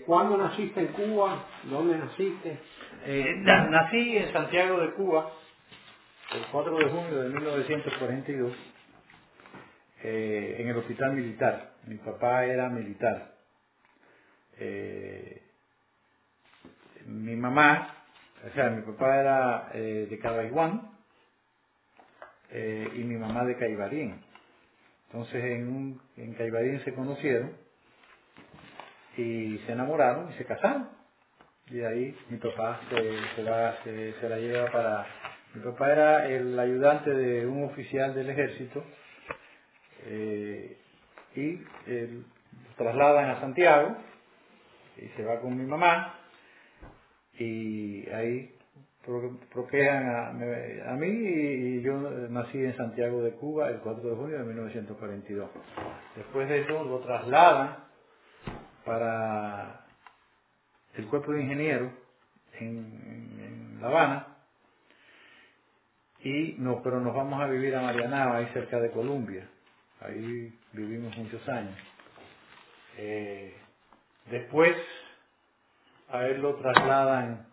¿Cuándo naciste en Cuba? ¿Dónde naciste? Nací en Santiago de Cuba el 4 de junio de 1942 en el hospital militar. Mi papá era militar. Mi mamá, mi papá era de Caraiguán y mi mamá de Caibarín. Entonces en Caibarín se conocieron y se enamoraron y se casaron. Y de ahí mi papá se la lleva para... Mi papá era el ayudante de un oficial del ejército y lo trasladan a Santiago y se va con mi mamá y ahí procrean a mí y yo nací en Santiago de Cuba el 4 de junio de 1942. Después de eso lo trasladan para el cuerpo de ingenieros en La Habana pero nos vamos a vivir a Marianao, ahí cerca de Colombia. Ahí vivimos muchos años. Después a él lo trasladan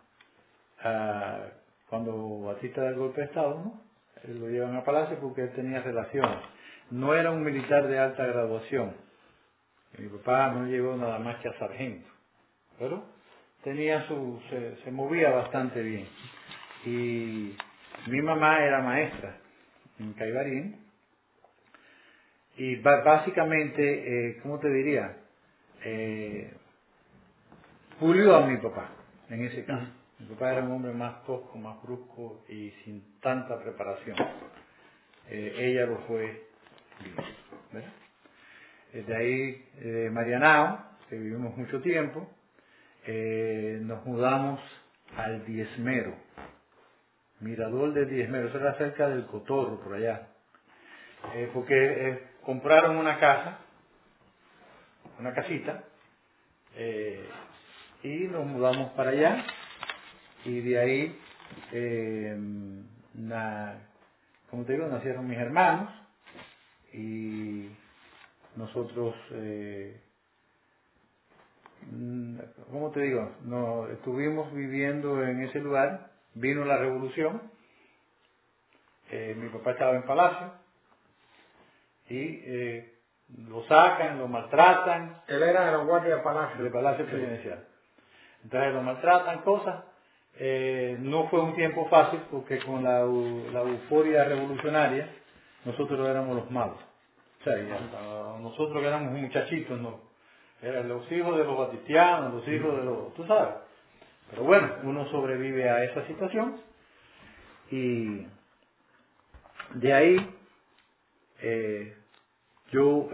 cuando Batista da el golpe de Estado, ¿no? Él lo llevan a Palacio porque él tenía relaciones. No era un militar de alta graduación. Mi papá no llegó nada más que a sargento, pero tenía se movía bastante bien. Y mi mamá era maestra en Caibarín y básicamente, ¿cómo te diría? Pulió a mi papá en ese caso. Mi papá era un hombre más tosco, más brusco y sin tanta preparación. Ella lo fue bien, ¿verdad? De ahí, Marianao, que vivimos mucho tiempo, nos mudamos al Diezmero, Mirador del Diezmero, eso era cerca del Cotorro, por allá. Porque compraron una casita, y nos mudamos para allá, y de ahí, como te digo, nacieron mis hermanos, y nosotros, ¿cómo te digo? Estuvimos viviendo en ese lugar, vino la revolución, mi papá estaba en Palacio, y lo sacan, lo maltratan. Él era de la Guardia de Palacio. De Palacio Presidencial. Entonces lo maltratan, cosas. No fue un tiempo fácil porque con la euforia revolucionaria nosotros éramos los malos. O sea, nosotros que éramos muchachitos, no. Eran los hijos de los batistianos, los hijos de los... Tú sabes. Pero bueno, uno sobrevive a esa situación y de ahí yo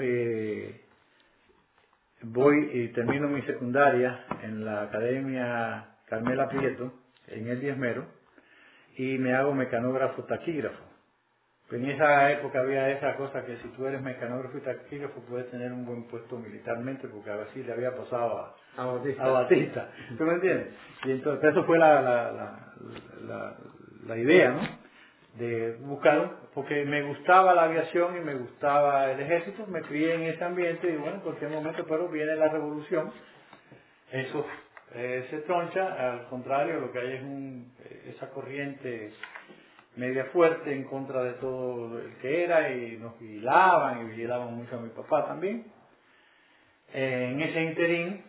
voy y termino mi secundaria en la Academia Carmela Prieto, en el Diezmero, y me hago mecanógrafo taquígrafo. En esa época había esa cosa que si tú eres mecanógrafo y taquígrafo puedes tener un buen puesto militarmente, porque así le había pasado a Batista. ¿Tú me entiendes? Y entonces eso fue la idea, ¿no? De buscar, porque me gustaba la aviación y me gustaba el ejército, me crié en ese ambiente y bueno, en cualquier momento, pero viene la revolución, eso se troncha, al contrario, lo que hay es esa corriente media fuerte en contra de todo el que era y nos vigilaban y vigilaban mucho a mi papá también. En ese interín,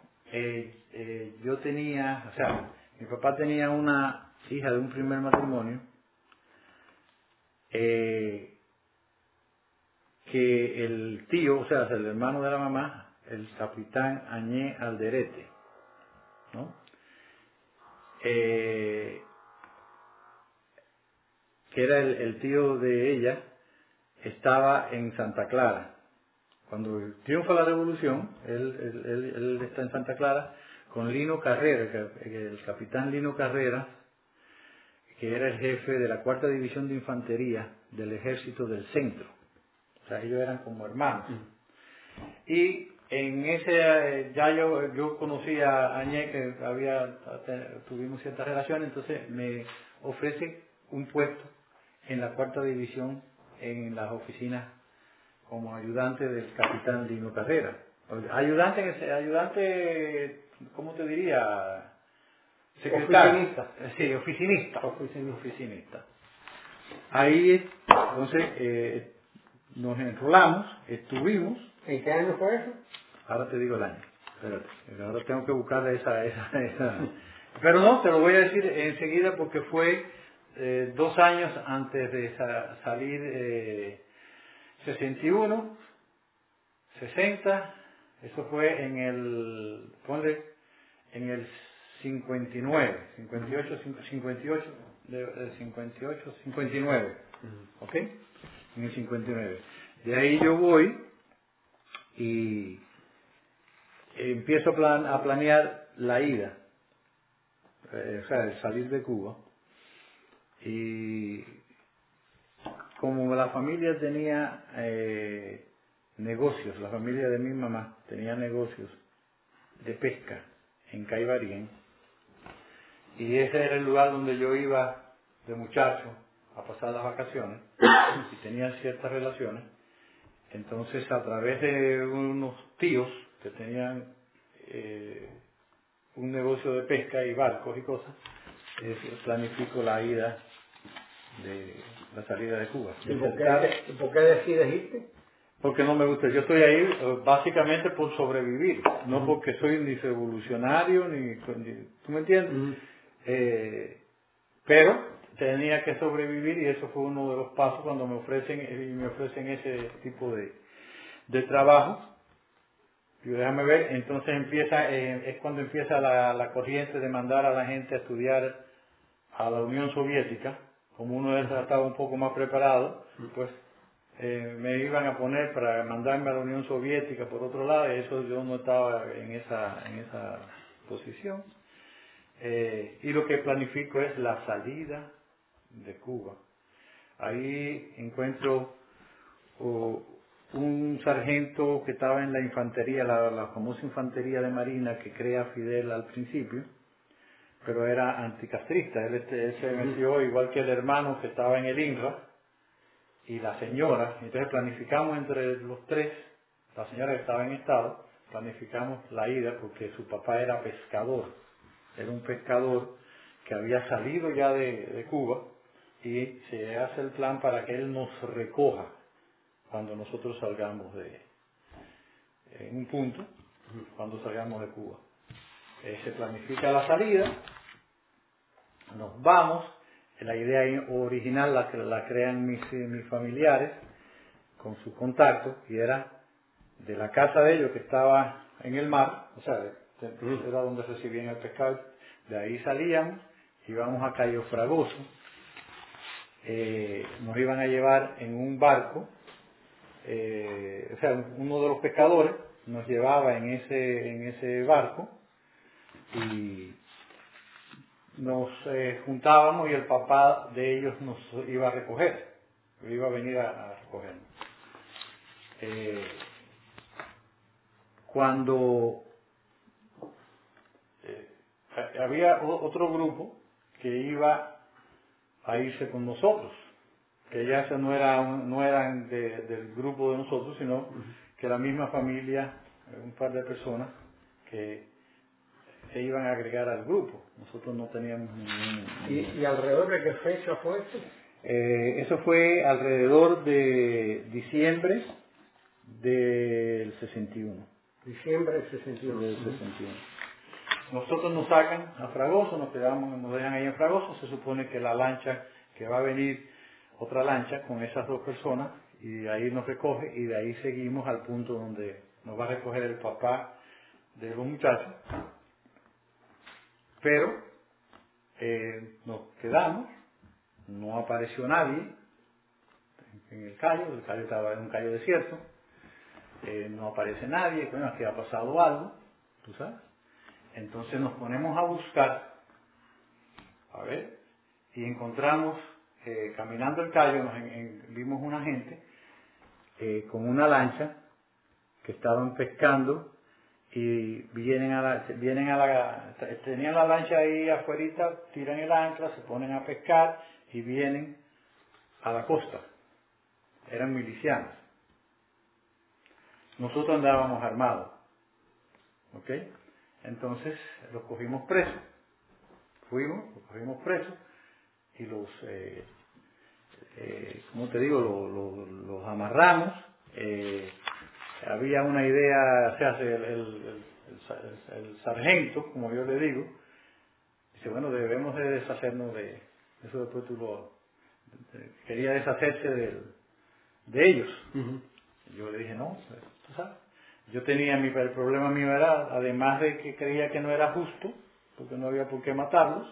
yo tenía, mi papá tenía una hija de un primer matrimonio, que el tío, el hermano de la mamá, el capitán Añé Alderete, ¿no? Que era el tío de ella, estaba en Santa Clara. Cuando triunfa la revolución, él está en Santa Clara con Lino Carrera, el capitán Lino Carrera, que era el jefe de la 4ª División de Infantería del Ejército del Centro. O sea, ellos eran como hermanos. Y en ese, ya yo conocí a Añé, que tuvimos ciertas relaciones, entonces me ofrece un puesto en la 4ª División en las oficinas como ayudante del capitán Lino Carrera. Ayudante secretario. Oficinista. Sí, oficinista. Oficinista. Oficinista. Ahí, entonces, nos enrolamos, estuvimos. ¿En qué año fue eso? Ahora te digo el año. Espérate, ahora tengo que buscar esa. Pero no, te lo voy a decir enseguida porque fue 2 años antes de salir 61, 60, eso fue en el, ponle, en el 59, 58, 58, 58, 59, ¿ok? En el 59. De ahí yo voy y empiezo a planear la ida, o sea, el salir de Cuba. Y como la familia tenía negocios, la familia de mi mamá tenía negocios de pesca en Caibarien, y ese era el lugar donde yo iba de muchacho a pasar las vacaciones, y tenía ciertas relaciones. Entonces, a través de unos tíos que tenían un negocio de pesca y barcos y cosas, planifico la ida de la salida de Cuba. ¿Y por qué decides irte? Porque no me gusta. Yo estoy ahí básicamente por sobrevivir, no porque soy ni revolucionario, ni ¿tú me entiendes? Pero tenía que sobrevivir y eso fue uno de los pasos cuando me ofrecen ese tipo de trabajo. Y déjame ver, entonces es cuando empieza la corriente de mandar a la gente a estudiar a la Unión Soviética. Como uno de ellos estaba un poco más preparado, pues me iban a poner para mandarme a la Unión Soviética por otro lado, y eso yo no estaba en esa posición. Y lo que planifico es la salida de Cuba. Ahí encuentro un sargento que estaba en la infantería, la famosa infantería de Marina que crea Fidel al principio, pero era anticastrista. Él se metió igual que el hermano que estaba en el INRA y la señora. Entonces planificamos entre los tres, la señora que estaba en estado, planificamos la ida porque su papá era pescador. Era un pescador que había salido ya de Cuba y se hace el plan para que él nos recoja cuando nosotros salgamos en un punto, cuando salgamos de Cuba. Se planifica la salida, nos vamos. La idea original la crean mis familiares con sus contactos, y era de la casa de ellos que estaba en el mar, o sea, era donde recibían el pescado. De ahí salíamos, íbamos a Cayo Fragoso, nos iban a llevar en un barco, o sea, uno de los pescadores nos llevaba en ese barco y nos juntábamos, y el papá de ellos nos iba a recoger, iba a venir a recogernos. Cuando había otro grupo que iba a irse con nosotros, que ya no eran del grupo de nosotros, sino que la misma familia, un par de personas que se iban a agregar al grupo. Nosotros no teníamos ningún... ¿Y alrededor de qué fecha fue eso? Eso fue alrededor de diciembre del 61. Diciembre del 61. Del 61. Nosotros nos sacan a Fragoso, nos dejan ahí en Fragoso. Se supone que la lancha, que va a venir otra lancha con esas 2 personas, y ahí nos recoge, y de ahí seguimos al punto donde nos va a recoger el papá de los muchachos. Pero nos quedamos, no apareció nadie en el callo estaba en un callo desierto, no aparece nadie, bueno, aquí ha pasado algo, tú sabes. Entonces nos ponemos a buscar, a ver, y encontramos, caminando el callo, vimos una gente con una lancha que estaban pescando, y tenían la lancha ahí afuera, tiran el ancla, se ponen a pescar y vienen a la costa. Eran milicianos. Nosotros andábamos armados, ¿ok? Entonces los cogimos presos. Los cogimos presos y los, ¿cómo te digo? Los amarramos. Había una idea, se hace el sargento, como yo le digo, dice, bueno, debemos de deshacernos de eso. Después quería deshacerse de ellos. Yo le dije, no, tú sabes, yo tenía el problema mío era, además de que creía que no era justo, porque no había por qué matarlos.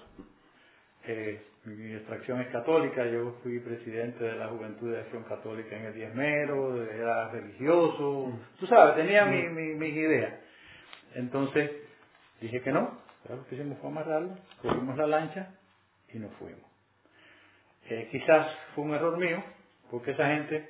Mi extracción es católica, yo fui presidente de la Juventud de Acción Católica en el Diezmero, era religioso, tú sabes, tenía mis ideas. Entonces dije que no, lo que hicimos fue amarrarlo, cogimos la lancha y nos fuimos. Quizás fue un error mío, porque esa gente,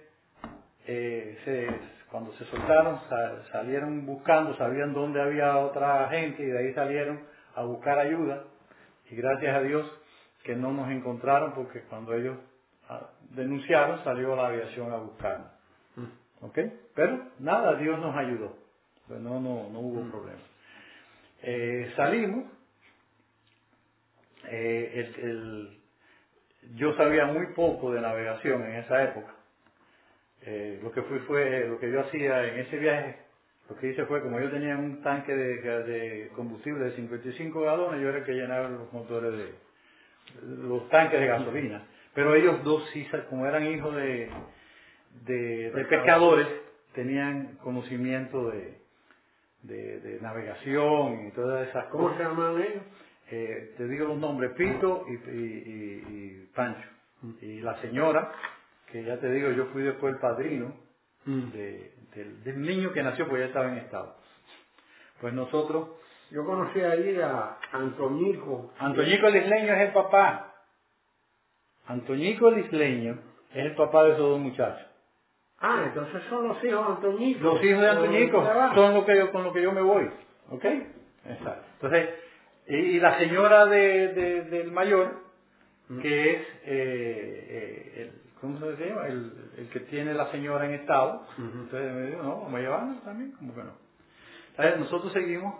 cuando se soltaron, salieron buscando, sabían dónde había otra gente y de ahí salieron a buscar ayuda. Y gracias a Dios que no nos encontraron, porque cuando ellos denunciaron salió la aviación a buscarnos. ¿Ok? Pero nada, Dios nos ayudó. Pues no hubo problema. Salimos. Yo sabía muy poco de navegación en esa época. Lo que yo hacía en ese viaje, lo que hice fue, como yo tenía un tanque de combustible de 55 galones, yo era el que llenaba los motores los tanques de gasolina. Pero ellos dos, sí, como eran hijos de pescadores, tenían conocimiento de navegación y todas esas cosas. ¿Cómo se llaman ellos? Te digo los nombres, Pito y Pancho. Y la señora, que ya te digo, yo fui después el padrino del niño que nació, pues ya estaba en estado. Pues nosotros... Yo conocí allí a Antoñico. Antoñico el Isleño es el papá. Antoñico el Isleño es el papá de esos dos muchachos. Ah, entonces son los hijos de Antoñico. Los hijos de Antoñico son con lo que yo me voy. ¿Ok? Exacto. Entonces, y la señora del mayor, que es, ¿cómo se llama? El que tiene la señora en estado. Entonces me dijo, no, vamos a llevarnos también, como que no. ¿Sabes? Nosotros seguimos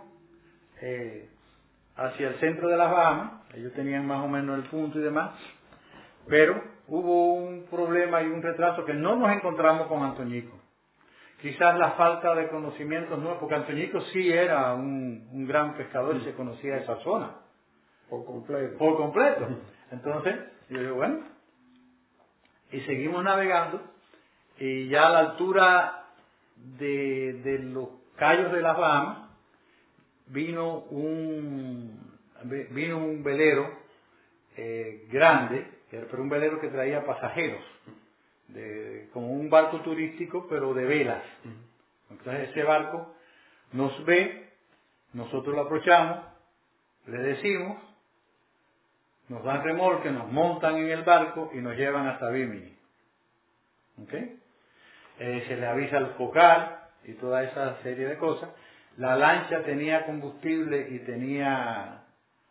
hacia el centro de las Bahamas. Ellos tenían más o menos el punto y demás. Pero hubo un problema y un retraso que no nos encontramos con Antoñico. Quizás la falta de conocimientos, no, porque Antoñico sí era un gran pescador y se conocía esa zona. Por completo. Por completo. Entonces, yo digo, bueno, y seguimos navegando, y ya a la altura de los cayos de las Bahamas, vino un velero grande, pero un velero que traía pasajeros, como un barco turístico, pero de velas. Entonces ese barco nos ve, nosotros lo aprovechamos, le decimos, nos dan remolque, nos montan en el barco y nos llevan hasta Bimini. ¿Okay? Se le avisa al focal y toda esa serie de cosas. La lancha tenía combustible y tenía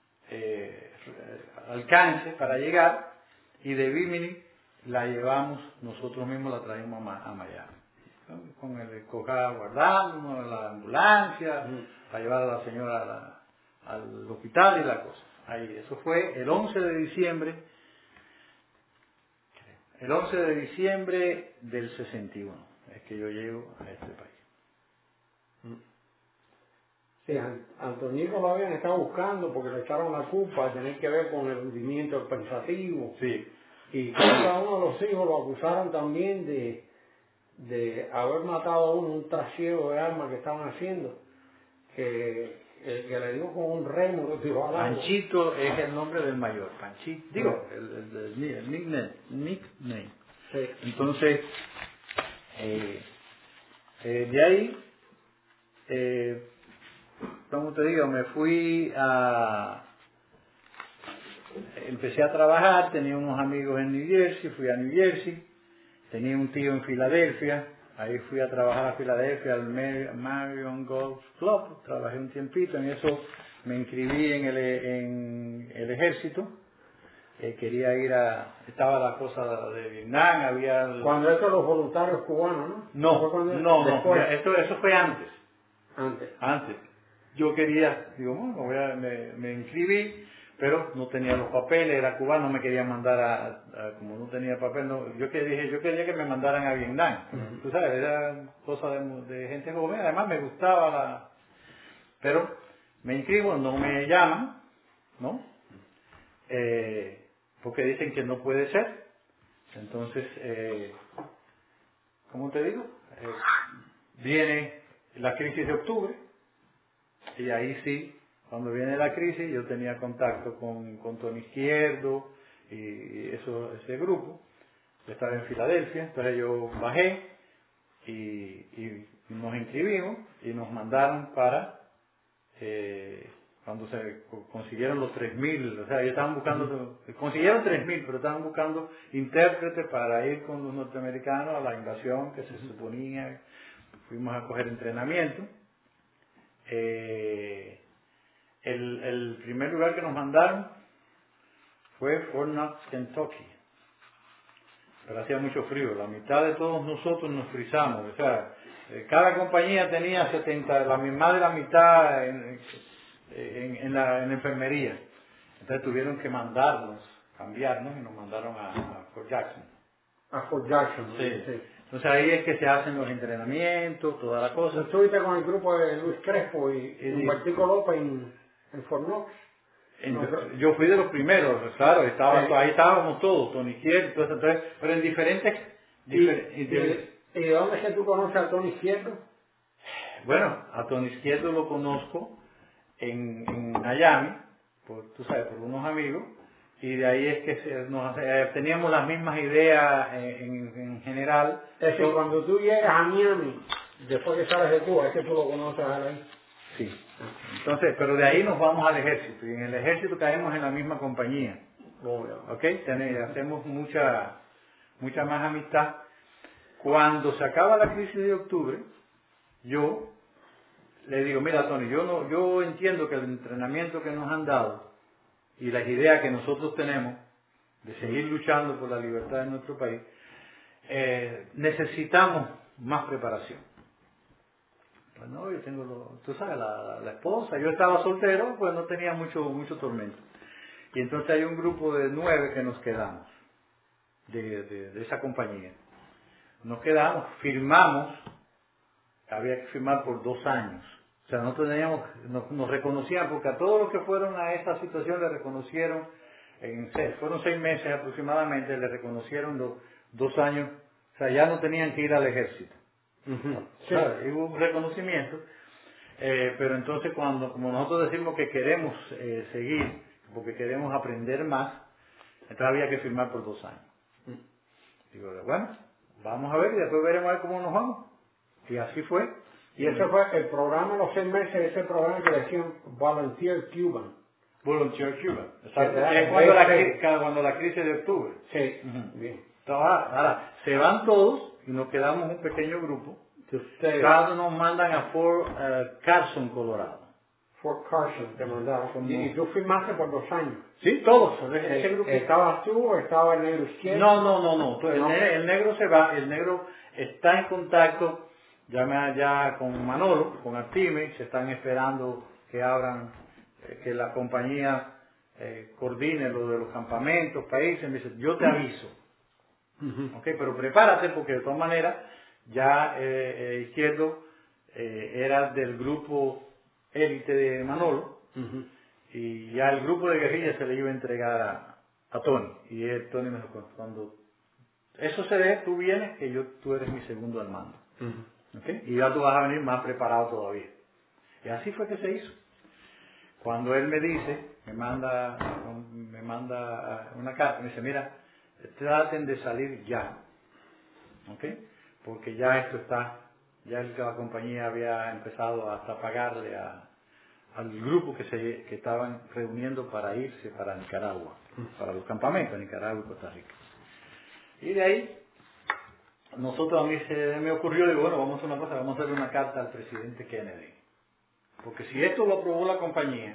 alcance para llegar, y de Bimini la llevamos, nosotros mismos la traímos a Miami. Con el cojar guardándonos, la ambulancia, para llevar a la señora al hospital y la cosa. Ahí, eso fue el 11 de diciembre, del 61, es que yo llego a este país. Sí, Antoñico lo habían estado buscando porque le echaron la culpa de tener que ver con el hundimiento pensativo. Sí. Y cada uno de los hijos lo acusaron también de haber matado a un trasiego de armas que estaban haciendo, que le dio con un remo, lo tiró al agua. Panchito es el nombre del mayor, Panchito, digo, el nickname. Sí. Entonces, de ahí, como te digo, empecé a trabajar, tenía unos amigos en New Jersey, fui a New Jersey, tenía un tío en Filadelfia, ahí fui a trabajar a Filadelfia al Marion Golf Club, trabajé un tiempito, en eso me inscribí en el ejército, quería estaba la cosa de Vietnam, había... Cuando eso los voluntarios cubanos, ¿no? No, eso fue antes. Antes. Antes. yo quería, digo, bueno, me inscribí, pero no tenía los papeles, era cubano, no me querían mandar como no tenía papel, no, yo quería que me mandaran a Vietnam. Tú sabes, era cosa de gente joven, además me gustaba pero me inscribo, no me llaman, ¿no? Porque dicen que no puede ser. Entonces, ¿cómo te digo? Viene la crisis de octubre, y ahí sí, cuando viene la crisis, yo tenía contacto con Tony Izquierdo y ese grupo. Yo estaba en Filadelfia, entonces yo bajé y nos inscribimos y nos mandaron para, cuando se consiguieron los 3.000, o sea, ellos estaban buscando, consiguieron 3.000, pero estaban buscando intérpretes para ir con los norteamericanos a la invasión que se suponía. Fuimos a coger entrenamiento. El primer lugar que nos mandaron fue Fort Knox, Kentucky. Pero hacía mucho frío. La mitad de todos nosotros nos frizamos. O sea, cada compañía tenía 70, más de la mitad en la enfermería. Entonces tuvieron que cambiarnos y nos mandaron a Fort Jackson. A Fort Jackson, sí. Sí. Entonces ahí es que se hacen los entrenamientos, toda la cosa. Estuviste con el grupo de Luis Crespo y Humbertico López en Fort Knox. Yo fui de los primeros, claro, ahí estábamos todos, Tony Izquierdo, todo eso, entonces, pero en diferentes... ¿Y dónde es que tú conoces a Tony Izquierdo? Bueno, a Tony Izquierdo lo conozco en Miami, tú sabes, por unos amigos, y de ahí es que teníamos las mismas ideas en general. Es que cuando tú llegas a Miami, después que sales de Cuba, es que tú lo conoces a él ahí. Sí. Entonces, pero de ahí nos vamos al ejército, y en el ejército caemos en la misma compañía. ¿Ok? Hacemos mucha más amistad. Cuando se acaba la crisis de octubre, yo le digo, mira Tony, yo entiendo que el entrenamiento que nos han dado y las ideas que nosotros tenemos de seguir luchando por la libertad de nuestro país, necesitamos más preparación. Pues no, yo tengo, tú sabes, la esposa, yo estaba soltero, pues no tenía mucho tormento. Y entonces hay un grupo de 9 que nos quedamos, de esa compañía. Nos quedamos, firmamos, había que firmar por 2 años. O sea, nosotros nos reconocían, porque a todos los que fueron a esta situación le reconocieron, fueron 6 meses aproximadamente, le reconocieron los 2 años, o sea, ya no tenían que ir al ejército. Sí. Hubo un reconocimiento, pero entonces como nosotros decimos que queremos seguir, porque queremos aprender más, entonces había que firmar por 2 años. Digo, bueno, vamos a ver y después veremos a ver cómo nos vamos. Y así fue. Y ese fue el programa, los 6 meses, ese programa que decían Volunteer Cuban. Volunteer Cuban. Es cuando la crisis de octubre. Sí, bien. Ahora, se van todos y nos quedamos un pequeño grupo. Cada uno nos mandan a Fort Carson, Colorado. Fort Carson te mandaron. Y tú firmaste por 2 años. Sí, todos. Ese grupo. ¿Estabas tú o estaba el negro izquierdo? No. El negro se va, el negro está en contacto ya con Manolo, con Artime, se están esperando que abran, que la compañía coordine lo de los campamentos, países. Me dice, yo te aviso. Okay, pero prepárate porque de todas maneras ya Izquierdo era del grupo élite de Manolo y ya el grupo de guerrillas se le iba a entregar a Tony. Y Tony me dijo, cuando eso se dé, tú vienes, que tú eres mi segundo al mando. ¿Okay? Y ya tú vas a venir más preparado todavía. Y así fue que se hizo. Cuando él me dice, me manda una carta, me dice, mira, traten de salir ya. ¿Ok? Porque ya esto ya la compañía había empezado hasta pagarle al grupo que estaban reuniendo para irse para Nicaragua, para los campamentos de Nicaragua y Costa Rica. Y de ahí, a mí se me ocurrió, digo, bueno, vamos a hacer una cosa, vamos a hacer una carta al presidente Kennedy. Porque si esto lo aprobó la compañía,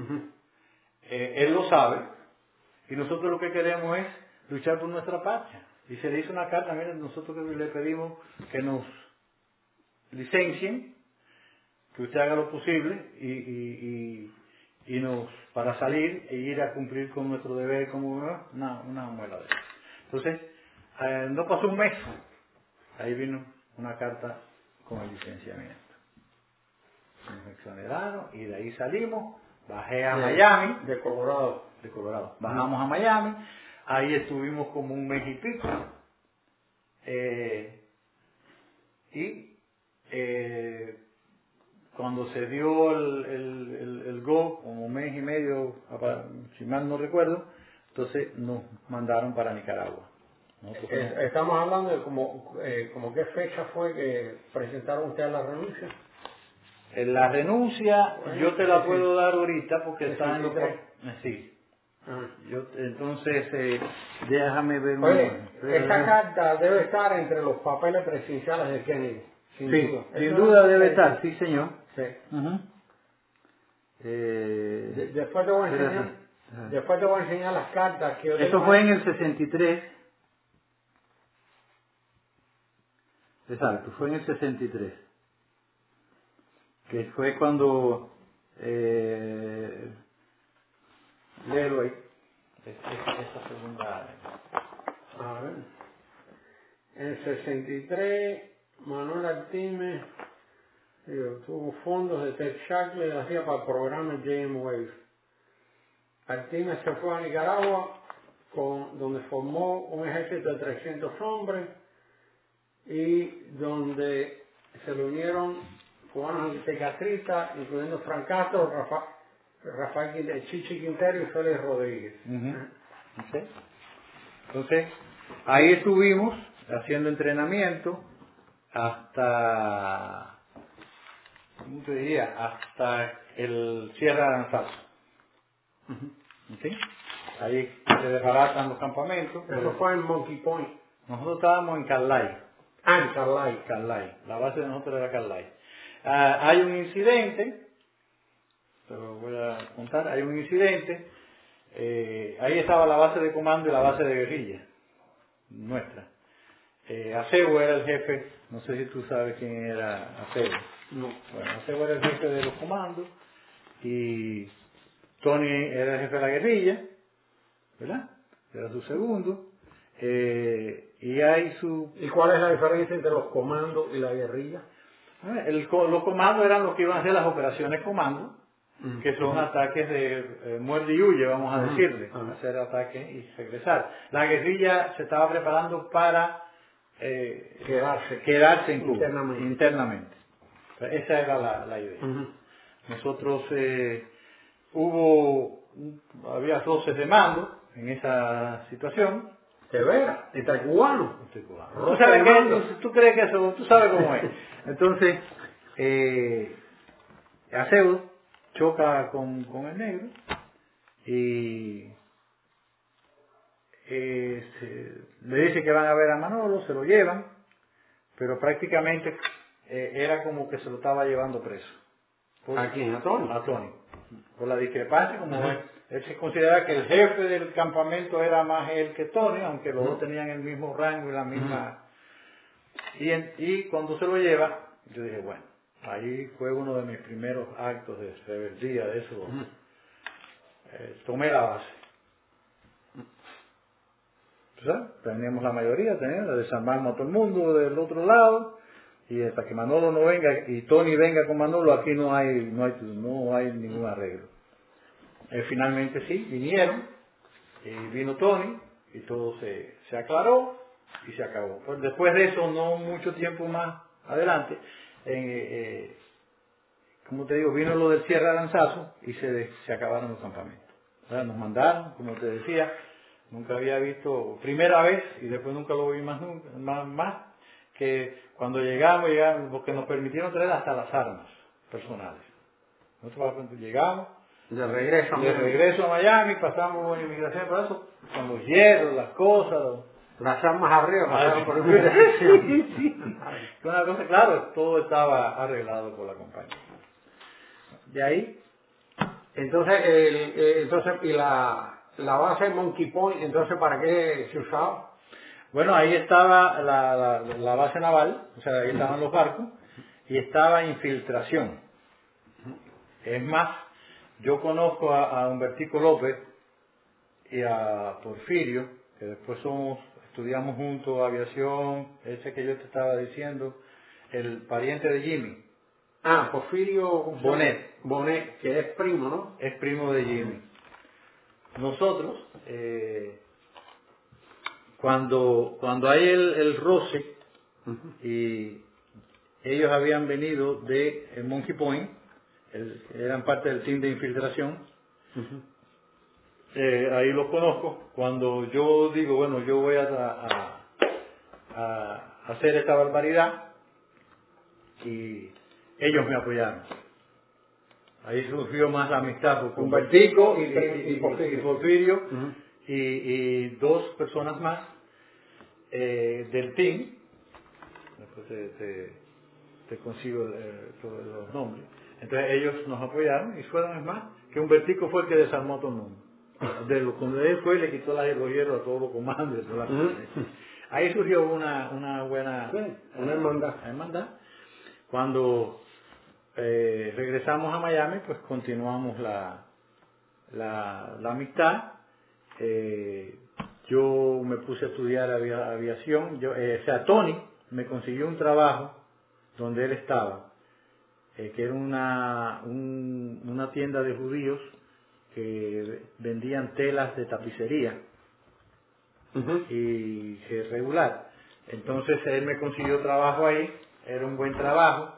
él lo sabe, y nosotros lo que queremos es luchar por nuestra patria. Y se le hizo una carta, miren, nosotros le pedimos que nos licencien que usted haga lo posible y nos para salir e ir a cumplir con nuestro deber como una muela de eso. Entonces, no pasó un mes, ahí vino una carta con el licenciamiento. Nos exoneraron y de ahí salimos, bajé a Miami. De Colorado. De Colorado. Bajamos a Miami, ahí estuvimos como un mes y pico. Cuando se dio el go, como un mes y medio, si mal no recuerdo, entonces nos mandaron para Nicaragua. Estamos hablando de como qué fecha fue que presentaron ustedes la renuncia. La renuncia yo te la puedo dar ahorita porque está en los... Sí. Entonces, déjame ver... Oye, esta carta debe estar entre los papeles presidenciales de Kennedy. Sin duda. Sin duda debe estar, sí señor. Sí. Después te voy a enseñar las cartas que yo tengo. Eso fue en el 63. Exacto, fue en el 63. Que fue cuando... léelo ahí. Esta segunda... A ver. En el 63, Manuel Artimes tuvo fondos de Ted Shackley, hacía para el programa JM Wave. Artimes se fue a Nicaragua, donde formó un ejército de 300 hombres y donde se le unieron cubanos anticastristas, incluyendo Frank Castro, Rafael Chichi Quintero y Félix Rodríguez. Okay. Entonces, ahí estuvimos haciendo entrenamiento hasta, ¿cómo te diría? Hasta el cierre de Aranzazu. ¿Sí? Ahí se desbaratan los campamentos. Eso fue en Monkey Point. Nosotros estábamos en Carlay. En Carlay. Carlay. La base de nosotros era Carlay. Hay un incidente, te lo voy a contar, hay un incidente, ahí estaba la base de comando y la base de guerrilla, nuestra. Acebo era el jefe, no sé si tú sabes quién era Acebo. No. Bueno, Acebo era el jefe de los comandos y Tony era el jefe de la guerrilla, ¿verdad? Era su segundo. ¿Y cuál es la diferencia entre los comandos y la guerrilla? Los comandos eran los que iban a hacer las operaciones comando, que son ataques de muerde y huye, vamos a decirle, hacer ataques y regresar. La guerrilla se estaba preparando para quedarse en Cuba, internamente. Esa era la idea. Nosotros había roces de mando en esa situación. ¿De veras? ¿Entre cubanos? ¿Tú sabes qué? ¿Tú crees que eso? Tú sabes cómo es. Entonces, Acebo choca con el negro y le dice que van a ver a Manolo, se lo llevan, pero prácticamente era como que se lo estaba llevando preso. ¿A quién? ¿A Tony? A Tony. Por la discrepancia, como él se considera que el jefe del campamento era más él que Tony, aunque los dos tenían el mismo rango y la misma... Y cuando se lo lleva, yo dije, bueno, ahí fue uno de mis primeros actos de rebeldía, de eso. Tomé la base. ¿Tú sabes? Teníamos la mayoría, desarmamos a todo el mundo del otro lado, y hasta que Manolo no venga y Tony venga con Manolo, aquí no hay ningún arreglo. Finalmente sí, vinieron, y vino Tony, y todo se aclaró y se acabó. Pues después de eso, no mucho tiempo más adelante, como te digo, vino lo del cierre de Aranzazu y se acabaron los campamentos. O sea, nos mandaron, como te decía, nunca había visto, primera vez, y después nunca lo vi más, que cuando llegamos, porque nos permitieron traer hasta las armas personales. Nosotros llegamos, de regreso a Miami, pasamos por inmigración, por eso, con los hierros, las cosas, las armas arriba, pasaron por sí. Una cosa, claro, todo estaba arreglado por la compañía. De ahí, entonces y la base de Monkey Point, entonces ¿para qué se usaba? Bueno, ahí estaba la base naval, o sea, ahí estaban los barcos, y estaba infiltración. Es más, yo conozco a Humbertico López y a Porfirio, que después estudiamos juntos aviación, ese que yo te estaba diciendo, el pariente de Jimmy. Ah, Porfirio Bonet. Bonet, que es primo, ¿no? Es primo de Jimmy. Nosotros, cuando hay el roce, y ellos habían venido de Monkey Point, eran parte del team de infiltración, ahí los conozco. Cuando yo digo, bueno, yo voy a hacer esta barbaridad, y ellos me apoyaron. Ahí surgió más la amistad con Humbertico y Porfirio. Porfirio, y dos personas más del team. Después te consigo todos los nombres. Entonces ellos nos apoyaron y fueron, es más, que Humbertico fue el que desarmó todo el mundo. Cuando él fue, le quitó los hierros a todos los comandos. Ahí surgió una buena una hermandad. Cuando regresamos a Miami, pues continuamos la amistad. Yo me puse a estudiar aviación. Tony me consiguió un trabajo donde él estaba, que era una tienda de judíos que vendían telas de tapicería y regular. Entonces él me consiguió trabajo ahí, era un buen trabajo,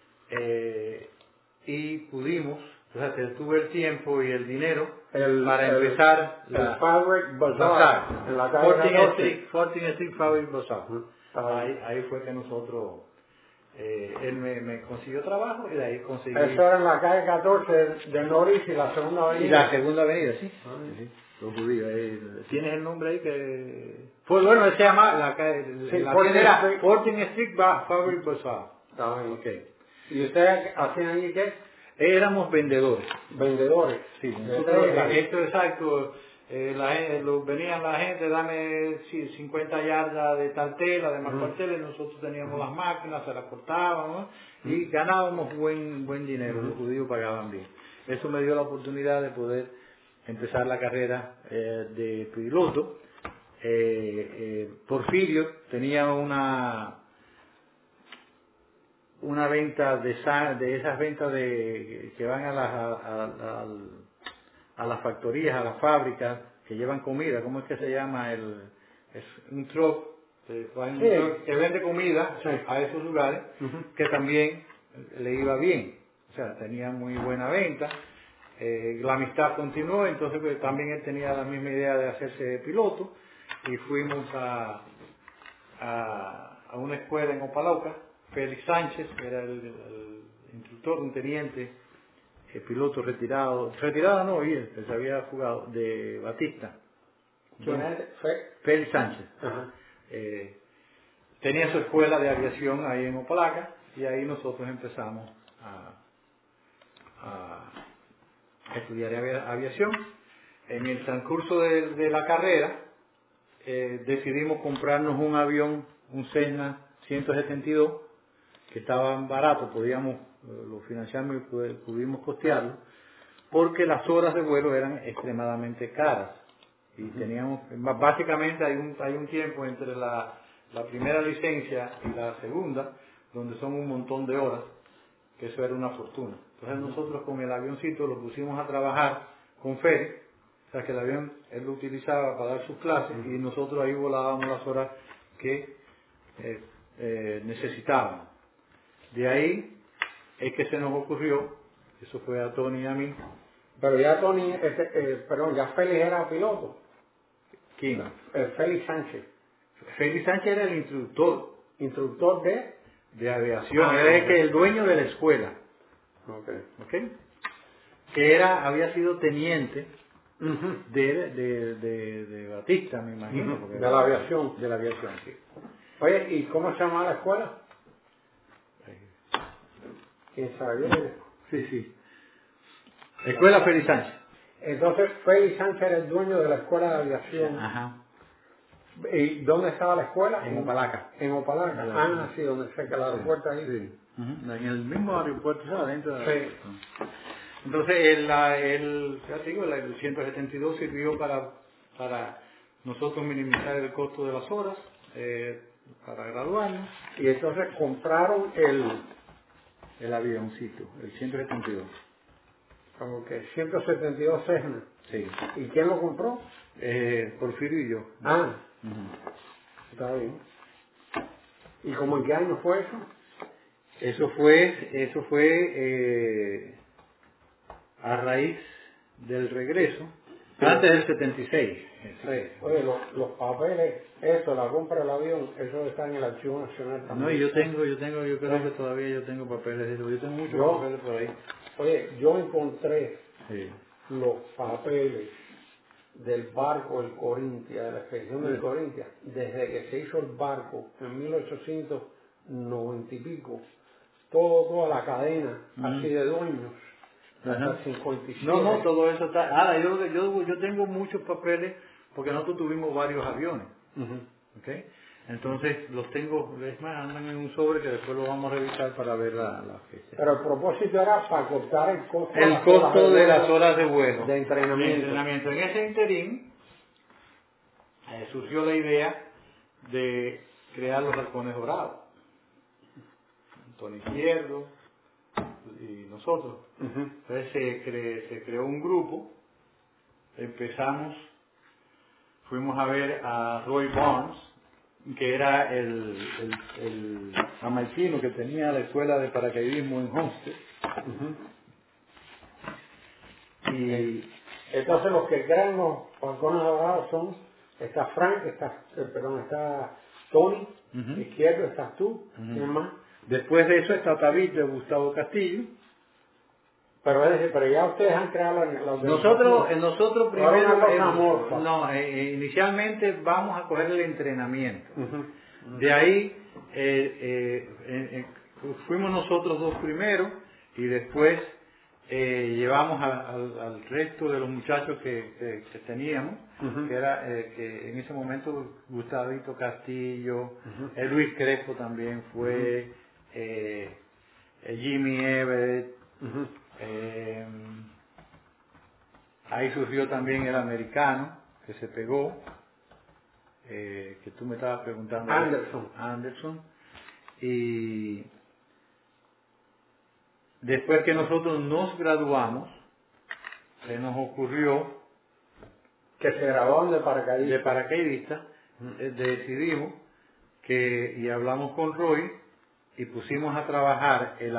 y pudimos, o sea, tuve el tiempo y el dinero para empezar el Fabric Bazaar en la calle 14th Street Fabric Bazaar. Ahí fue que nosotros, él me consiguió trabajo y de ahí conseguí. Eso era en la calle 14 de Norris y la segunda avenida. Y la segunda avenida, sí. Sí. Los judíos. ¿Tienes el nombre ahí que...? Bueno, se llama la calle... Sí, la tienda era 14th Street Fabric Bazaar. Está bien. Okay. ¿Y ustedes hacían allí qué? Éramos vendedores. Vendedores. Sí, nosotros, esto exacto. Venían la gente, dame 50 yardas de tal tela, de más cuarteles, nosotros teníamos las máquinas, se las cortábamos, ¿no? Y ganábamos buen dinero, los judíos pagaban bien. Eso me dio la oportunidad de poder empezar la carrera de piloto. Porfirio tenía una venta de esas ventas que van a las factorías, a las fábricas, que llevan comida. ¿Cómo es que se llama? Es un truck que vende comida a esos lugares, que también le iba bien. O sea, tenía muy buena venta. La amistad continuó, entonces pues, también él tenía la misma idea de hacerse piloto, y fuimos a una escuela en Opalauca. Félix Sánchez, que era el instructor, un teniente, piloto retirado no, él se había jugado, de Batista. ¿Quién es? Félix Sánchez. Tenía su escuela de aviación ahí en Opalaca, y ahí nosotros empezamos a estudiar aviación. En el transcurso de la carrera, decidimos comprarnos un avión, un Cessna 172, que estaban baratos, lo financiamos y pudimos costearlo, porque las horas de vuelo eran extremadamente caras. Y teníamos, básicamente hay un tiempo entre la primera licencia y la segunda, donde son un montón de horas, que eso era una fortuna. Entonces nosotros con el avioncito lo pusimos a trabajar con Félix, o sea que el avión él lo utilizaba para dar sus clases, y nosotros ahí volábamos las horas que necesitábamos. De ahí es que se nos ocurrió, eso fue a Tony y a mí. Pero ya Tony, ya Félix era piloto. ¿Quién? Félix Sánchez. Félix Sánchez era el instructor. ¿Instructor de aviación? Era el dueño de la escuela. Okay. Que había sido teniente de Batista, me imagino. Porque de la aviación. De la aviación, sí. Oye, ¿y cómo se llama la escuela? ¿Quién sabe? Sí. Escuela Félix Sánchez. Entonces, Félix Sánchez era el dueño de la escuela de aviación. Ajá. ¿Y dónde estaba la escuela? En Opalaca. En Opalaca. Sí, donde cerca del aeropuerto ahí. Sí. En el mismo aeropuerto, ¿sabes? Dentro de Entonces, ya te digo, el 172 sirvió para nosotros minimizar el costo de las horas, para graduarnos. Y entonces compraron El avioncito, el 172. como que 172 Cessna. Sí. ¿Y quién lo compró? Porfirio y yo. Ah, Ujú. está bien. ¿Y como en qué año fue eso? Eso fue a raíz del regreso, antes del 76. Sí. Oye, los papeles, eso, la compra del avión, eso está en el Archivo Nacional No, y también. yo creo que todavía yo tengo papeles de eso. Yo tengo muchos papeles por ahí. Oye, yo encontré Sí. los papeles del barco el Corintia, de la expedición del Corintia, desde que se hizo el barco en 1890 y pico, toda la cadena, así de dueños, hasta el Ajá. 57. No, todo eso está. Ahora, yo tengo muchos papeles porque nosotros tuvimos varios aviones. Ujú. ¿Ok? Entonces los tengo, es más, andan en un sobre que después lo vamos a revisar para ver la fecha. Pero el propósito era para cortar el costo, El costo de las horas de vuelo. de entrenamiento. En ese interín surgió la idea de crear los halcones dorados. Antonio Izquierdo y nosotros. Ujú. Entonces se creó un grupo, fuimos a ver a Roy Barnes, que era el jamaiquino que tenía la escuela de paracaidismo en Homestead. Ujú. Y Entonces los que crean los balcones dorados son, está Frank, está Tony, Ujú. izquierdo, estás tú, Ujú. ¿quién más? después de eso está David de Gustavo Castillo. Pero ya ustedes han creado la organización. Nosotros Ahora primero, una cosa amorfa. inicialmente vamos a coger el entrenamiento. Ujú. De ahí fuimos nosotros dos primero y después llevamos al resto de los muchachos que teníamos, Ujú. que era que en ese momento Gustavito Castillo, Ujú. Luis Crespo también fue, Jimmy Everett. Ujú. Eh, Ahí surgió también el americano que se pegó, que tú me estabas preguntando. Anderson. Y después que nosotros nos graduamos, se nos ocurrió Que se graduaron de de paracaidistas. paracaidistas, decidimos y hablamos con Roy y pusimos a trabajar el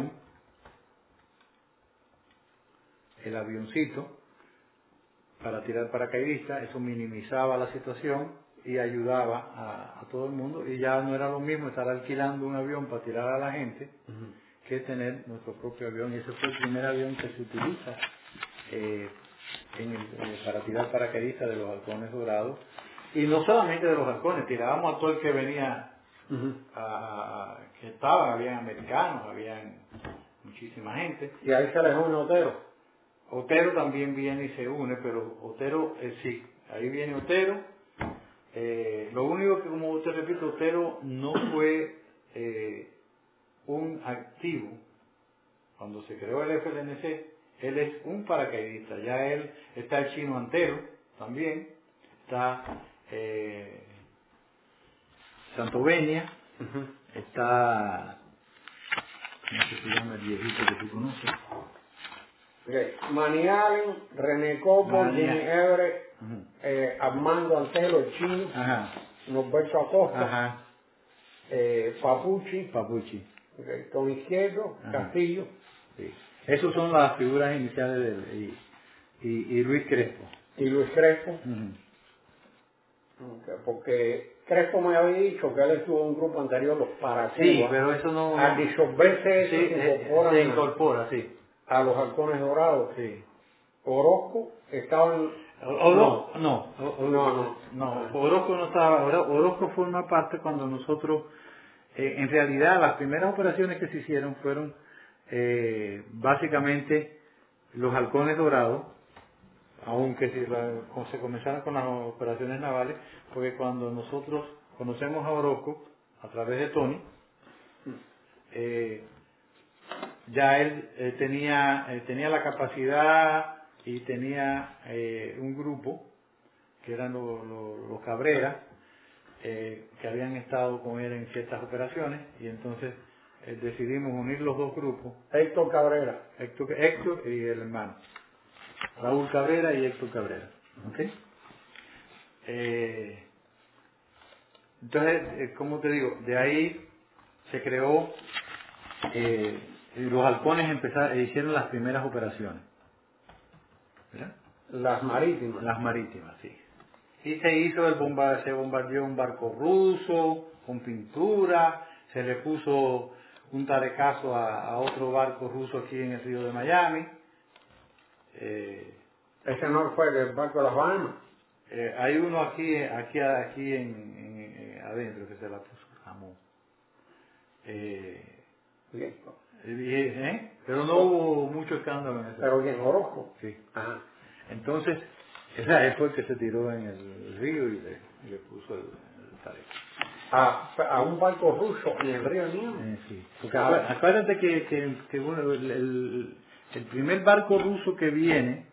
avioncito, para tirar paracaidistas. Eso minimizaba la situación y ayudaba a todo el mundo, y ya no era lo mismo estar alquilando un avión para tirar a la gente Ujú. que tener nuestro propio avión, y ese fue el primer avión que se utiliza eh, para tirar paracaidistas de los halcones dorados, y no solamente de los halcones, tirábamos a todo el que venía, Ujú. habían americanos, habían muchísima gente. Y ahí se les une Otero. Otero también viene y se une, pero Otero, sí, ahí viene Otero. Lo único que, como te repito, Otero no fue un activo. Cuando se creó el FLNC, él es un paracaidista. Ya está el chino Antero también, está Santovenia, Ujú. está, ¿cómo se llama el viejito que tú conoces? Okay. Manny Allen, René Copo, Mania. Jimmy Everett, Ujú. Armando Antelo, el chino, Ajá, Norberto Acosta, ajá, Papucci, Papuchi. Tony Izquierdo, Ajá. Castillo Sí. Esas son las figuras iniciales de él. Y Luis Crespo. y Luis Crespo. Ujú. Porque Crespo me había dicho que él estuvo en un grupo anterior, los para Sí, Cuba. pero eso no. Al disolverse Sí, eso se incorporan se incorpora, sí. a los halcones dorados. Sí. Orozco estaba en... Orozco No. Orozco no estaba. Orozco forma parte cuando nosotros, en realidad, las primeras operaciones que se hicieron fueron básicamente los halcones dorados, aunque se comenzaron con las operaciones navales, porque cuando nosotros conocemos a Orozco a través de Tony, ya él tenía la capacidad y tenía un grupo que eran los Cabrera, que habían estado con él en ciertas operaciones, y entonces decidimos unir los dos grupos. Héctor Cabrera. Héctor y el hermano. Raúl Cabrera y Héctor Cabrera. ¿Okay? Entonces, como te digo, de ahí se creó, los halcones hicieron las primeras operaciones. ¿Verdad? Las marítimas. Las marítimas, sí. Y se bombardeó un barco ruso con pintura, se le puso un tarecazo a otro barco ruso aquí en el río de Miami. Ese no fue el barco de las Bahamas. Hay uno aquí adentro que se la puso jamón. Pero no hubo mucho escándalo en eso. ¿Pero quién? ¿Orozco? Sí. Ajá. Entonces, esa fue el que se tiró en el río y le puso el tareco. A un barco ruso en el río Nilo. Sí. Porque acuérdate que bueno, el primer barco ruso que viene,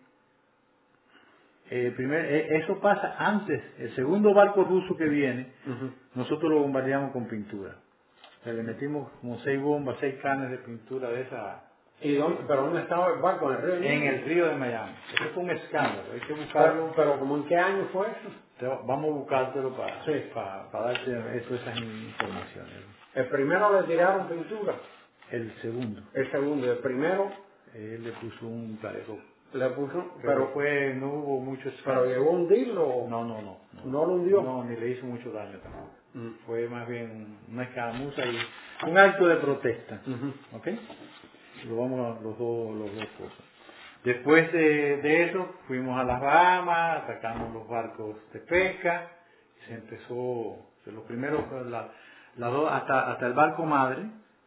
eso pasa antes. El segundo barco ruso que viene, nosotros lo bombardeamos con pintura. O sea, le metimos como 6 canes de pintura de esa. ¿Y pero dónde estaba el barco? ¿En el río Nilo? En el río de Miami. Eso fue un escándalo. Hay que buscarlo. Pero ¿cómo en qué año fue eso? Vamos a buscártelo para darte esas informaciones. El primero le tiraron pintura. El segundo. El segundo. El primero. Él le puso un tareco. Le puso. Pero no hubo mucho escándalo. ¿Pero llegó a hundirlo? No. ¿No lo hundió? No, ni le hizo mucho daño tampoco. Fue más bien una escaramuza y un acto de protesta. ¿Ok? Lo vamos a los dos cosas. Después de eso fuimos a las Bahamas, atacamos los barcos de pesca, se empezó, los primeros, hasta el barco madre,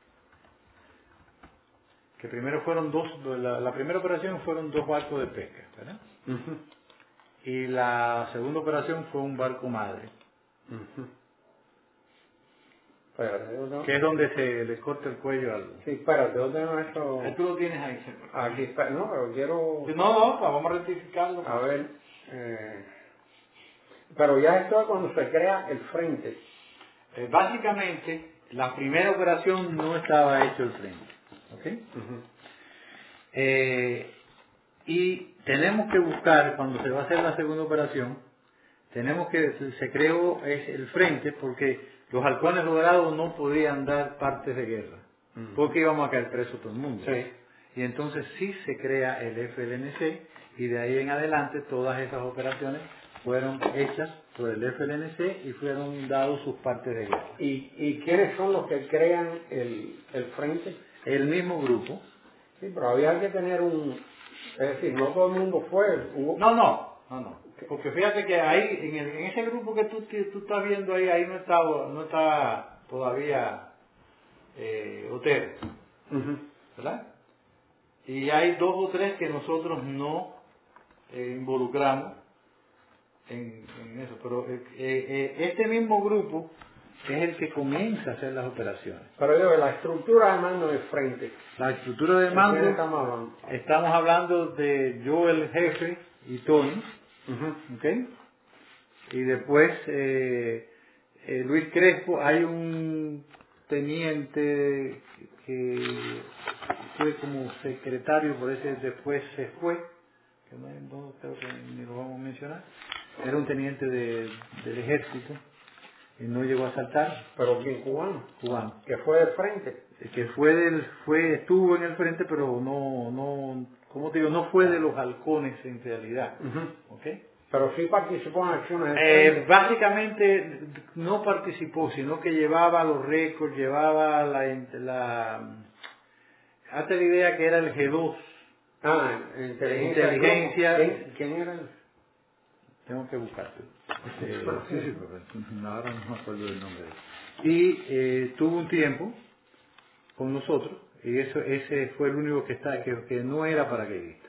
que primero fueron la primera operación fueron 2 barcos de pesca, ¿verdad? Y la segunda operación fue un barco madre. Que es donde se le corta el cuello al... Sí, espérate, ¿dónde no esto? Tú lo tienes ahí. Aquí, no, pero quiero... No, vamos a rectificarlo. A ver, pero ya esto es cuando se crea el frente. Básicamente, la primera operación no estaba hecho el frente. ¿Ok? Y tenemos que buscar, cuando se va a hacer la segunda operación, se creó el frente porque los halcones dorados no podían dar partes de guerra, porque íbamos a caer preso todo el mundo. Sí. Y entonces sí se crea el FLNC y de ahí en adelante todas esas operaciones fueron hechas por el FLNC y fueron dados sus partes de guerra. ¿Y quiénes son los que crean el frente? El mismo grupo. Sí, pero había que tener es decir, no todo el mundo fue. No. Porque fíjate que ahí, en ese grupo que tú estás viendo ahí no está todavía Otero, ¿verdad? Y hay 2 o 3 que nosotros no involucramos en eso, pero este mismo grupo es el que comienza a hacer las operaciones. Pero yo, la estructura de mando del frente. La estructura de mando, estamos hablando de yo, el jefe, y Tony. ¿Okay? Y después Luis Crespo, hay un teniente que fue como secretario, por ese después se fue, que no creo que ni lo vamos a mencionar, era un teniente del ejército y no llegó a saltar. ¿Pero quién? Cubano. Que fue del frente. Que estuvo en el frente, pero no, como te digo, no fue de los halcones en realidad. ¿Okay? Pero sí participó en acciones. Básicamente no participó, sino que llevaba los récords, llevaba hazte la idea que era el G2. Inteligencia. ¿Quién era? Tengo que buscarte. Sí, ahora no me acuerdo del nombre. Y tuvo un tiempo con nosotros, y ese fue el único que no era paracaidista.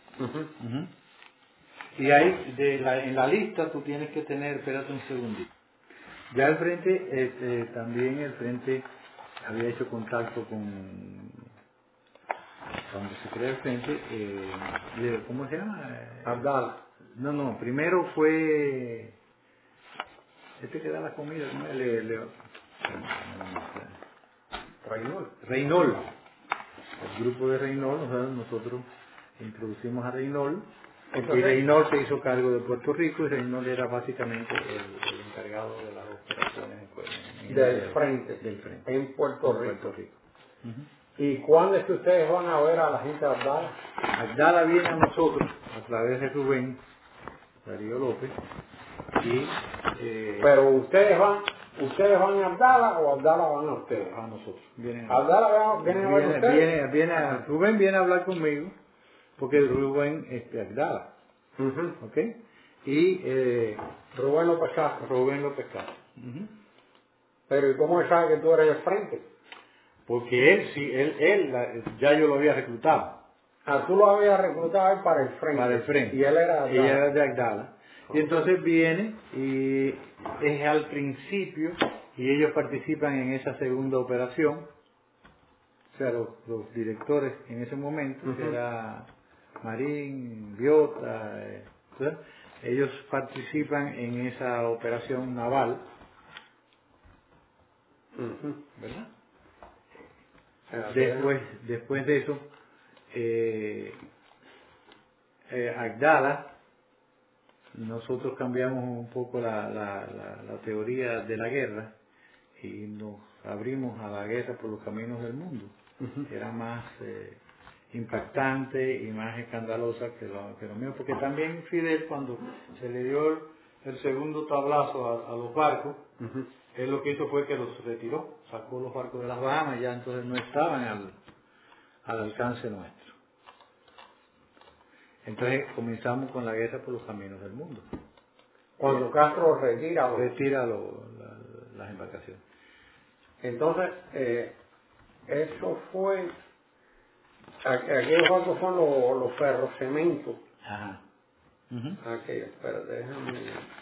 Y ahí, en la lista, tú tienes que tener, espérate un segundito. Ya el frente, también el frente había hecho contacto con cuando se crea el frente, ¿cómo se llama? Abdala. No, primero fue este que da la comida, ¿cómo es? Reynol. El grupo de Reynol, o sea, nosotros introducimos a Reynol, y Reynol se hizo cargo de Puerto Rico, y Reynol era básicamente el encargado de las operaciones del frente en Puerto Rico. ¿Y cuándo es que ustedes van a ver a la gente de Abdala? Abdala viene a nosotros a través de Rubén Darío López, y pero ustedes van a Abdala o Abdala van a ustedes. A nosotros. Abdala viene a ver a ustedes. Rubén viene a hablar conmigo, porque Rubén es de Abdala. ¿Ok? Y Rubén López Castro. Pero ¿y cómo él sabe que tú eres del frente? Porque él ya yo lo había reclutado. Tú lo habías reclutado para el frente. Y él era de Abdala. Y entonces viene y es al principio, y ellos participan en esa segunda operación. O sea, los directores en ese momento, que era Marín, Biota, ellos participan en esa operación naval, ¿verdad? Después de eso, Abdala, nosotros cambiamos un poco la teoría de la guerra y nos abrimos a la guerra por los caminos del mundo. Era más impactante y más escandalosa que lo mío, porque también Fidel, cuando se le dio el segundo tablazo a los barcos, él lo que hizo fue que los retiró, sacó los barcos de las Bahamas, ya entonces no estaban al alcance nuestro. Entonces comenzamos con la guerra por los caminos del mundo. Cuando Castro retira las embarcaciones. Entonces, eso fue, aquellos barcos son los ferrocementos. Aquellos, pero déjame.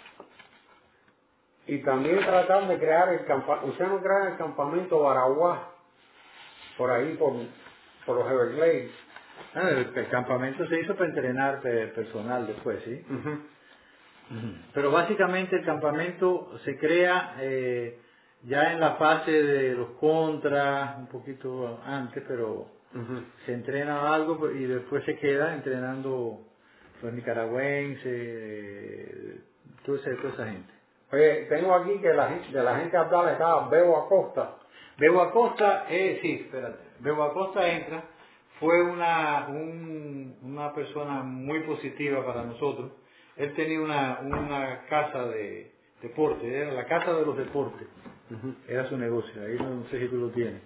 Y también trataron de crear el campamento, ustedes no crearon el campamento Baraguá, por ahí, por los Everglades. El campamento se hizo para entrenar personal después, ¿sí? Pero básicamente el campamento se crea ya en la fase de los contras, un poquito antes, pero se entrena algo y después se queda entrenando los nicaragüenses, toda esa gente. Oye, tengo aquí que de la gente de Abdala estaba Bebo Acosta. Bebo Acosta, Bebo Acosta entra, fue una persona muy positiva para nosotros. Él tenía una casa de deporte, era la casa de los deportes, era su negocio, ahí no sé si tú lo tienes.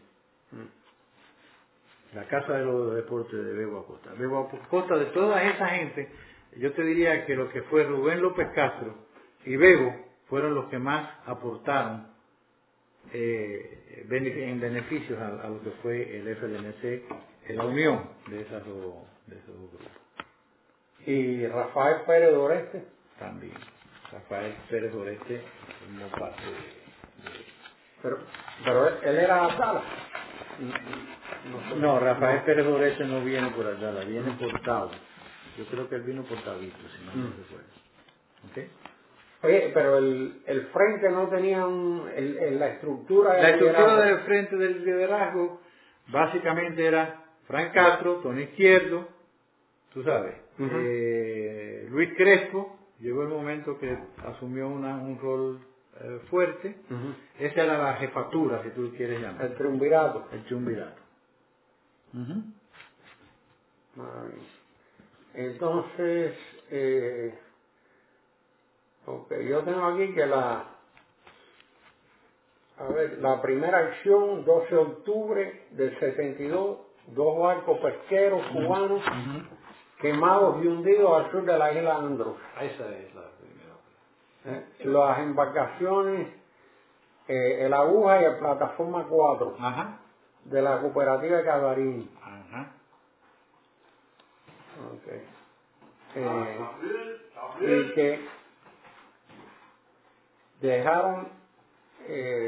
La casa de los deportes de Bebo Acosta. Bebo Acosta, de toda esa gente, yo te diría que lo que fue Rubén López Castro y Bebo fueron los que más aportaron en beneficios a lo que fue el FLNC, en la unión de esos dos grupos. Y Rafael Pérez Doreste. También. Rafael Pérez Doreste formó parte Pero él era Abdala. No, Rafael Pérez Doreste no viene por Abdala, viene por Tau. Yo creo que él vino por Tabito, si no me recuerdo. ¿Okay? Oye, pero el frente no tenía la estructura del frente del liderazgo básicamente era Frank Castro, Tony Izquierdo, tú sabes, Luis Crespo, llegó el momento que asumió un rol fuerte, esa era la jefatura, si tú quieres llamar. El triunvirato. Entonces, yo tengo aquí que la primera acción, 12 de octubre del 72, 2 barcos pesqueros cubanos quemados y hundidos al sur de la isla Andros. Esa es la primera. Las embarcaciones, el Aguja y el Plataforma 4 de la cooperativa de Calvarín. Y que dejaron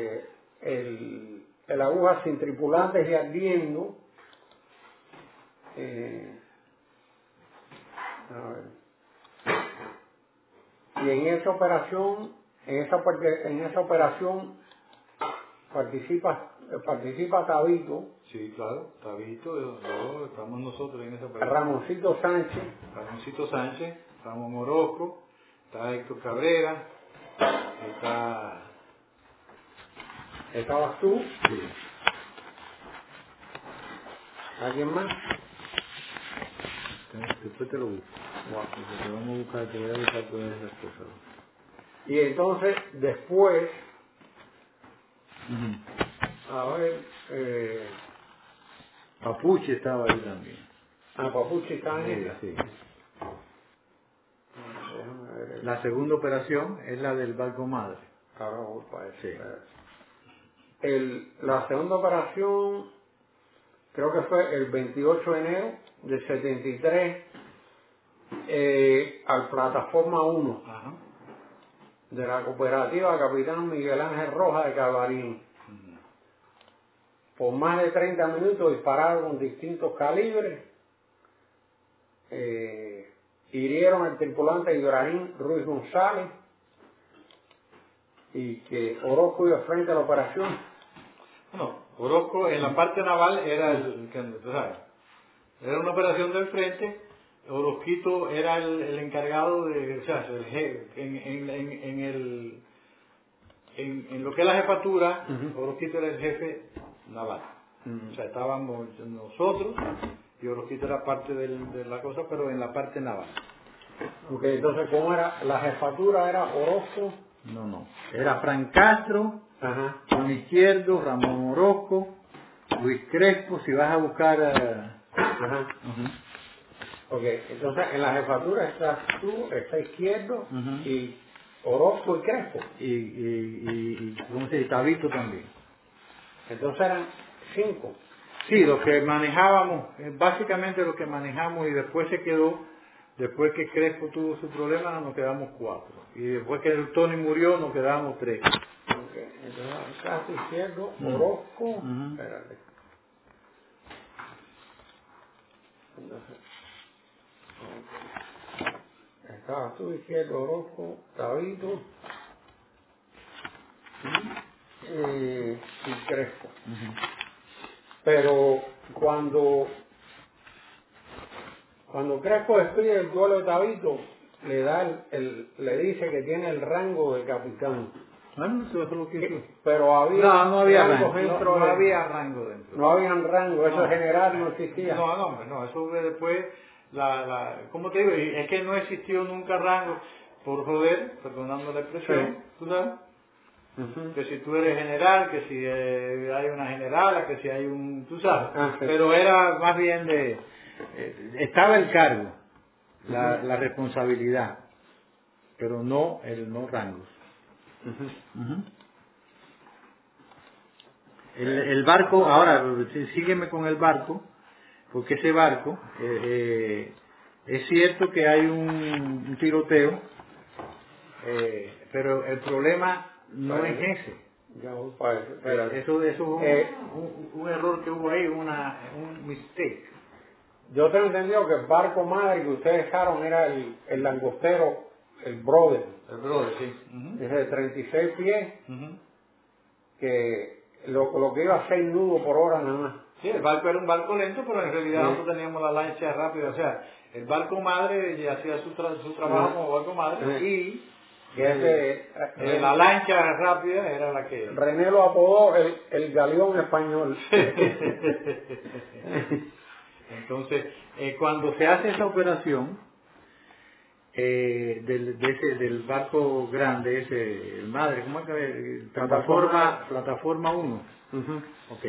el Aguja sin tripulantes y ardiendo, A ver. Y en esa operación, participa Tabito, Sí, claro, Tabito, estamos nosotros en esa operación. Ramoncito Sánchez, Ramoncito Sánchez, Ramón Orozco, está Héctor Cabrera, estabas tú, sí. ¿alguien más? Después te lo busco. Porque te vamos a buscar, te voy a buscar todas esas cosas. Y entonces, después, a ver, Papuche estaba ahí también. Papuchi está en esa. Sí. Déjame ver La segunda operación es la del barco madre. ahora voy para eso. Sí. La segunda operación, creo que fue el 28 de enero del 73, al Plataforma 1 Ajá. de la cooperativa Capitán Miguel Ángel Rojas de Calvarín. Por más de 30 minutos dispararon con distintos calibres. Hirieron al tripulante Ibrahim Ruiz González y que Orozco iba frente a la operación. Bueno, Orozco en la parte naval era tú sabes, era una operación del frente. Orozquito era el encargado de, o sea, el jefe, en lo que es la jefatura, Orozquito era el jefe naval. O sea, estábamos nosotros y Orozquito era parte de la cosa, pero en la parte naval. Ok, entonces, ¿cómo era? La jefatura era Orozco. No. Era Fran Castro, Ajá. con izquierdo, Ramón Orozco, Luis Crespo, si vas a buscar... Ajá. Ok, entonces en la jefatura estás tú, está Izquierdo y Orozco y Crespo. Y ¿cómo se dice? Tabito también. Entonces eran 5. Sí, lo que manejábamos, básicamente lo que manejamos y después se quedó, después que Crespo tuvo su problema nos quedamos 4. Y después que el Tony murió nos quedamos 3. Okay. Entonces Castro, Izquierdo, Orozco, espérate. Entonces, estaba tú, Izquierdo, Orozco, Tabito y Crespo. Pero cuando Crespo despide el duelo de Tabito, le dice que tiene el rango de capitán. Eso es lo que hizo. Pero había No había rangos rango. dentro No había rango dentro. No habían rango, eso No. general no existía. No, eso después, ¿cómo te digo? Es que no existió nunca rango, por joder, perdonando la expresión, ¿tú sabes? Que si tú eres general, que si hay una generala, que si hay un, tú sabes, pero era más bien estaba el cargo, la responsabilidad, pero no rangos. El barco, ahora, sígueme con el barco, porque ese barco, es cierto que hay un tiroteo, pero el problema no es ese. Ya voy para eso. Eso es un error que hubo ahí, un mistake. Yo tengo entendido que el barco madre que ustedes dejaron era el langostero, el Brother. El brother, sí. Ese de 36 pies, que lo que iba a 6 nudos por hora nada más. Sí, el barco era un barco lento, pero en realidad nosotros teníamos la lancha rápida. O sea, el barco madre ya hacía su trabajo como barco madre y la lancha rápida era la que... René lo apodó el galeón español. Entonces, cuando se hace esa operación del barco grande, ese, el madre, ¿cómo es que? Plataforma 1. Ok.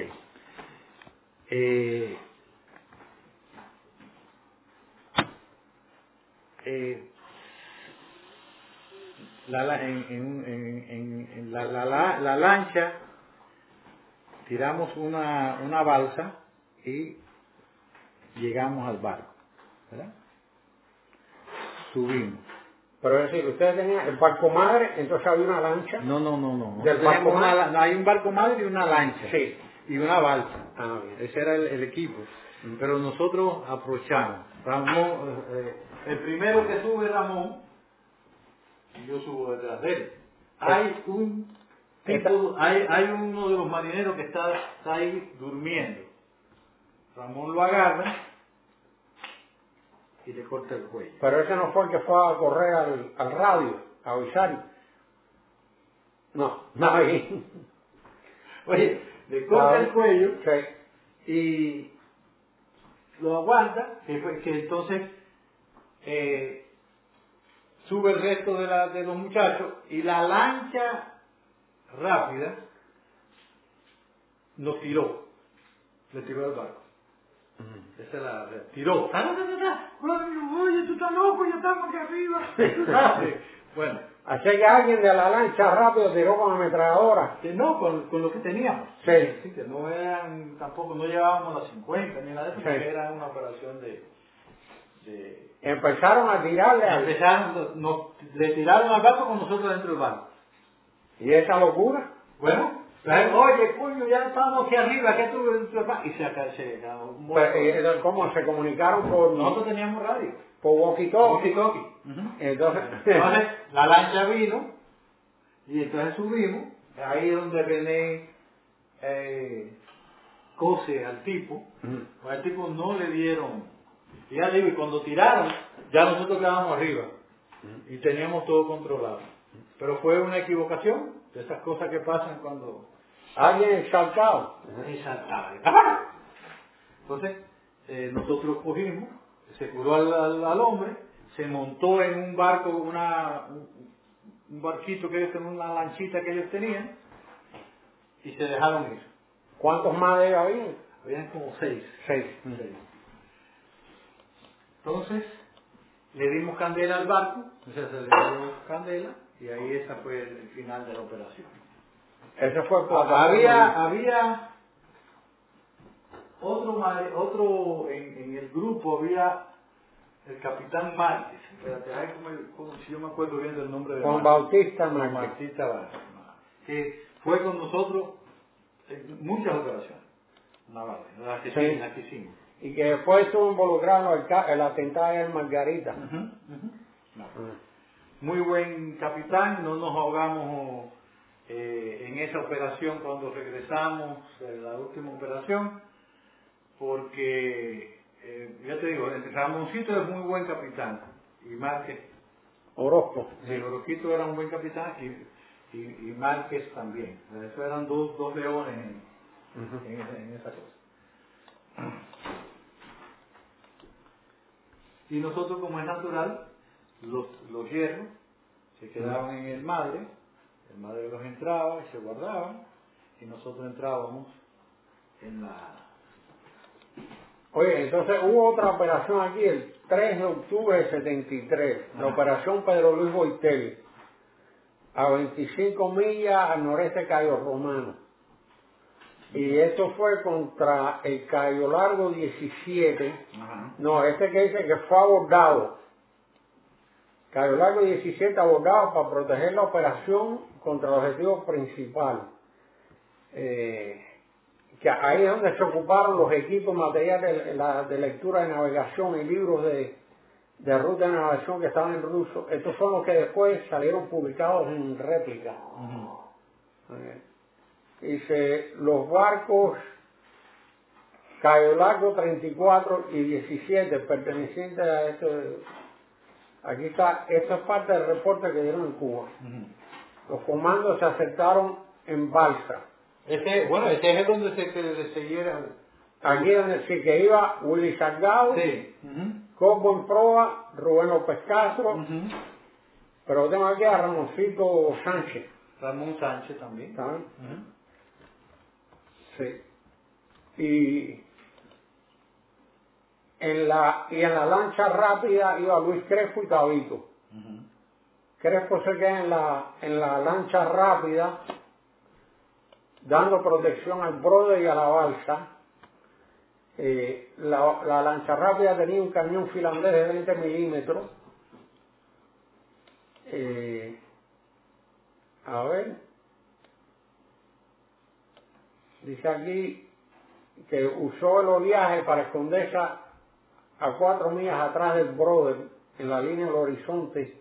En la lancha tiramos una balsa y llegamos al barco, ¿verdad? Subimos. Pero es decir, ustedes tenían el barco madre, entonces había una lancha. No. Del barco madre. Hay un barco madre y una lancha. Sí. Y una balsa. Ah, bien. Ese era el equipo. pero nosotros aprovechamos. Ramón, el primero que sube es Ramón, y yo subo detrás de él. Hay un tipo, hay uno de los marineros que está ahí durmiendo. Ramón lo agarra y le corta el cuello. Pero ese no fue el que fue a correr al radio, a avisar. No, ahí. Oye, le corta el cuello Sí. y lo aguanta, que entonces sube el resto de los muchachos y la lancha rápida nos tiró, le tiró al barco. Esa es la tiró. Oye, tú estás loco, ya estamos aquí arriba. Bueno. Así que alguien de la lancha rápido tiró con ametralladora. Que no, con lo que teníamos. Sí. Sí, que no eran, tampoco, no llevábamos las 50 ni nada de eso, Sí. porque era una operación de Empezaron a tirarle le tiraron al barco con nosotros dentro del barco. ¿Y esa locura? Bueno, oye, coño, ya estamos aquí arriba, ¿qué tú? Y se acabó. ¿Cómo se comunicaron por...? Nosotros teníamos radio. Por walkie-talkie. Entonces, la lancha vino y entonces subimos. Ahí es donde René cose al tipo. Al tipo no le dieron. Y ya digo, y cuando tiraron, ya nosotros quedábamos arriba. Y teníamos todo controlado. Pero fue una equivocación de esas cosas que pasan cuando... Alguien exaltado. Exaltado. Entonces, nosotros cogimos, se curó al hombre, se montó en un barco, un barquito que ellos tenían, una lanchita que ellos tenían, y se dejaron ir. ¿Cuántos más de ellos habían? Habían como 6. 6. Entonces, le dimos candela al barco, o sea, se le dio candela, y ahí esa fue el final de la operación. Ese fue Había otro en el grupo, había el capitán Márquez. Espérate, si yo me acuerdo bien del nombre de Juan Bautista Juan Márquez. Bautista Márquez, que fue con nosotros en muchas operaciones navales, las que hicimos. Y que después estuvo involucrado en el atentado en Margarita. Muy buen capitán, no nos ahogamos en esa operación cuando regresamos, la última operación, porque, ya te digo, Ramoncito es muy buen capitán, y Márquez. Orozco. Sí, Orozquito era un buen capitán y Márquez también. Eso eran dos leones en esa cosa. Y nosotros, como es natural, los hierros se quedaban en el madre los entraba y se guardaban, y nosotros entrábamos en la... Oye, entonces hubo otra operación aquí el 3 de octubre de 73, la operación Pedro Luis Boitel, a 25 millas al noreste de Cayo Romano. Y esto fue contra el Cayo Largo 17, no, este que dice que fue abordado. Cayo Largo 17 abordado para proteger la operación contra el objetivo principal. Que ahí es donde se ocuparon los equipos materiales de lectura de navegación y libros de ruta de navegación que estaban en ruso. Estos son los que después salieron publicados en réplica. Dice, los barcos Cayo Largo 34 y 17 pertenecientes a este... Aquí está, esto es parte del reporte que dieron en Cuba. Los comandos se acercaron en balsa. Ese es donde se siguiera. Aquí donde sí que iba Willy Salgado, Sí. Cobo en proa, Rubén López Castro, pero tengo aquí a Ramoncito Sánchez. Ramón Sánchez también. ¿Saben? Sí. Y en la lancha rápida iba Luis Crespo y Tabito. Crespo se queda en la lancha rápida dando protección al brode y a la balsa. La lancha rápida tenía un cañón finlandés de 20 milímetros. A ver, dice aquí, que usó el oleaje para esconderse a 4 millas atrás del brother, en la línea del horizonte,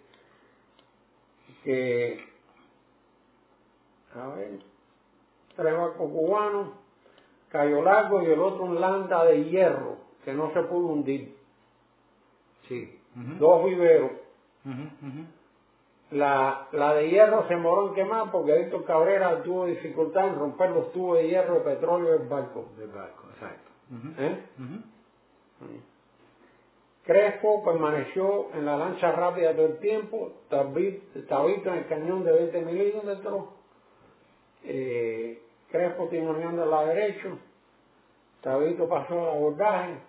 que, a ver, 3 barcos cubanos, Cayo Largo y el otro un landa de hierro, que no se pudo hundir. Sí. 2 viveros. La de hierro se moró en quemar porque Héctor Cabrera tuvo dificultad en romper los tubos de hierro de petróleo del barco. Del barco, exacto. Crespo permaneció en la lancha rápida todo el tiempo, Tabito en el cañón de 20 milímetros, Crespo timoneando al lado derecho, Tabito pasó el abordaje,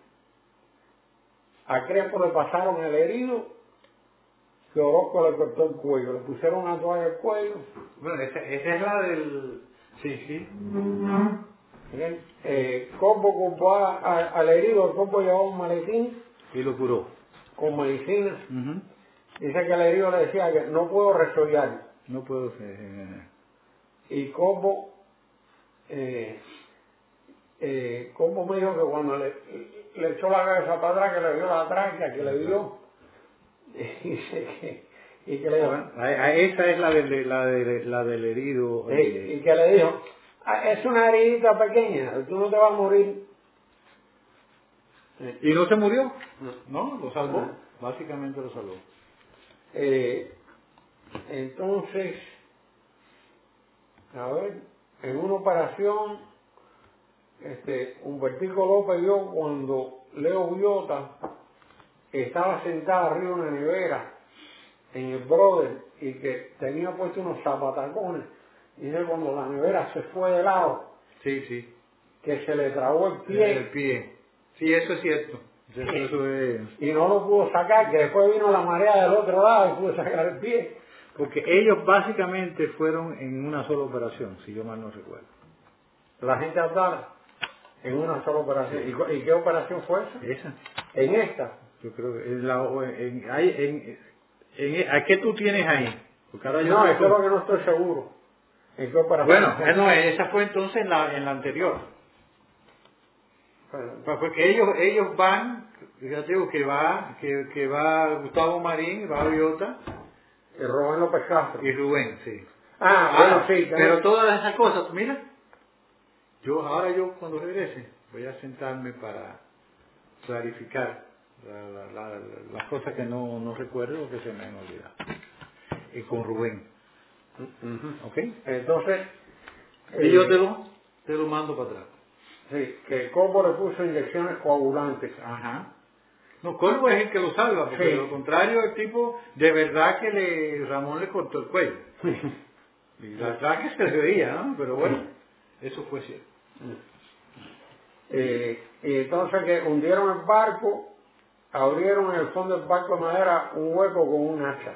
a Crespo le pasaron el herido, que Orozco le cortó el cuello, le pusieron una toalla al cuello. Bueno, esa es la del... Sí. Corpo culpó al herido, el Corpo llevaba un maletín Y lo curó. con medicina. Dice que el herido le decía que no puedo resollar. No puedo... Y Corpo me dijo que cuando le echó la cabeza para atrás, que le dio la tráquea, que le dio, y que le dijo, esa es la del herido. y que le dijo, es una heridita pequeña, tú no te vas a morir. ¿Y no se murió? No, lo salvó. Básicamente lo salvó. Entonces, a ver, en una operación, Humbertico López vio cuando Leo Villota estaba sentado arriba de una nevera en el brother y que tenía puesto unos zapatacones. Dice cuando la nevera se fue de lado, Sí. que se le trabó el pie. El pie. Sí, eso es cierto. Eso es... Y no lo pudo sacar, que después vino la marea del otro lado y pudo sacar el pie. Porque ellos básicamente fueron en una sola operación, si yo mal no recuerdo. La gente Abdala, en una sola operación. Sí. ¿Y qué operación fue esa? ¿Esa? En esta. Yo creo que ¿a qué tú tienes ahí? Porque ahora yo No, eso es lo que no estoy seguro. ¿En qué operación? Bueno, no, esa fue entonces en la anterior. Pues porque ellos van, fíjate que va Gustavo Marín, va Villota Y Rubén López Castro. y Rubén, sí. Bueno, sí. Pero todas esas cosas, mira, ahora cuando regrese voy a sentarme para clarificar las cosas que no recuerdo o que se me han olvidado. Y con Rubén. ¿Ok? Entonces, Y yo te lo mando para atrás. sí, que Corvo le puso inyecciones coagulantes. Ajá. No, Corvo es el que lo salva, porque Sí. de lo contrario el tipo, de verdad que Ramón le cortó el cuello. Y la verdad que se le veía, ¿no? Pero bueno, eso fue cierto. Y entonces que hundieron el barco, abrieron en el fondo del barco de madera un hueco con un hacha.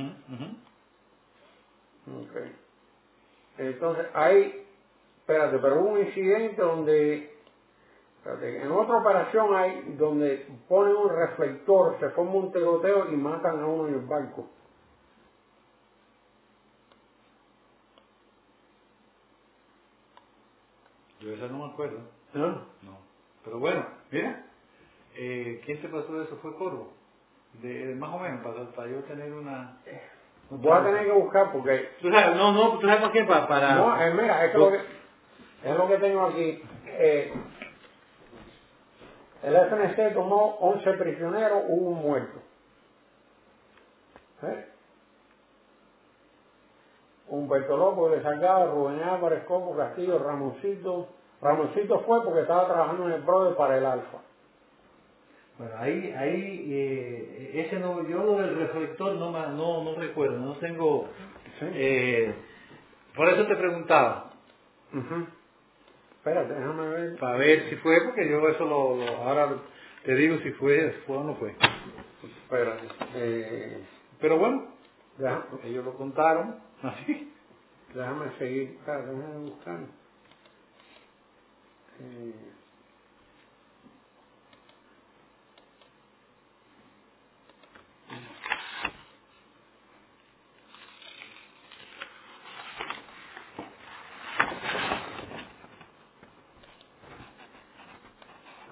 Okay. Entonces ahí, espérate, pero hubo un incidente donde, en otra operación hay donde ponen un reflector, se forma un tiroteo y matan a uno en el barco. Yo esa no me acuerdo. ¿No? No. Pero bueno, mira, ¿quién te pasó eso? Fue Corvo. Más o menos, para yo tener una... Voy a tener que buscar porque... ¿Tú sabes? ¿Tú sabes por qué? Para... No, mira, es lo que tengo aquí. El FNC tomó 11 prisioneros, hubo un muerto. Humberto López de Salgado, Rubén Álvarez, Coco Castillo, Ramoncito. Ramoncito fue porque estaba trabajando en el brother para el Alfa. Bueno, ese no, yo lo del reflector no recuerdo, no tengo... Sí. Por eso te preguntaba. Espérate, déjame ver. Para ver si fue, porque yo eso ahora te digo si fue o no fue. Espérate. Pero bueno, Déjame, ellos lo contaron así. déjame seguir. Espérate, déjame buscar.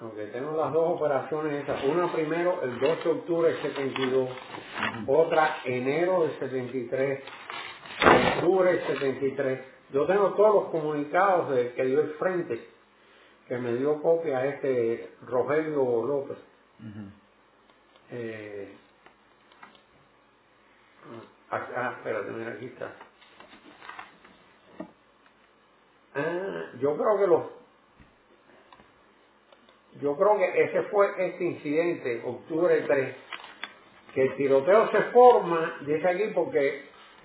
Aunque tengo las dos operaciones esas. Una primero el 12 de octubre del 72, otra enero del 73, octubre del 73. Yo tengo todos los comunicados que dio el frente, que me dio copia Rogelio López. Espérate, mira, aquí está. Yo creo que ese fue este incidente, octubre 3, que el tiroteo se forma, dice aquí, porque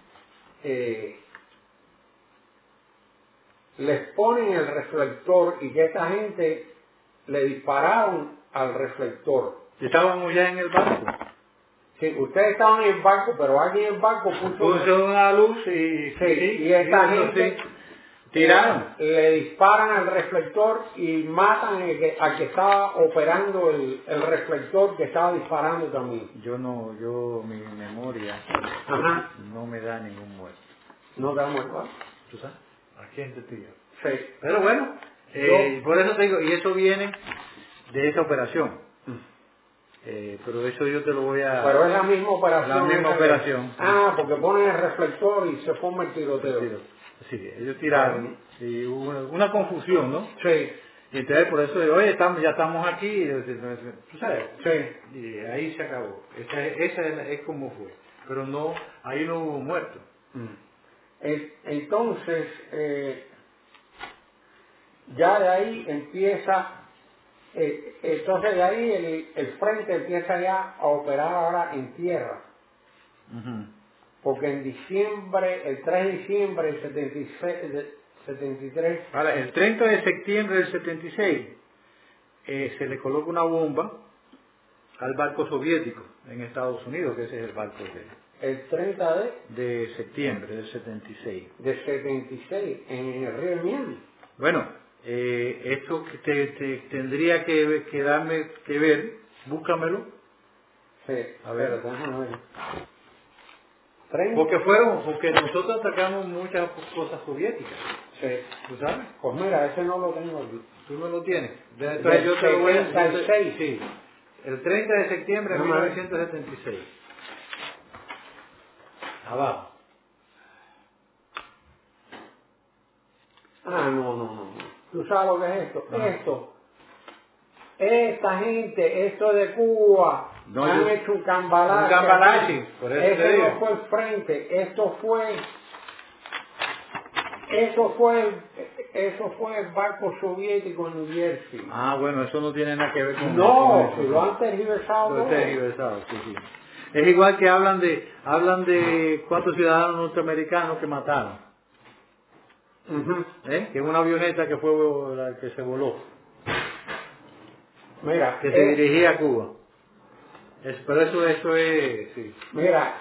les ponen el reflector y que esta gente le dispararon al reflector. ¿Estábamos ya en el barco? Sí, ustedes estaban en el barco, pero alguien en el barco puso una luz y... Sí, y esta gente... tiraron. Le disparan al reflector y matan al que estaba operando el reflector, que estaba disparando también. Mi memoria no me da ningún muerto. ¿No te da muerto? ¿Tú sabes? Aquí en Testillo. Sí. Pero bueno, por eso te digo, y eso viene de esa operación. Pero eso yo te lo voy a... Pero es la misma operación. La misma operación. Porque ponen el reflector y se forma el tiroteo. Sí, ellos tiraron y hubo una confusión, ¿no? Sí. Y entonces por eso digo, oye, ya estamos aquí, ¿tú sabes? Sí. Y ahí se acabó. Esa es como fue. Pero no, ahí no hubo muertos. Entonces, ya de ahí empieza, entonces de ahí el frente empieza ya a operar ahora en tierra. Porque en diciembre, el 3 de diciembre del 73... Ahora, el 30 de septiembre del 76 se le coloca una bomba al barco soviético en Estados Unidos, que ese es el barco el 30 de septiembre del 76. De 76, en el río de Miami. Bueno, esto te tendría que darme que ver, búscamelo. Sí, a ver. Déjame ver. Porque nosotros atacamos muchas cosas soviéticas. Sí. ¿Tú sabes? Pues mira, ese no lo tengo aquí. ¿Tú no lo tienes? Entonces yo te lo voy a... 76. Sí. El 30 de septiembre de 1976. Abajo. No. ¿Tú sabes lo que es esto? Esta gente, esto de Cuba, han hecho un cambalache. Un cambalache, por eso te digo. No fue el frente, eso fue el barco soviético en New Jersey. Bueno, eso no tiene nada que ver con... No, si lo han tergiversado. Lo han tergiversado, sí. Es igual que hablan de 4 ciudadanos norteamericanos que mataron. Que es una avioneta que fue la que se voló. Mira, que se dirigía a Cuba. Pero eso es... Sí. Mira,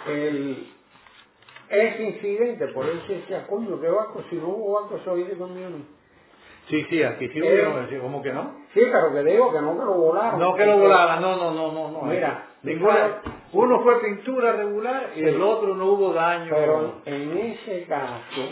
ese incidente, por eso decía, coño, ¿qué barco? Si no hubo barco soviético en Miami. Sí, aquí sí hubo, ¿cómo que no? Sí, pero que digo que no que lo volaron. No que lo volaran, no. Mira, uno fue pintura regular y el otro no hubo daño. Pero en ese caso,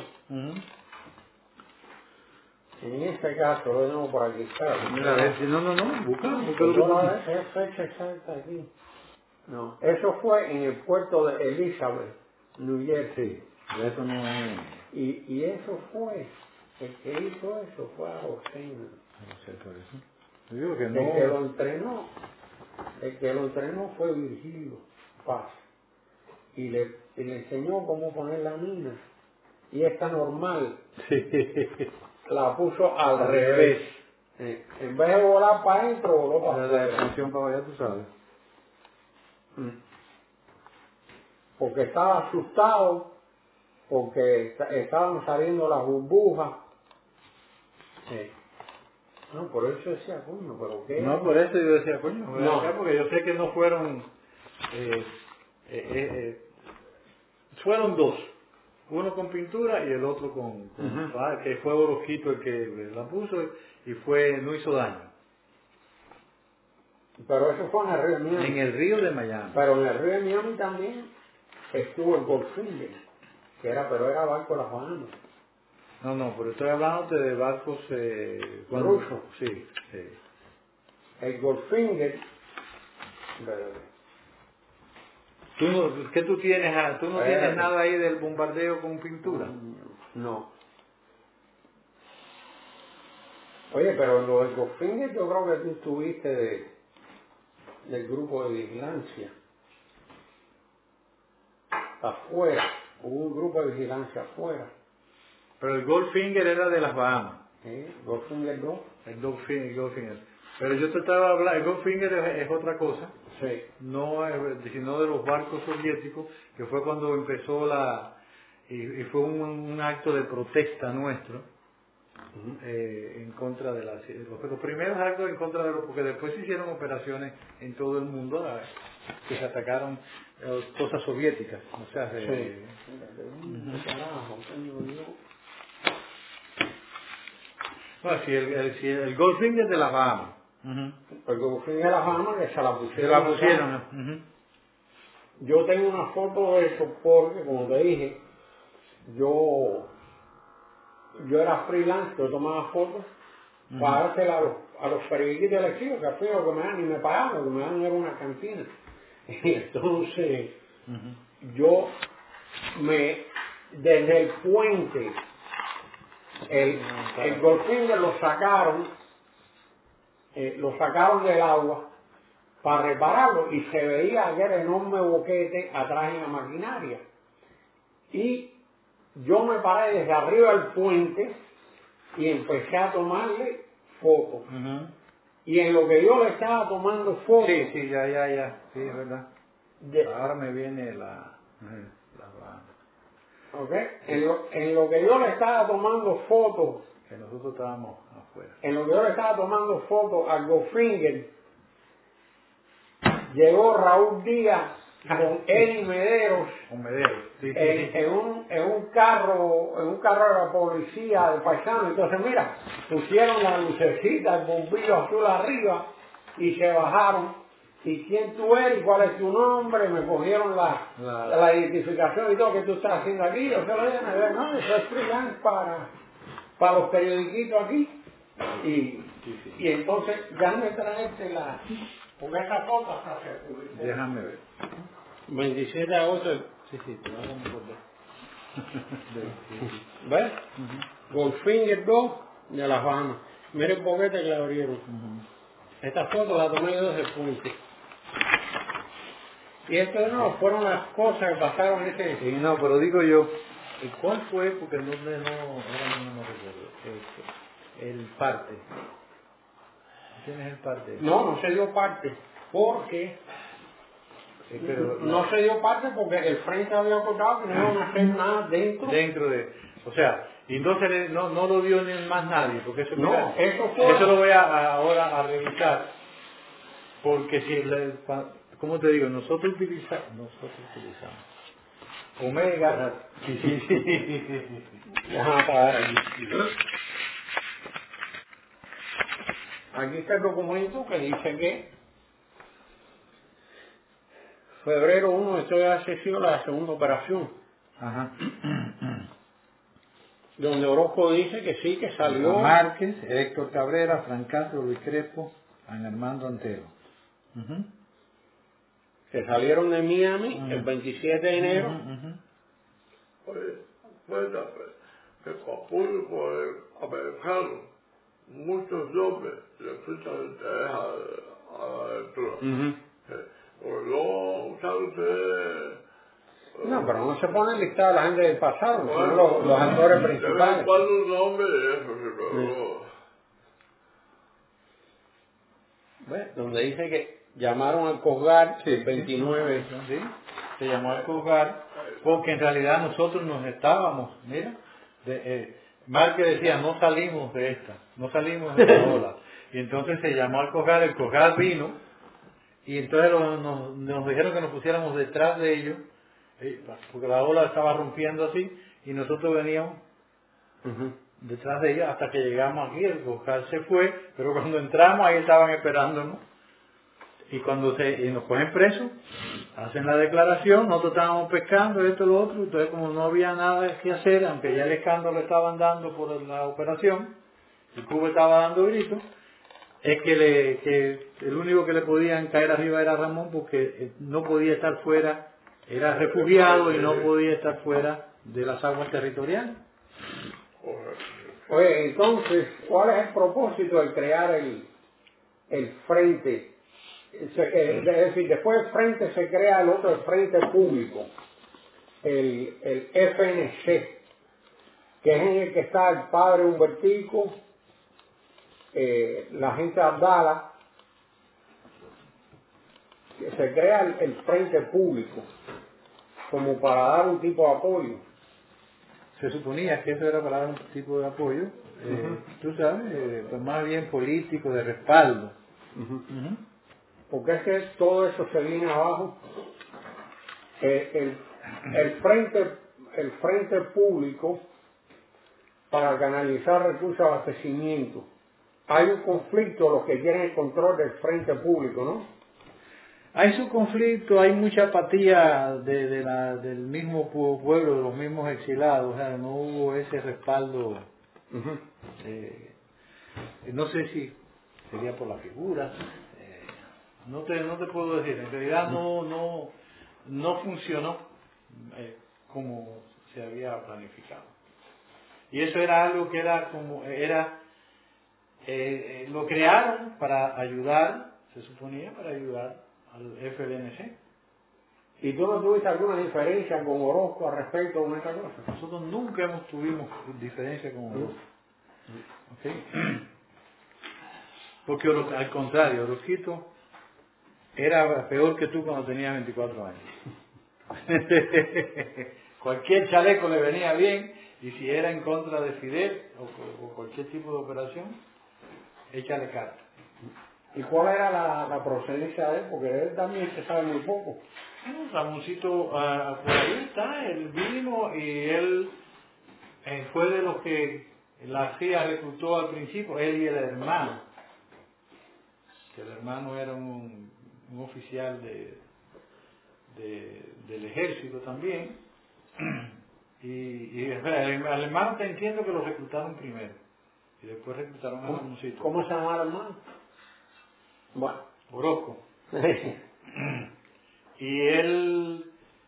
lo tenemos por aquí. Mira, a ver si no, busca. ¿Qué fecha exacta aquí? No, eso fue en el puerto de Elizabeth, New Jersey. Eso no es... Y eso fue, el que hizo eso fue a Rosena. No sé por eso. Yo digo que no. El que lo entrenó fue Virgilio Paz. Y le enseñó cómo poner la mina. Y esta normal la puso al revés. En vez de volar para adentro, voló para afuera. La expansión para allá, tú sabes. Porque estaba asustado, porque estaban saliendo las burbujas. No, por eso decía, coño, pero ¿qué? No, por eso yo decía, coño, no. Porque yo sé que no fueron... fueron 2. Uno con pintura y el otro con que fue Orozquito el que la puso y no hizo daño. Pero eso fue en el río de Miami. En el río de Miami. Pero en el río de Miami también estuvo el Goldfinger, pero era barco de las Bahamas. No, pero estoy hablando de barcos... rusos. Sí. el Goldfinger, ¿Qué tú tienes? ¿Tú no tienes nada ahí del bombardeo con pintura? No. Oye, pero lo del Goldfinger yo creo que tú estuviste del grupo de vigilancia. Afuera, hubo un grupo de vigilancia afuera. Pero el Goldfinger era de las Bahamas. Goldfinger 2. El Goldfinger. Pero yo te estaba hablando, el Goldfinger es otra cosa. Sí. No, sino de los barcos soviéticos, que fue cuando empezó y fue un acto de protesta nuestro en contra de los primeros actos en contra de porque después se hicieron operaciones en todo el mundo que se atacaron cosas soviéticas, o sea, no, si el Goldfinger de las Bahamas. El Goldfinger de las Bahamas que se la pusieron. Se la pusieron. Yo tengo una foto de eso porque, como te dije, yo era freelance, yo tomaba fotos para dárselas a los periodistas electivos, que al fin lo que me dan, ni me pagaban, lo que me dan era una cantina. Y entonces, yo desde el puente, el Goldfinger lo sacaron del agua para repararlo y se veía aquel enorme boquete atrás en la maquinaria. Y yo me paré desde arriba del puente y empecé a tomarle fotos. Y en lo que yo le estaba tomando fotos... Sí, ya. Sí, es verdad. Ahora me viene la ¿Okay? En lo que yo le estaba tomando fotos... Que nosotros estábamos afuera. En lo que yo le estaba tomando fotos al Goldfinger, llegó Raúl Díaz con Eddie Mederos. Con Mederos. Sí. En un carro de la policía de Paisano. Entonces mira, pusieron la lucecita, el bombillo azul arriba y se bajaron. ¿Y quién tú eres? ¿Cuál es tu nombre? Me cogieron la identificación y todo. ¿Qué tú estás haciendo aquí? Yo se lo dije, no, eso es freelance para los periodiquitos aquí. Y entonces ya me traeste porque esa foto hasta se publicó. Déjame ver. 27 de agosto. Sí, te voy a recordar. ¿Ves? Goldfinger 2 de las Bahamas. Mira el boquete que le abrieron. Esta foto la tomé yo desde el puente. Y esto no fueron las cosas que pasaron ese... Sí, no, pero digo yo, ¿cuál fue? Porque ahora mismo no recuerdo. El parte. ¿Tienes el parte? No se dio parte. Porque... no se dio parte porque el frente había acordado que no iban a hacer nada dentro o sea, y entonces no lo vio ni más nadie, porque eso eso lo voy ahora a revisar, porque si ¿cómo te digo? Nosotros utilizamos Omega. Sí. Déjame apagar aquí. Aquí está el documento que dice que febrero 1 esto ya ha sido la segunda operación. Ajá. Donde Orozco dice que sí, que salió... Márquez, Héctor Cabrera, Francastro, Luis Crespo, San Armando Antero. Que salieron de Miami el 27 de enero. Que con público americano, muchos hombres le quitan interés a la aventura. No, ¿sabes? No, pero no se pone listado la gente del pasado, sino los actores principales. ¿Cuál es un nombre de eso? ¿Ves? Donde dice que llamaron al Cosgar el 29. Sí, se llamó al Cosgar, porque en realidad nosotros nos estábamos, mira, Márquez decía, no salimos de la ola. Y entonces se llamó al Cosgar, el Cosgar vino, y entonces nos dijeron que nos pusiéramos detrás de ellos, porque la ola estaba rompiendo así, y nosotros veníamos detrás de ellos hasta que llegamos aquí. El Cosgar se fue, pero cuando entramos ahí estaban esperándonos, y cuando nos cogen presos, hacen la declaración, nosotros estábamos pescando, esto y lo otro, entonces como no había nada que hacer, aunque ya el escándalo estaban dando por la operación, el Cuba estaba dando gritos, es que el único que le podían caer arriba era Ramón, porque no podía estar fuera, era refugiado y no podía estar fuera de las aguas territoriales. Oye, entonces, ¿cuál es el propósito de crear el frente? Es decir, después del frente se crea el otro, el frente público, el FNC, que es en el que está el padre Humbertico, la gente de Abdala, que se crea el frente público, como para dar un tipo de apoyo. Se suponía que eso era para dar un tipo de apoyo, tú sabes, pues más bien político, de respaldo. Porque es que todo eso se viene abajo. El frente público para canalizar recursos de abastecimiento. Hay un conflicto, los que quieren el control del frente público, ¿no? Hay su conflicto, hay mucha apatía del mismo pueblo, de los mismos exilados, o sea, no hubo ese respaldo. No sé si sería por la figura, no te puedo decir, en realidad no funcionó como se había planificado. Y eso era algo que lo crearon para ayudar, se suponía, para ayudar al FLNC. ¿Y tú no tuviste alguna diferencia con Orozco al respecto de esta cosa? Nosotros nunca tuvimos diferencia con Orozco. ¿Okay? Porque al contrario, Orozquito era peor que tú cuando tenías 24 años. Cualquier chaleco le venía bien, y si era en contra de Fidel o cualquier tipo de operación, échale carta. ¿Y cuál era la procedencia de él? Porque de él también se sabe muy poco. Ramoncito, por ahí está, él vino y él fue de los que la CIA reclutó al principio, él y el hermano, que el hermano era un oficial del ejército también, y al hermano te entiendo que lo reclutaron primero, y después reclutaron a Ramoncito. ¿Cómo se llama el hermano? Bueno. Orozco. Y él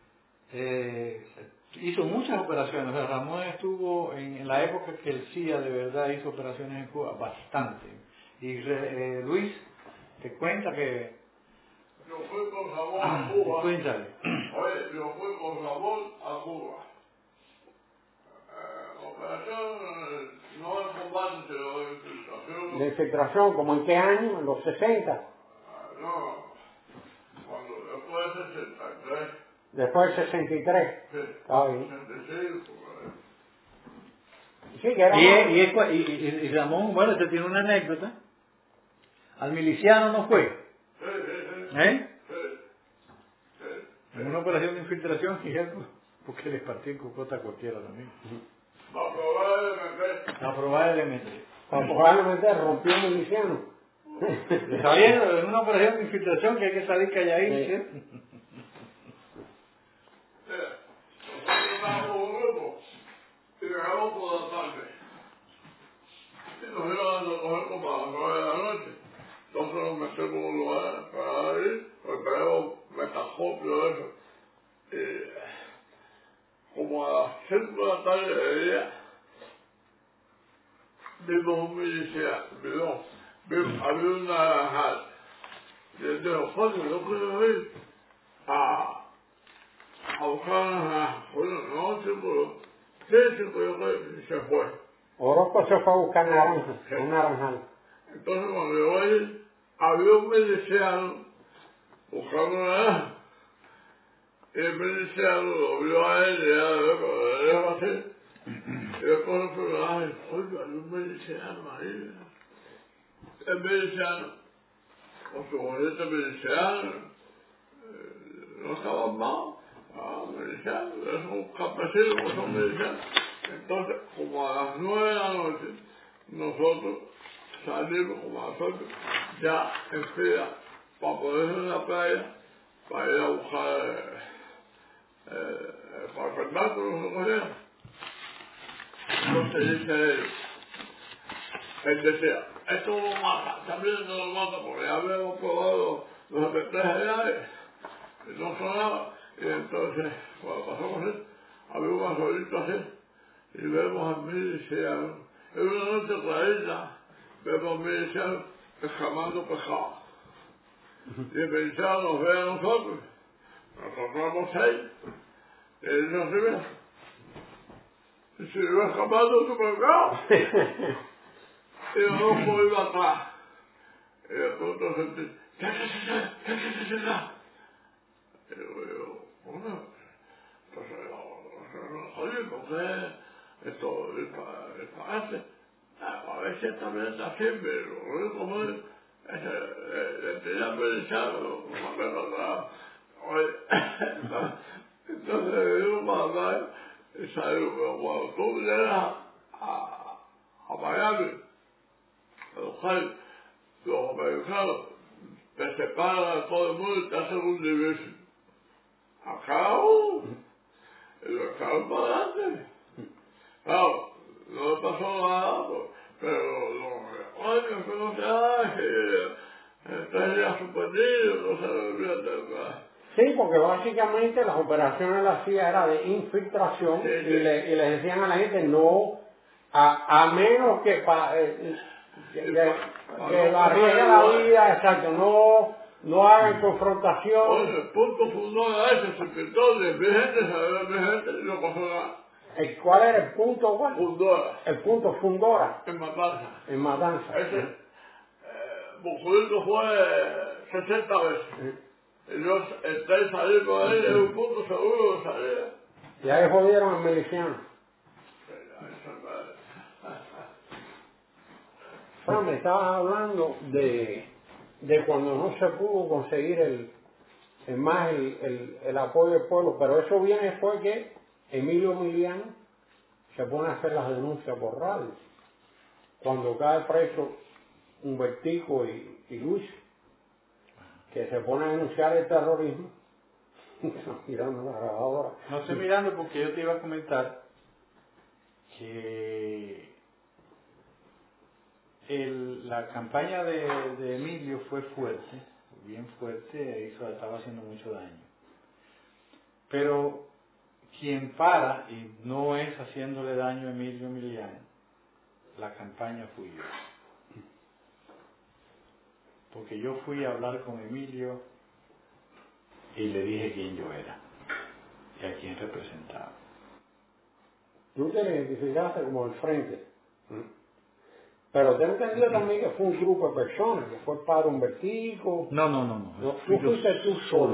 hizo muchas operaciones. O sea, Ramón estuvo en la época que el CIA de verdad hizo operaciones en Cuba, bastante. Y Luis te cuenta que... Yo fui con Ramón a Cuba. Cuéntale. Oye, yo fui con Ramón a Cuba. Operación no de combate, sino de infiltración. ¿De infiltración? ¿Como en qué año? ¿En los 60? No, cuando después de 63. Después del 63. Sí. Está bien. 65. Sí, que era Y Ramón, bueno, te tiene una anécdota. Al miliciano no fue. ¿Eh? En una operación de infiltración, y él, porque les partió en cocota a cualquiera también. A probar el MT. Probablemente rompió un miliciano. Saliendo en una operación de infiltración que hay que salir calladito. Sí. ¿Sí? Nosotros estábamos un grupo y llegamos por la tarde. Y nos iban a coger como a las 9 de la noche. Entonces nos metimos en un lugar para ir, porque tenemos metacopio de eso. Y como a las 5 de la tarde de día, vimos un milicia, había un naranjal. Y él dijo, Jorge, yo quiero ir a buscar una naranja. Bueno, no, chico, sí, chico, yo quiero ir. Y se fue. Orozco se fue a buscar naranja, un naranjal. Entonces cuando yo ahí, había un miliciano buscando naranja. Y el miliciano lo vio a él y ya le dijo así. Y después el personaje, oye, hay un miliciano ahí. El miliciano, con su bonito miliciano, no estaba armado. Miliciano, es un campesino, pues son milicianos. Entonces, como a las 9 de la noche, nosotros salimos como a las 8, ya en fila, para poder ir a la playa, para ir a buscar para el Fernando, no se cogía. Entonces dice él decía, esto lo mata, también no lo mata, porque ya habíamos probado los de 3 reales, y no sonaba, y entonces, cuando pasamos él, había una solita así, y vemos a milicianos, en una noche clarita, vemos a milicianos escamando pescado. Y el miliciano nos ve a nosotros éramos 6, y él nos ve, y se iba escapando su pescado. Y yo no puedo ir atrás. Y de pronto sentí, ¿qué es eso? Y yo, bueno, entonces, oye, ¿por qué esto disparate? A veces también está así, pero lo único es el tirar pensado, no me lo da. Oye, entonces yo para atrás y salí, cuando tú llegas a Miami, los americanos te separan a todo el mundo y te hacen un division. Acá, y lo echaron para adelante. Claro, no le pasó nada, pero oye, que no se hace, está ya suspendido, no se le olvida nada. Sí, porque básicamente las operaciones de la CIA era de infiltración, Sí, sí. y le decían a la gente no, a menos que arriesgue la vida, exacto, no hagan confrontación. Oye, el punto fundó a ese, se pintó de mi gente, sabe mi gente, y no pasó nada. ¿Cuál era el punto? ¿Cuál? Fundora, El punto Fundora, en Matanza. en Matanza. Ese Buculito fue 60 veces. Y yo entré y salí con él, en un punto seguro de salida. Y ahí jodieron al miliciano. Fran, me estabas hablando de cuando no se pudo conseguir el apoyo del pueblo, pero eso viene fue que Emilio Milián se pone a hacer las denuncias por radio. Cuando cae preso Humbertico y Luis, que se pone a denunciar el terrorismo, mirando la grabadora. No estoy mirando porque yo te iba a comentar que la campaña de Emilio fue fuerte, bien fuerte, estaba haciendo mucho daño. Pero quien para, y no es haciéndole daño a Emilio Milián, la campaña fui yo. Porque yo fui a hablar con Emilio y le dije quién yo era y a quién representaba. Tú te identificaste como el frente. Pero te he entendido también que fue un grupo de personas, que fue el padre Humbertico. No. Tú fuiste tú solo.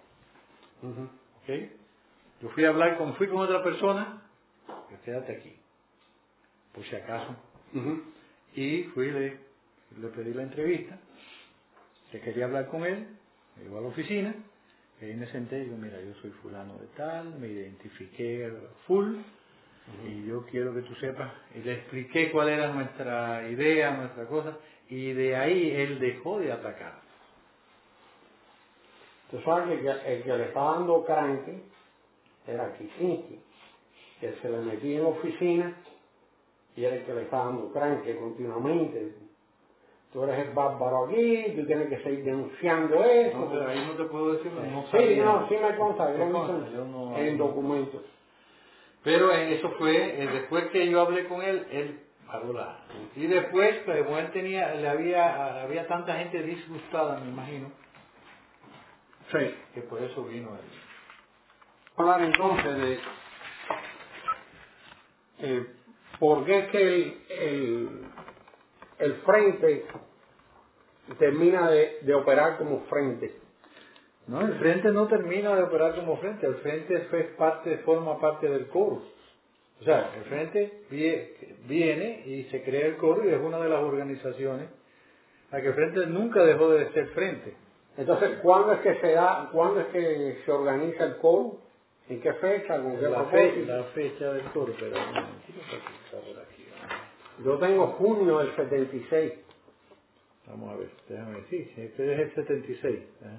¿Ok? Yo fui a hablar fui con otra persona, que quédate aquí, por si acaso. Y fui le pedí la entrevista, que quería hablar con él, me llevó a la oficina, y ahí me senté y digo, mira, yo soy fulano de tal, me identifiqué full, y yo quiero que tú sepas, y le expliqué cuál era nuestra idea, nuestra cosa, y de ahí él dejó de atacar. Tú sabes que el que le estaba dando cranque era Kicinski, que se le metía en la oficina y era el que le estaba dando cranque continuamente. Tú eres el bárbaro aquí, tú tienes que seguir denunciando eso. No, pero ahí no te puedo decir, no Sí, sabía. no, sí me consta, yo lo he Yo no, en documentos. Pero eso fue, después que yo hablé con él paró y después, pues, como él había tanta gente disgustada, me imagino, Sí. que por eso vino él. Hablar entonces de por qué es que el frente termina de operar como frente. No, el frente no termina de operar como frente, el frente forma parte del coro. O sea, el frente viene y se crea el coro y es una de las organizaciones a que el frente nunca dejó de ser frente. Entonces, ¿cuándo es que se organiza el coro? ¿En qué fecha? ¿Con qué propósito? La fecha del coro, pero un momentito para por aquí. Yo tengo junio del 76. Vamos a ver, déjame ver, sí, este es el 76.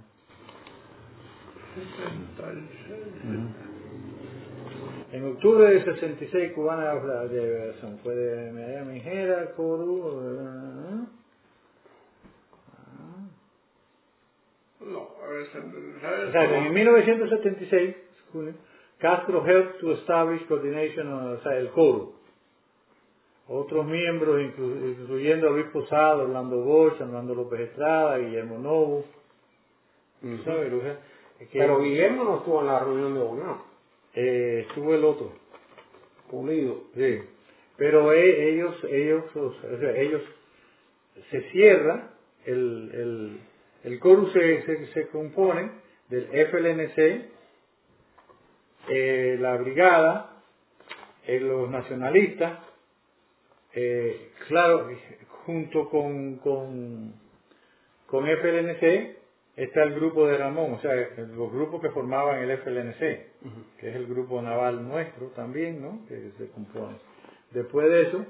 En octubre del 66, Cubana de Liberación. Fue de Medalla Minera, Coro. No, en el 76. O sea, en 1976, junio, Castro helped to establish coordination, o sea, el coro. Otros miembros, incluyendo a Luis Posada, Orlando Bosch, Armando López Estrada, Guillermo Novo. ¿Sabes? Pero Guillermo no estuvo en la reunión de Unión. Estuvo el otro. Pulido. Sí. Pero ellos se cierra, el coro se compone del FLNC, la brigada, los nacionalistas, claro, junto con FLNC está el grupo de Ramón, o sea, los grupos que formaban el FLNC, que es el grupo naval nuestro también, ¿no? Que se compone. Después de eso,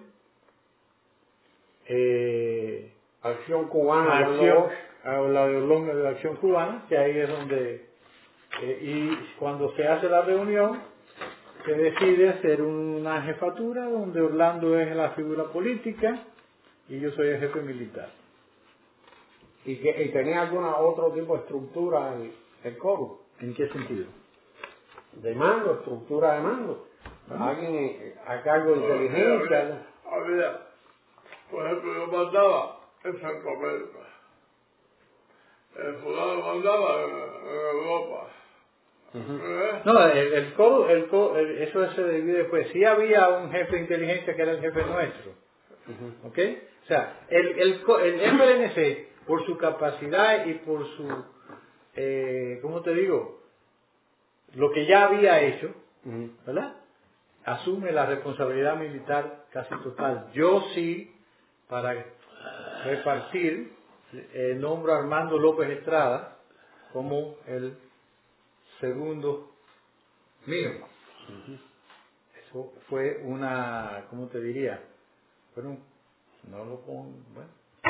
Acción Cubana, la Acción Cubana, que ahí es donde, y cuando se hace la reunión, se decide hacer una jefatura donde Orlando es la figura política y yo soy el jefe militar. ¿Y tenía alguna otro tipo de estructura el coro? ¿En qué sentido? De mando, estructura de mando. Alguien a cargo de inteligencia. Había, por ejemplo, yo mandaba en Centroamérica. El fulano mandaba en Europa. No, el coro, eso se divide después. Sí había un jefe de inteligencia que era el jefe nuestro. ¿Ok? O sea, el FLNC, por su capacidad y por su, ¿cómo te digo? Lo que ya había hecho, ¿verdad? Asume la responsabilidad militar casi total. Yo sí, para repartir, nombro a Armando López Estrada como el segundo mío. Eso fue una, ¿cómo te diría? Bueno, no lo pongo, bueno.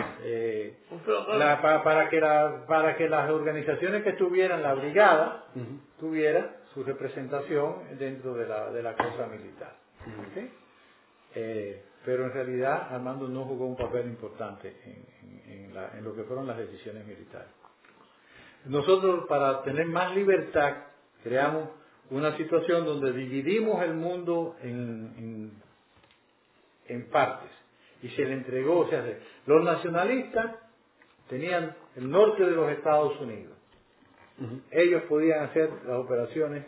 Para que las organizaciones que tuvieran la brigada tuviera su representación dentro de la cosa militar. ¿Okay? Pero en realidad Armando no jugó un papel importante en lo que fueron las decisiones militares. Nosotros, para tener más libertad, creamos una situación donde dividimos el mundo en partes y se le entregó, o sea, los nacionalistas tenían el norte de los Estados Unidos. Ellos podían hacer las operaciones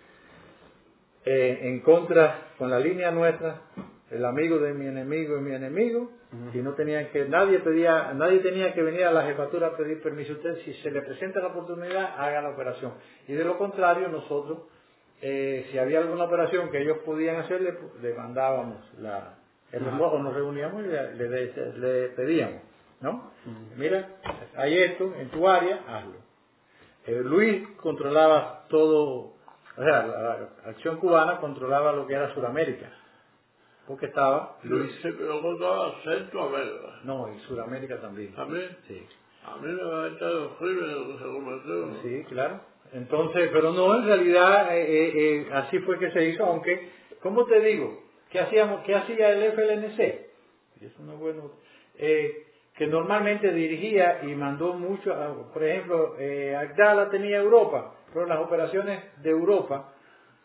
en contra, con la línea nuestra, el amigo de mi enemigo es mi enemigo, y no tenían que, nadie tenía que venir a la jefatura a pedir permiso. Usted, si se le presenta la oportunidad, haga la operación. Y de lo contrario, nosotros, si había alguna operación que ellos podían hacer, le mandábamos el reloj, nos reuníamos y le pedíamos, ¿no? Mira, hay esto en tu área, hazlo. Luis controlaba todo, o sea, la Acción Cubana controlaba lo que era Sudamérica, porque estaba Luis. Sí, pero controlaba Centroamérica. No, y Sudamérica también. ¿También? Sí. A mí me va a echar los crímenes que se cometieron. Sí, claro. Entonces, pero no, en realidad así fue que se hizo, aunque, ¿cómo te digo? ¿Qué hacía el FLNC? Y eso no es bueno. Que normalmente dirigía y mandó mucho, por ejemplo, Abdala tenía Europa, pero las operaciones de Europa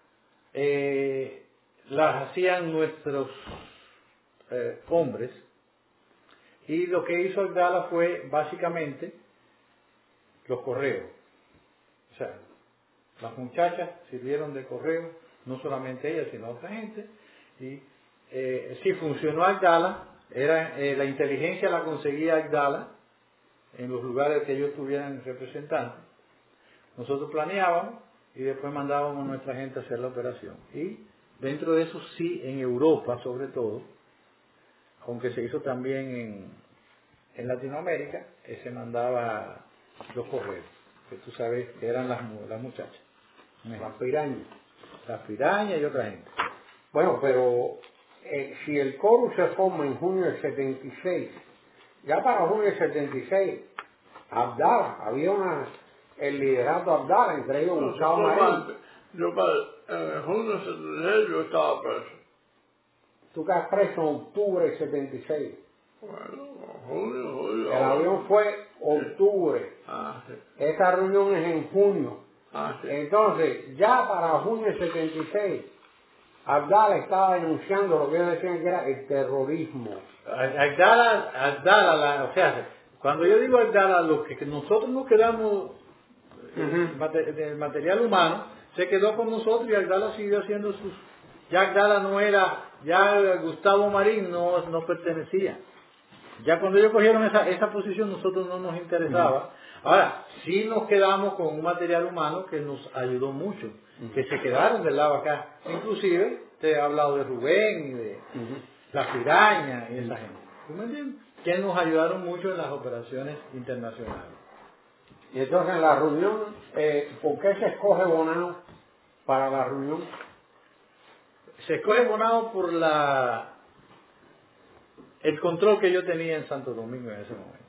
las hacían nuestros hombres, y lo que hizo Abdala fue básicamente los correos. O sea, las muchachas sirvieron de correo, no solamente ellas, sino otra gente, y sí funcionó Abdala. La inteligencia la conseguía Abdala en los lugares que ellos tuvieran representantes. Nosotros planeábamos y después mandábamos a nuestra gente a hacer la operación. Y dentro de eso sí, en Europa sobre todo, aunque se hizo también en Latinoamérica, se mandaba los correos, que tú sabes que eran las muchachas. Las pirañas. Las pirañas y otra gente. Bueno, pero si el coro se forma en junio del 76, ya para junio del 76, Abdala, había el liderato Abdala, entre ellos Gustavo Marín. Yo en junio del 76 yo estaba preso. Tú quedas preso en octubre del 76. Bueno, julio. El avión fue octubre. Sí. Esta reunión es en junio. Sí. Entonces, ya para junio del 76, Abdala estaba denunciando lo que ellos decían que era el terrorismo. Abdala, o sea, cuando yo digo Abdala, lo que nosotros nos quedamos del material humano, se quedó con nosotros y Abdala siguió haciendo sus... Ya Abdala no era, ya Gustavo Marín no pertenecía. Ya cuando ellos cogieron esa posición, nosotros no nos interesaba. Ahora, sí nos quedamos con un material humano que nos ayudó mucho, que se quedaron del lado acá. Inclusive, te he hablado de Rubén y de la Piraña y esa gente. ¿Tú me entiendes? Que nos ayudaron mucho en las operaciones internacionales. Y entonces en la reunión, ¿por qué se escoge Bonao para la reunión? Se escoge Bonao por el control que yo tenía en Santo Domingo en ese momento.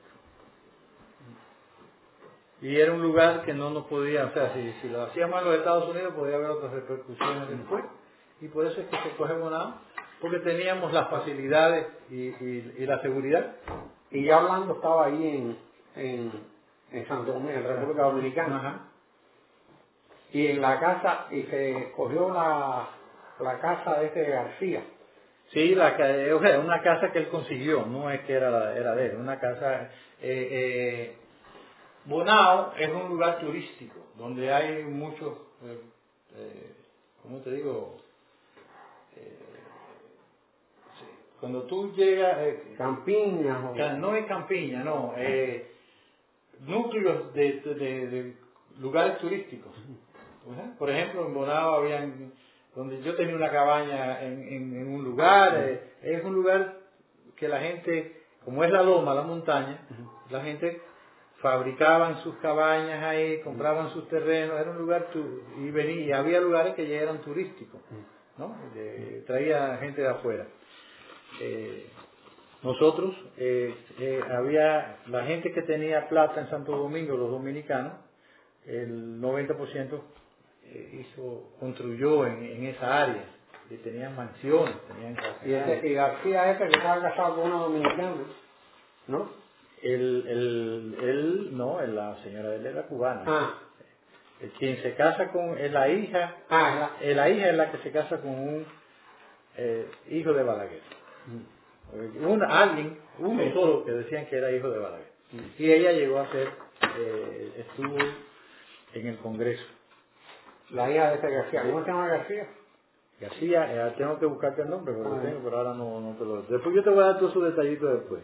Y era un lugar que no nos podía, o sea, si lo hacíamos en los Estados Unidos podía haber otras repercusiones después. Y por eso es que se escoge Bonao, porque teníamos las facilidades y la seguridad. Y ya Orlando estaba ahí en Santo Domingo, en República Dominicana. Ajá. Y en la casa, y se escogió la casa de García. Sí, o sea, una casa que él consiguió, no es que era de él, una casa... Bonao es un lugar turístico, donde hay muchos, ¿cómo te digo? Sí. Cuando tú llegas... Campiñas. no es campiña, no, núcleos de lugares turísticos. Por ejemplo, en Bonao donde yo tenía una cabaña en un lugar, es un lugar que la gente, como es la loma, la montaña, la gente fabricaban sus cabañas ahí, compraban sus terrenos, era un lugar y había lugares que ya eran turísticos, ¿no? Traía gente de afuera. Nosotros, había la gente que tenía plata en Santo Domingo, los dominicanos, el 90% construyó en esa área, y tenían mansiones, tenían casas. Y García que estaba casado con una dominicana, ¿no? No, la señora de él era cubana. Quien se casa es la hija. La hija es la que se casa con un hijo de Balaguer. Uno solo que decían que era hijo de Balaguer. Y ella llegó a ser, estuvo en el Congreso. La hija de García. ¿Cómo se llama García? García, tengo que buscarte el nombre, pero ahora no te lo... Después yo te voy a dar todos esos detallitos después.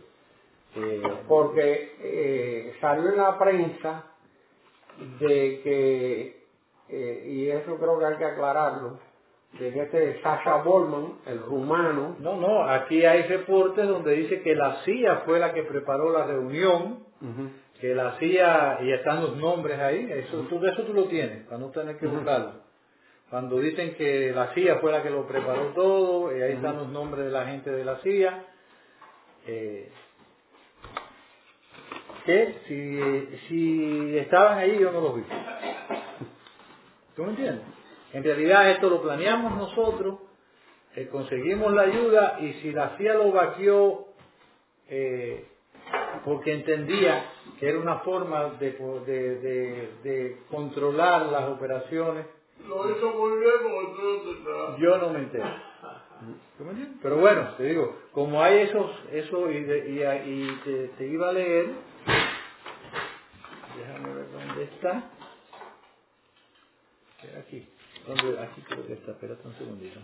Porque salió en la prensa de que, y eso creo que hay que aclararlo, de que Sasha Borman, el rumano... No, aquí hay reportes donde dice que la CIA fue la que preparó la reunión, que la CIA, y están los nombres ahí, eso tú lo tienes, para no tener que buscarlo. Cuando dicen que la CIA fue la que lo preparó todo, y ahí están los nombres de la gente de la CIA, que si estaban allí yo no los vi. ¿Tú me entiendes? En realidad esto lo planeamos nosotros, conseguimos la ayuda y si la CIA lo vaqueó porque entendía que era una forma de controlar las operaciones. Lo hizo muy bien porque yo no me entero. ¿Tú me entiendes? Pero bueno, te digo, como hay eso y te iba a leer, déjame ver dónde está. Aquí creo que está, espérate un segundito.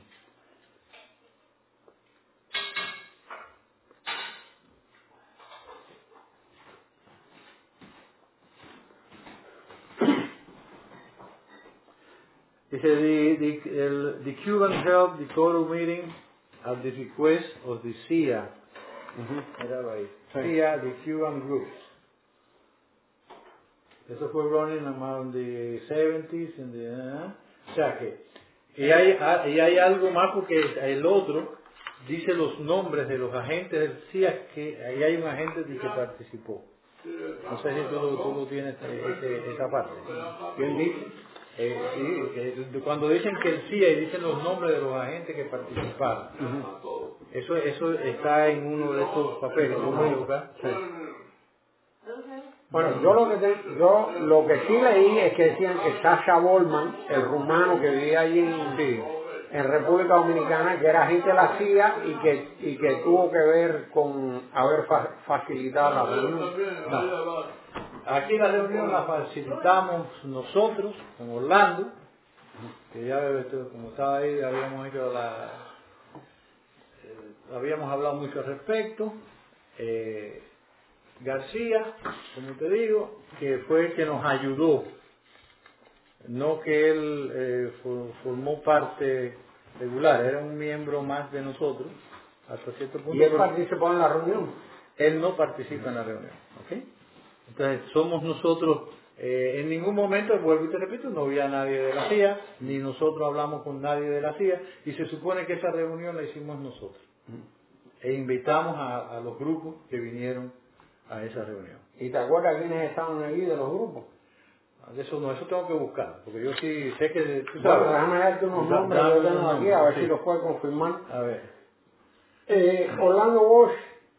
Dice, the Cuban held the total meeting at the request of the CIA. Era ahí. CIA, the Cuban groups. Eso fue running around the 70s. O sea que, y hay algo más porque el otro dice los nombres de los agentes del CIA, que ahí hay un agente que participó. No sé si tú lo tienes esa parte. ¿Quién dice? Sí, cuando dicen que el CIA y dicen los nombres de los agentes que participaron. Eso está en uno de estos papeles. Sí. Bueno, yo lo que sí leí es que decían que Sasha Borman, el rumano que vivía allí en República Dominicana, que era agente de la CIA y que tuvo que ver con haber facilitado la reunión. No. Aquí la reunión la facilitamos nosotros con Orlando, que ya como estaba ahí habíamos hecho habíamos hablado mucho al respecto. García, como te digo, que fue el que nos ayudó, no que él formó parte regular, era un miembro más de nosotros, hasta cierto punto. ¿Y él participó en la reunión? Él no participa en la reunión, ¿ok? Entonces, somos nosotros, en ningún momento, vuelvo y te repito, no había nadie de la CIA, ni nosotros hablamos con nadie de la CIA, y se supone que esa reunión la hicimos nosotros. E invitamos a los grupos que vinieron a esa reunión. ¿Y te acuerdas quiénes estaban ahí de los grupos? Eso tengo que buscar, porque yo sí sé que... ¿tú Bueno, sabes? déjame darte unos nombres que yo tengo aquí, a ver si los puedes confirmar. A ver. Orlando Bosch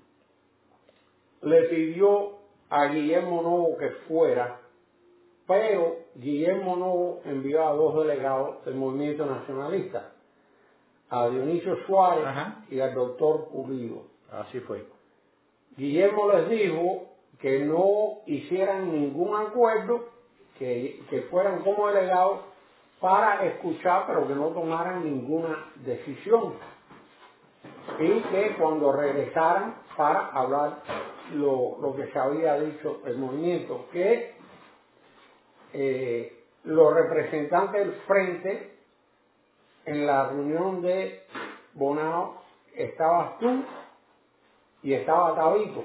le pidió a Guillermo Novo que fuera, pero Guillermo Novo envió a 2 delegados del movimiento nacionalista, a Dionisio Suárez y al doctor Pulido. Así fue. Guillermo les dijo que no hicieran ningún acuerdo, que fueran como delegados para escuchar, pero que no tomaran ninguna decisión. Y que cuando regresaran para hablar lo que se había dicho el movimiento, que los representantes del frente en la reunión de Bonao estabas tú y estaba Tabito,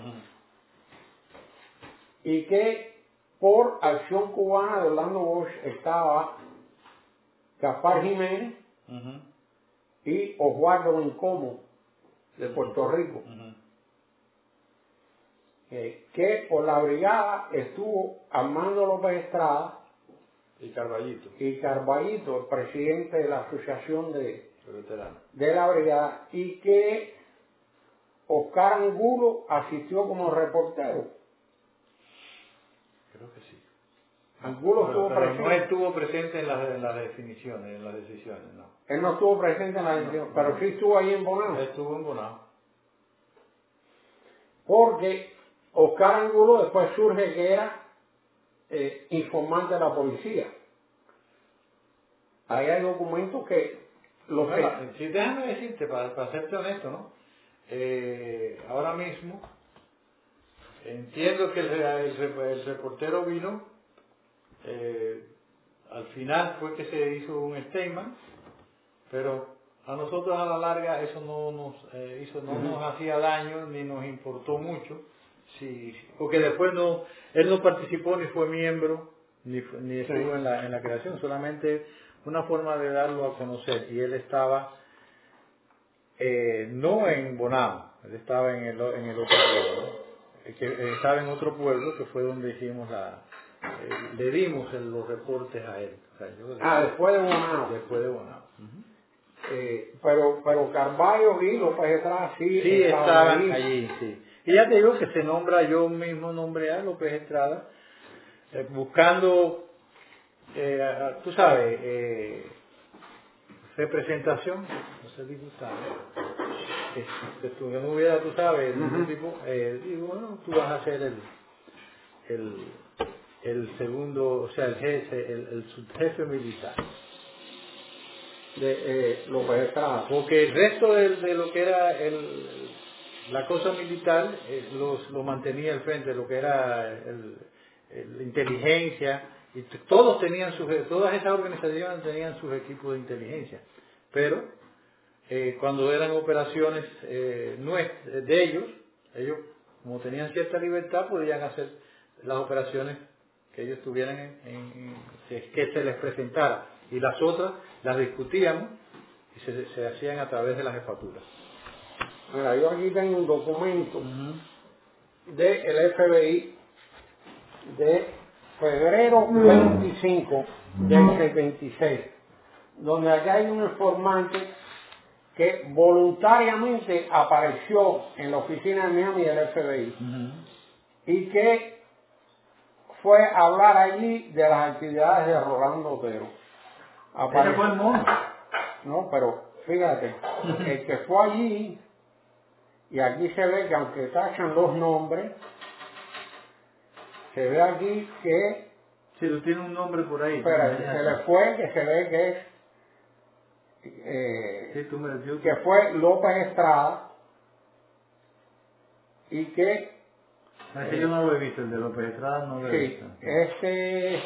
y que por Acción Cubana de Orlando Bosch estaba Gaspar Jiménez y Osvaldo Bencomo de Puerto Rico, que por la brigada estuvo Armando López Estrada y Carballito, el presidente de la asociación de la brigada, y que Oscar Angulo asistió como reportero. Creo que sí. Angulo estuvo presente. No estuvo presente en las definiciones, en las decisiones, no. Él no estuvo presente en la decisión, pero sí estuvo ahí en Bonao. Estuvo en Bonao. Porque Oscar Angulo después surge que era informante de la policía. Ahí hay documentos que los sí, déjame decirte, para serte honesto, ¿no? Ahora mismo entiendo que el reportero vino, al final fue que se hizo un statement, pero a nosotros a la larga eso no nos hacía daño ni nos importó mucho, porque después él no participó ni fue miembro ni estuvo en la creación, solamente una forma de darlo a conocer, y él estaba no en Bonao, él estaba en el otro pueblo, que estaba en otro pueblo que fue donde hicimos le dimos los reportes a él. O sea, después de Bonao. Después de Bonao. Pero Carballo y López Estrada sí estaban allí, sí. Y ya te digo que se nombra, yo mismo nombré a López Estrada, buscando, tú sabes, representación, no sé, diputado, que tú no hubiera, tú sabes, ningún tipo, digo, bueno, tú vas a ser el segundo, o sea, el jefe, el subjefe militar de López Estrada. Porque el resto de lo que era la cosa militar lo mantenía al frente, lo que era la inteligencia, y todas esas organizaciones tenían sus equipos de inteligencia, pero cuando eran operaciones de ellos como tenían cierta libertad podían hacer las operaciones que ellos tuvieran que se les presentara, y las otras las discutíamos y se hacían a través de la jefatura. Mira, yo aquí tengo un documento del FBI de febrero 25 del 76, donde acá hay un informante que voluntariamente apareció en la oficina de Miami del FBI y que fue a hablar allí de las actividades de Rolando Otero. Ese fue el mono. No, pero fíjate, el que fue allí, y aquí se ve que aunque tachan los nombres, se ve aquí que... Sí, tú tienes un nombre por ahí. Espera, se le fue, que se ve que es... que fue López Estrada, y que... Es que yo no lo he visto, el de López Estrada no lo he visto. Espérate,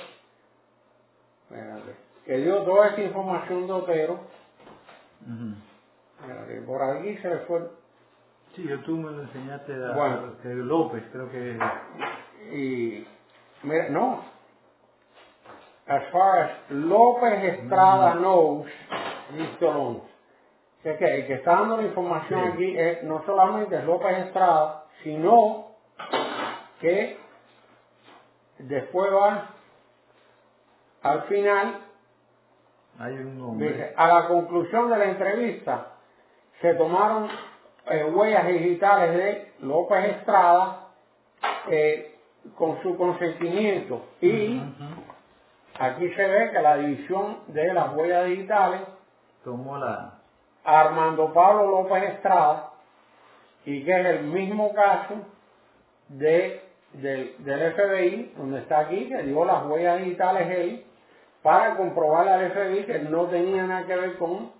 que dio toda esa información de Otero. Espérate, por aquí se le fue... Sí, tú me lo enseñaste bueno, que López, creo que es. Y, mira, no. As far as López Estrada knows, Mr. Long. O sea que el que está dando la información aquí es no solamente es López Estrada, sino que después va al final, Hay un nombre. dice, a la conclusión de la entrevista se tomaron huellas digitales de López Estrada con su consentimiento y aquí se ve que la división de las huellas digitales tomó la... Armando Pablo López Estrada y que es el mismo caso del FBI, donde está aquí, que dio las huellas digitales él, para comprobar al FBI que no tenía nada que ver con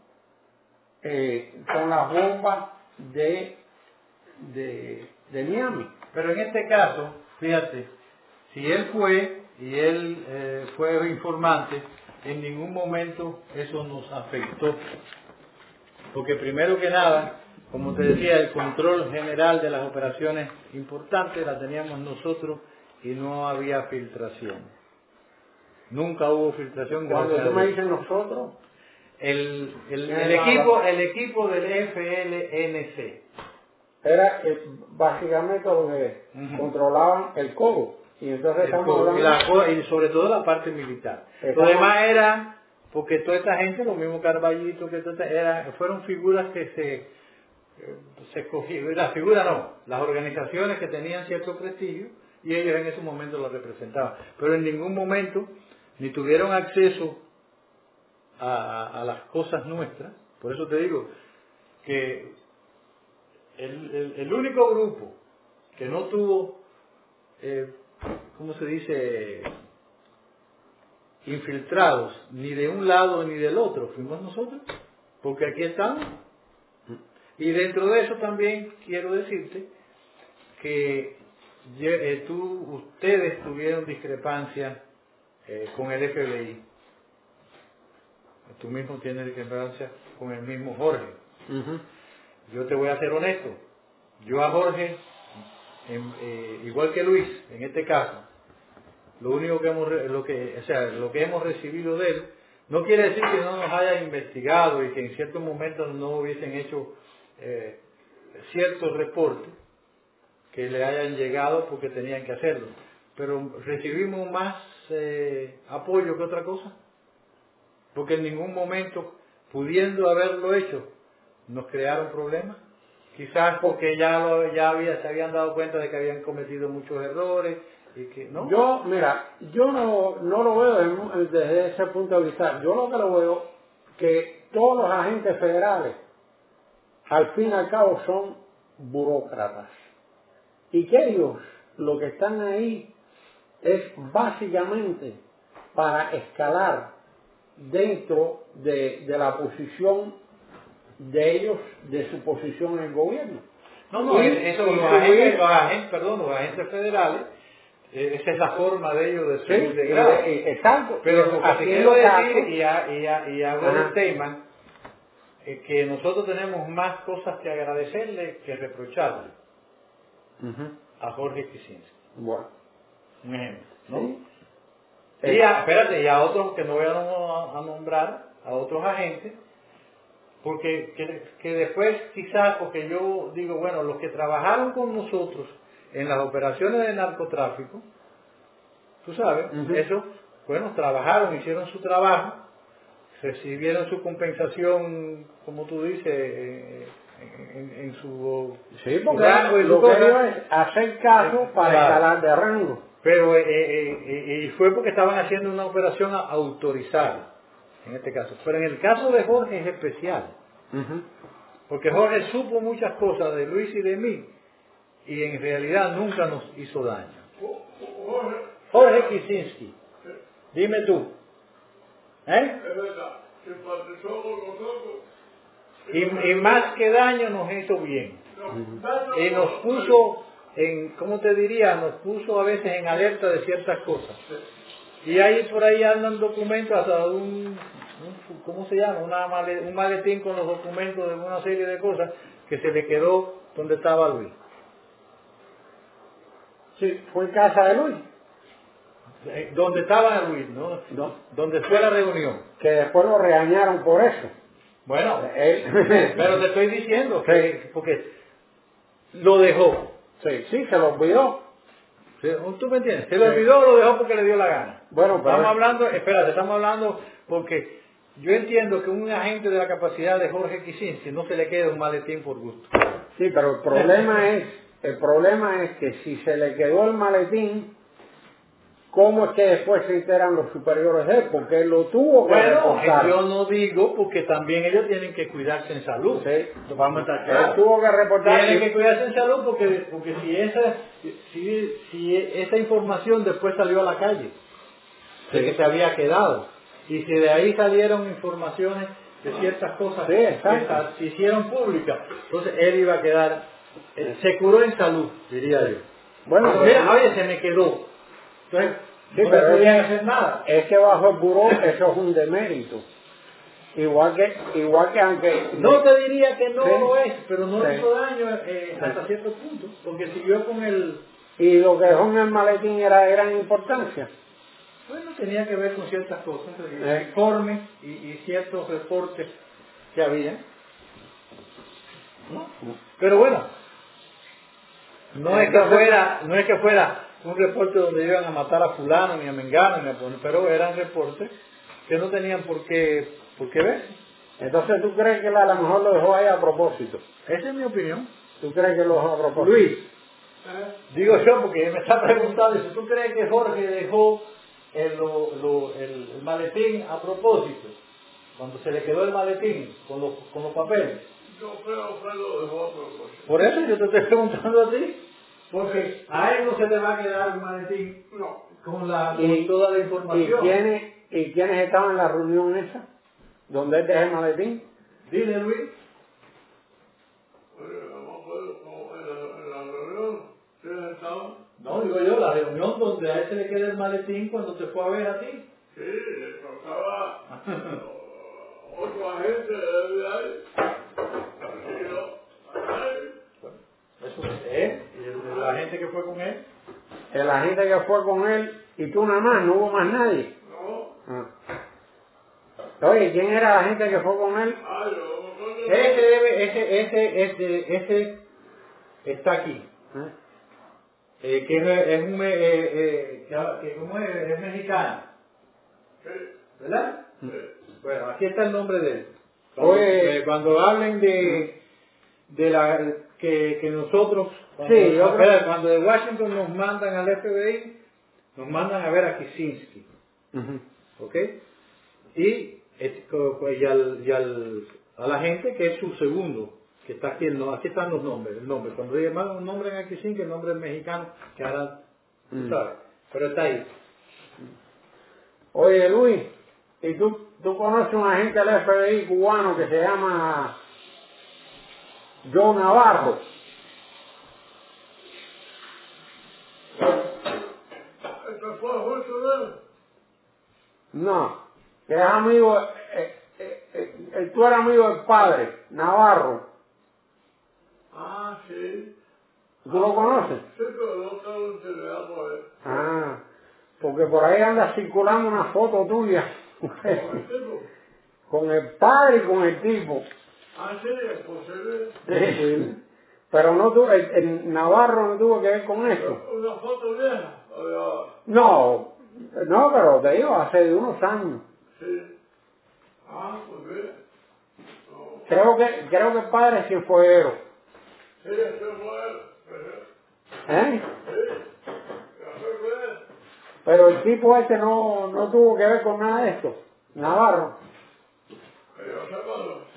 las bombas de Miami. Pero en este caso, fíjate, si él fue y él fue informante, en ningún momento eso nos afectó. Porque primero que nada, como te decía, el control general de las operaciones importantes la teníamos nosotros y no había filtración. Nunca hubo filtración. Cuando tú me dices nosotros, el equipo del FLNC era básicamente lo que controlaban el codo. Y entonces estamos hablando... y sobre todo la parte militar. Lo demás era, porque toda esta gente, lo mismo Carballito, fueron figuras que se escogieron, las figuras no, las organizaciones que tenían cierto prestigio y ellos en ese momento lo representaban. Pero en ningún momento ni tuvieron acceso a las cosas nuestras. Por eso te digo que el único grupo que no tuvo, ¿cómo se dice?, infiltrados ni de un lado ni del otro, fuimos nosotros, porque aquí estamos. Y dentro de eso también quiero decirte que ustedes tuvieron discrepancia con el FBI. Tú mismo tienes discrepancia con el mismo Jorge. Yo te voy a ser honesto. Yo a Jorge, igual que Luis, en este caso, lo único que hemos recibido de él, no quiere decir que no nos haya investigado y que en ciertos momentos no hubiesen hecho ciertos reportes que le hayan llegado porque tenían que hacerlo. Pero recibimos más apoyo que otra cosa. Porque en ningún momento, pudiendo haberlo hecho, nos crearon problemas. Quizás porque se habían dado cuenta de que habían cometido muchos errores y que no. Yo no lo veo desde ese punto de vista. Yo lo que lo veo que todos los agentes federales, al fin y al cabo, son burócratas. Y que ellos, lo que están ahí, es básicamente para escalar dentro de la posición de ellos, de su posición en el gobierno. Los agentes federales, esa es la forma de ellos de subir de grado. Exacto. Pero lo que te quiero decir, y hago el tema, es que nosotros tenemos más cosas que agradecerle que reprocharle a Jorge Kicinski. Bueno. Un ejemplo, ¿no? ¿Sí? Y a otros que no voy a nombrar, a otros agentes, porque que después quizás, porque yo digo, bueno, los que trabajaron con nosotros en las operaciones de narcotráfico, tú sabes, eso, bueno, trabajaron, hicieron su trabajo, recibieron su compensación, como tú dices, en su Sí, porque rango y lo su que cosa. ellos es hacer caso para Claro. escalar de rango. Pero y fue porque estaban haciendo una operación autorizada, en este caso. Pero en el caso de Jorge es especial, porque Jorge supo muchas cosas de Luis y de mí, y en realidad nunca nos hizo daño. Jorge Kicinski, dime tú, ¿eh? Es verdad, simpatizó con nosotros. Y más que daño nos hizo bien. Y nos puso en, ¿cómo te diría? Nos puso a veces en alerta de ciertas cosas. Y ahí por ahí andan documentos hasta ¿cómo se llama? Un maletín con los documentos de una serie de cosas que se le quedó donde estaba Luis. Sí, fue en casa de Luis. Donde estaba Luis, ¿no? No. Donde fue la reunión. Que después lo regañaron por eso. Bueno, Él- pero te estoy diciendo que, porque lo dejó. sí, se lo olvidó. ¿Tú me entiendes? Se lo olvidó o lo dejó porque le dio la gana. Bueno, pero- estamos hablando, espérate, estamos hablando porque yo entiendo que un agente de la capacidad de Jorge Kicinski no se le queda un maletín por gusto. Sí, pero el problema es que si se le quedó el maletín, ¿cómo es que después se enteran los superiores de él? Porque él lo tuvo que Bueno, reportar. yo no digo porque también ellos tienen que cuidarse en salud. Sí. Vamos a estar Él claros. tuvo que reportar. Tienen que cuidarse en salud porque si esa información después salió a la calle, de que se había quedado, y si de ahí salieron informaciones de ciertas cosas Sí, exacto. que se hicieron públicas, entonces él iba a quedar, se curó en salud, diría yo. Bueno, Pero mira, oye, se me quedó. Entonces, sí, no pero le podían hacer nada. es que bajo el buró eso es un demérito. Igual que aunque... No te diría que no Sí. lo es, pero no le Sí. hizo daño hasta cierto punto, porque siguió con el... Y lo que dejó en el maletín era de gran importancia. Bueno, tenía que ver con ciertas cosas, informes y ciertos reportes que había. ¿No? Pero bueno, no es que fuera un reporte donde iban a matar a fulano, ni a mengano, ni a poner, pero eran reportes que no tenían por qué ver. Entonces, ¿tú crees que él a lo mejor lo dejó ahí a propósito? Esa es mi opinión. ¿Tú crees que lo dejó a propósito? Luis, digo yo porque me está preguntando, dice, ¿tú crees que Jorge dejó el maletín a propósito? Cuando se le quedó el maletín con los papeles. Yo creo que lo dejó a propósito. Por eso yo te estoy preguntando a ti. Porque a él no se le va a quedar un maletín No. con toda la información. ¿Y quiénes estaban en la reunión esa? ¿Donde él dejó el maletín? Dile, Luis. Oye, no me acuerdo cómo en la reunión. ¿Quiénes estaban? No, digo yo, la reunión donde a él se le queda el maletín cuando te fue a ver a ti. Sí, le tocaba otro agente de FBI. Y yo, ay, Eso es, y la gente que fue con él. El agente que fue con él y tú nada más, no hubo más nadie. no. Ah. Oye, ¿quién era la gente que fue con él? Ay, yo no me acuerdo. Ese está aquí. ¿Eh? Que es mexicano, Sí, ¿verdad? sí. Bueno, aquí está el nombre de él. Oye. Cuando hablen de la que nosotros, Sí, yo creo- cuando de Washington nos mandan al FBI, nos mandan a ver a Kicinski, ¿ok? Y a la gente que es su segundo, que está aquí, aquí están los nombres, el nombre. Cuando mandan un nombre en Kicinski, el nombre es mexicano, que ahora, tú sabes, pero está ahí. Oye, Luis, ¿y tú conoces un agente del FBI cubano que se llama Joe Navarro? ¿Este fue justo de él? No, que es amigo, tú eres amigo del padre, Navarro. Ah, sí. ¿Tú lo conoces? Sí, pero no tengo intimidad por él. Ah, porque por ahí anda circulando una foto tuya ¿Con el tipo? con el padre y con el tipo. Ah, sí, es posible. Sí. Pero no tuvo, el Navarro no tuvo que ver con esto. ¿Una foto vieja? No, pero te digo, hace unos años. Sí. Ah, pues bien. No. Creo que el padre sí fue héroe. Sí, eso fue. ¿Eh? Sí, eso fue. Pero el tipo este no tuvo que ver con nada de esto. Navarro. Que yo sepa, no.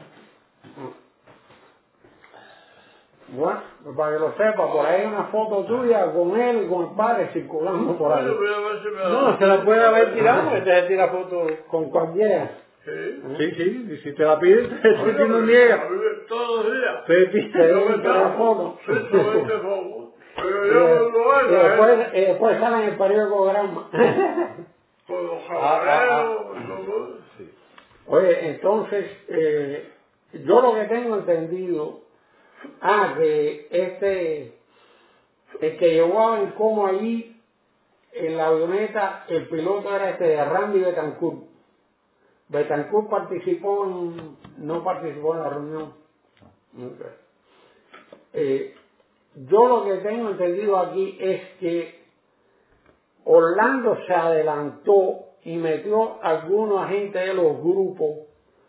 Bueno, pues para que lo sepa, por ahí hay una foto tuya con él y con el padre circulando por ahí. Bueno, voy a ver si me da. No, se la puede haber tirado, este se tira fotos. Con cualquiera. Sí. Sí, sí, y si te la piden, si Bueno, tú no pero niegas. a vivir todos los días. Te Sí, piden. Yo me pero trajo foto. 120 focos. Pero Y, yo lo voy y después sale en el periódico Gramma. con los Ah, jaboneros. Sí. Oye, entonces, yo lo que tengo entendido, que el que llevó a Bencomo allí en la avioneta, el piloto era de Randy Betancourt. Betancourt no participó en la reunión. Okay. Yo lo que tengo entendido aquí es que Orlando se adelantó y metió a algunos agentes de los grupos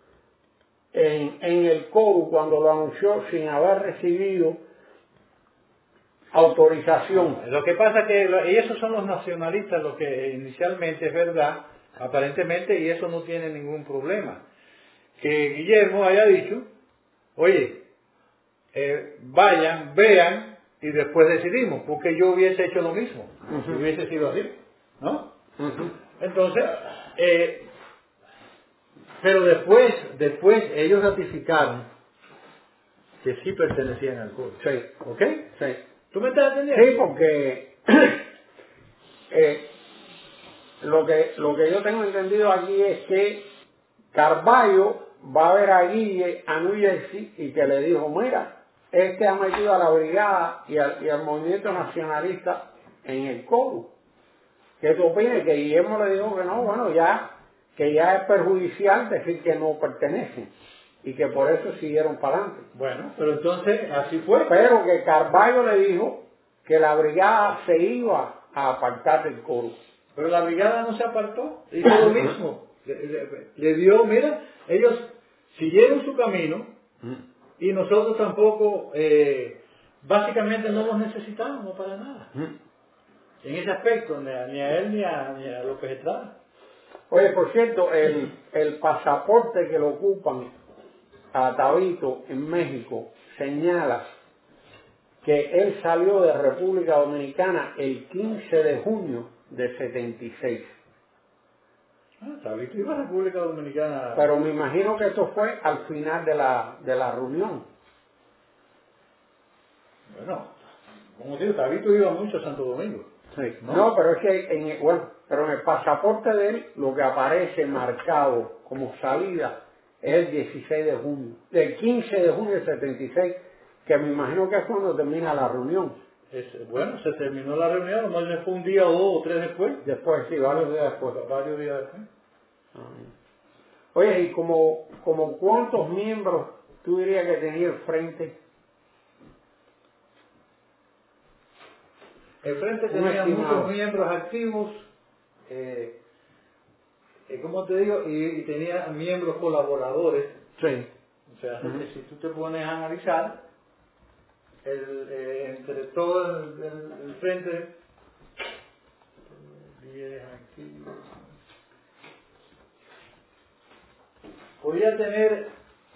en el coro cuando lo anunció sin haber recibido autorización. Lo que pasa que, y esos son los nacionalistas, lo que inicialmente es verdad, aparentemente, y eso no tiene ningún problema. Que Guillermo haya dicho, oye, vayan, vean, y después decidimos, porque yo hubiese hecho lo mismo, si hubiese sido así, ¿no? Entonces, pero después ellos ratificaron que sí pertenecían al coro. Sí, ¿Ok? sí. ¿Tú me estás entendiendo? Sí, porque lo que yo tengo entendido aquí es que Carballo va a ver a Guille a New Jersey y que le dijo, mira, ha metido a la brigada y al movimiento nacionalista en el coro. ¿Qué tú opinas? Que Guillermo le dijo que no, bueno, que ya es perjudicial decir que no pertenecen y que por eso siguieron para adelante. Bueno, pero entonces así fue. Pero que Carballo le dijo que la brigada se iba a apartar del coro. Pero la brigada no se apartó, hizo lo mismo. Le dio, mira, ellos siguieron su camino y nosotros tampoco, básicamente no los necesitábamos para nada. En ese aspecto, ni a él ni a López Estrada. Oye, por cierto, el pasaporte que lo ocupan a Tabito en México señala que él salió de República Dominicana el 15 de junio de 76. Tabito iba a República Dominicana. Pero me imagino que esto fue al final de la reunión. Bueno, como digo, Tabito iba mucho a Santo Domingo. Sí. No, pero es que pero en el pasaporte de él lo que aparece marcado como salida es el 16 de junio, el 15 de junio del 76, que me imagino que es cuando termina la reunión. Bueno, se terminó la reunión, nomás le fue un día o 2 o 3 después. Después, sí, varios días después. Varios días después. Oye, ¿y como cuántos miembros tú dirías que tenía el frente? El frente Un tenía estimado. muchos miembros activos, como te digo, y tenía miembros colaboradores. Sí. O sea, si tú te pones a analizar, entre todo el frente, 10 activos, podía tener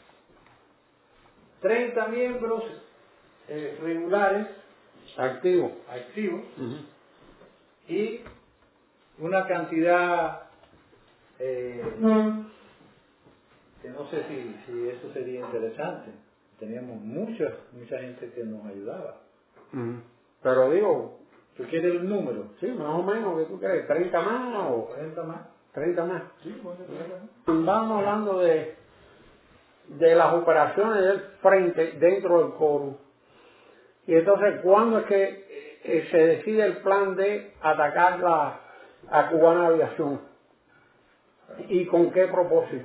30 miembros regulares, Activo. activos, y una cantidad que no sé si eso sería interesante. Teníamos mucha gente que nos ayudaba. Pero digo, ¿Tú quieres el número? sí, más o menos, ¿qué tú crees? ¿30 más o 40 más. 30 más? Sí, bueno, 30 más. Estábamos hablando de las operaciones del frente dentro del coro. Y entonces, ¿cuándo es que se decide el plan de atacar a Cubana Aviación? ¿Y con qué propósito?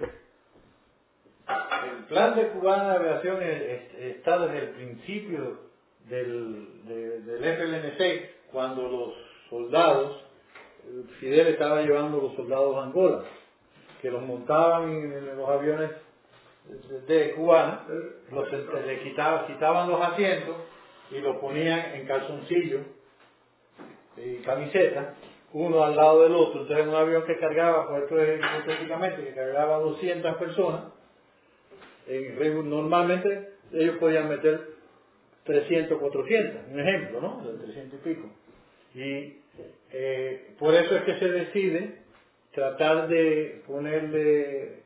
El plan de Cubana de Aviación está desde el principio del FLNC, cuando los soldados, Fidel estaba llevando los soldados a Angola. que los montaban en los aviones de Cubana, le quitaban los asientos y los ponían en calzoncillos y camiseta, uno al lado del otro. Entonces un avión que cargaba, pues esto es hipotéticamente, que cargaba 200 personas, normalmente ellos podían meter 300, 400, un ejemplo, ¿no? De 300 y pico. Y por eso es que se decide tratar de ponerle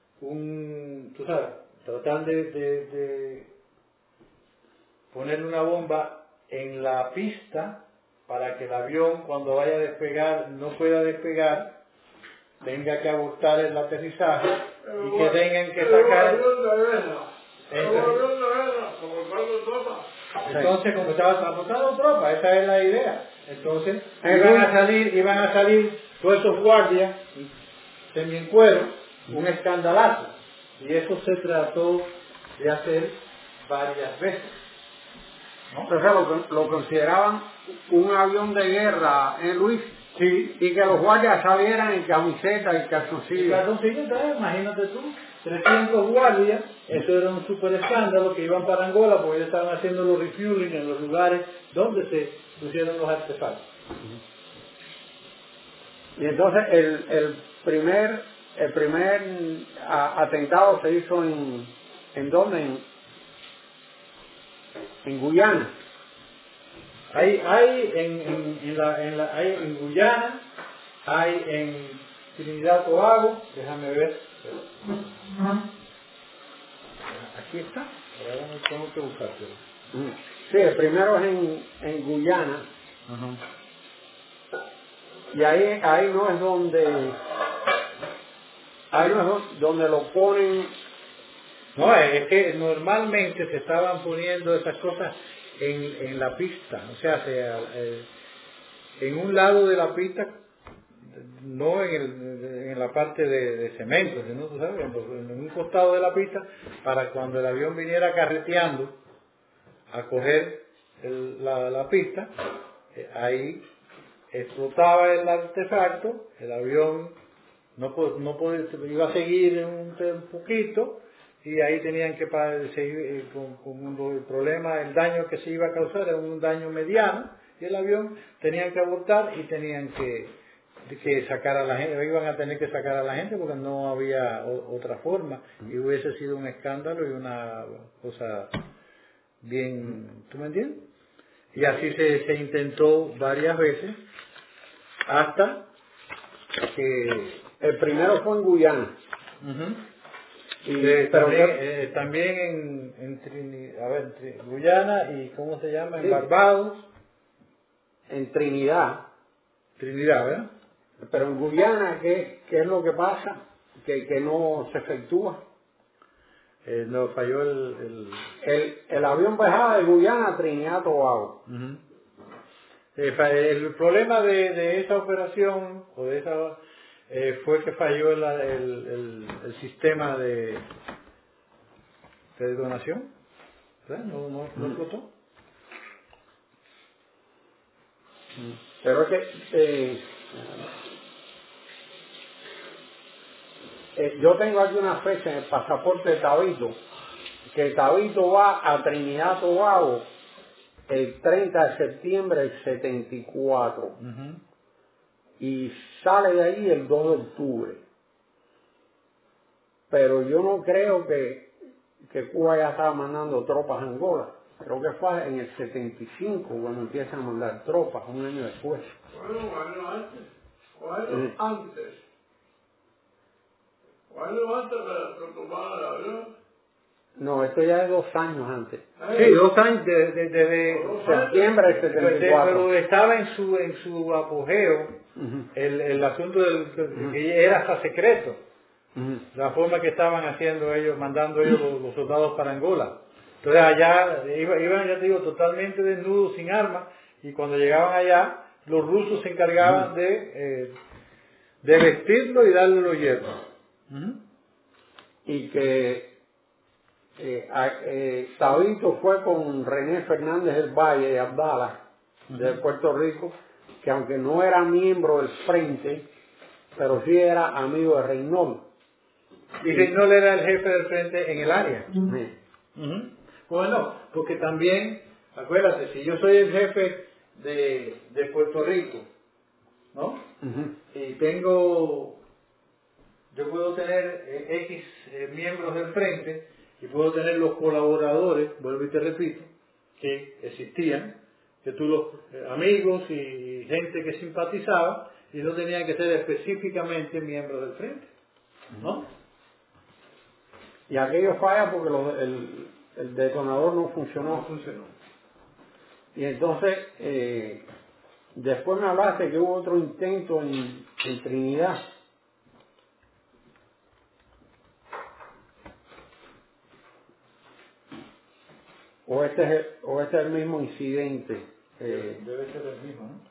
tratar de ponerle una bomba en la pista para que el avión cuando vaya a despegar no pueda despegar, tenga que abortar el aterrizaje y que tengan que sacar. Entonces, como estaba transportando tropas, esa es la idea. Entonces, iban a salir todos esos guardias semi en cuero, un escandalazo. Y eso se trató de hacer varias veces, ¿no? Entonces lo consideraban un avión de guerra, Luis. Sí. Y que los guardias salieran en camiseta y calzoncillos. Y calzoncillos, imagínate tú, 300 guardias, eso era un super escándalo, que iban para Angola porque ellos estaban haciendo los refueling en los lugares donde se pusieron los artefactos. Y entonces el primer atentado se hizo ¿en dónde? En Guyana. Hay en Guyana, hay en Trinidad Tobago, déjame ver. Aquí está, ahora no tengo que buscártelo. Sí, el primero es en Guyana. Y ahí no es donde lo ponen. No, es que normalmente se estaban poniendo esas cosas en la pista, o sea, en un lado de la pista, no en la parte de cemento, sino, tú sabes, en un costado de la pista, para cuando el avión viniera carreteando a coger la pista, ahí explotaba el artefacto, el avión iba a seguir un poquito, y ahí tenían que seguir con el problema, el daño que se iba a causar era un daño mediano, y el avión tenían que abortar y tenían que sacar a la gente, iban a tener que sacar a la gente porque no había otra forma, y hubiese sido un escándalo y una cosa bien, ¿tú me entiendes? Y así se intentó varias veces, hasta que El primero fue en Guyana. También en Guyana y ¿cómo se llama? En Barbados. En Trinidad, ¿verdad? pero en Guyana, ¿qué es lo que pasa? Que no se efectúa. No falló El avión viajaba de Guyana a Trinidad Tobago. El problema de esa operación o de esa fue que falló el sistema de detonación, ¿verdad? No explotó. Pero es que yo tengo aquí una fecha en el pasaporte de Tabito, que Tabito va a Trinidad Tobago el 30 de septiembre del 74 y sale de ahí el 2 de octubre. Pero yo no creo que Cuba ya estaba mandando tropas a Angola. Creo que fue en el 75 cuando empiezan a mandar tropas, un año después. Bueno, antes. ¿Cuándo antes de tomar el avión? No, esto ya es 2 años antes. Sí, 2 años desde septiembre del 74. Pero estaba en su apogeo el asunto que era hasta secreto. La forma que estaban haciendo ellos, mandando ellos los soldados para Angola. Entonces allá iban, ya te digo, totalmente desnudos, sin armas, y cuando llegaban allá, los rusos se encargaban de vestirlo y darle los hierros. Y que Tabito fue con René Fernández del Valle de Abdala, de Puerto Rico, que aunque no era miembro del frente, pero sí era amigo de Reynolds. Y Reynolds era el jefe del frente en el área. Sí. Ujú. Bueno, porque también, acuérdate, si yo soy el jefe de Puerto Rico, ¿no? Ujú. Y tengo, yo puedo tener X miembros del frente y puedo tener los colaboradores, vuelvo y te repito, que existían, que tú los amigos y gente que simpatizaba y no tenían que ser específicamente miembros del frente, ¿no? Y aquello falla porque el detonador no No funcionó. funcionó. Y entonces, después me hablaste que hubo otro intento en Trinidad. O este es el mismo incidente. Debe ser el mismo, ¿no?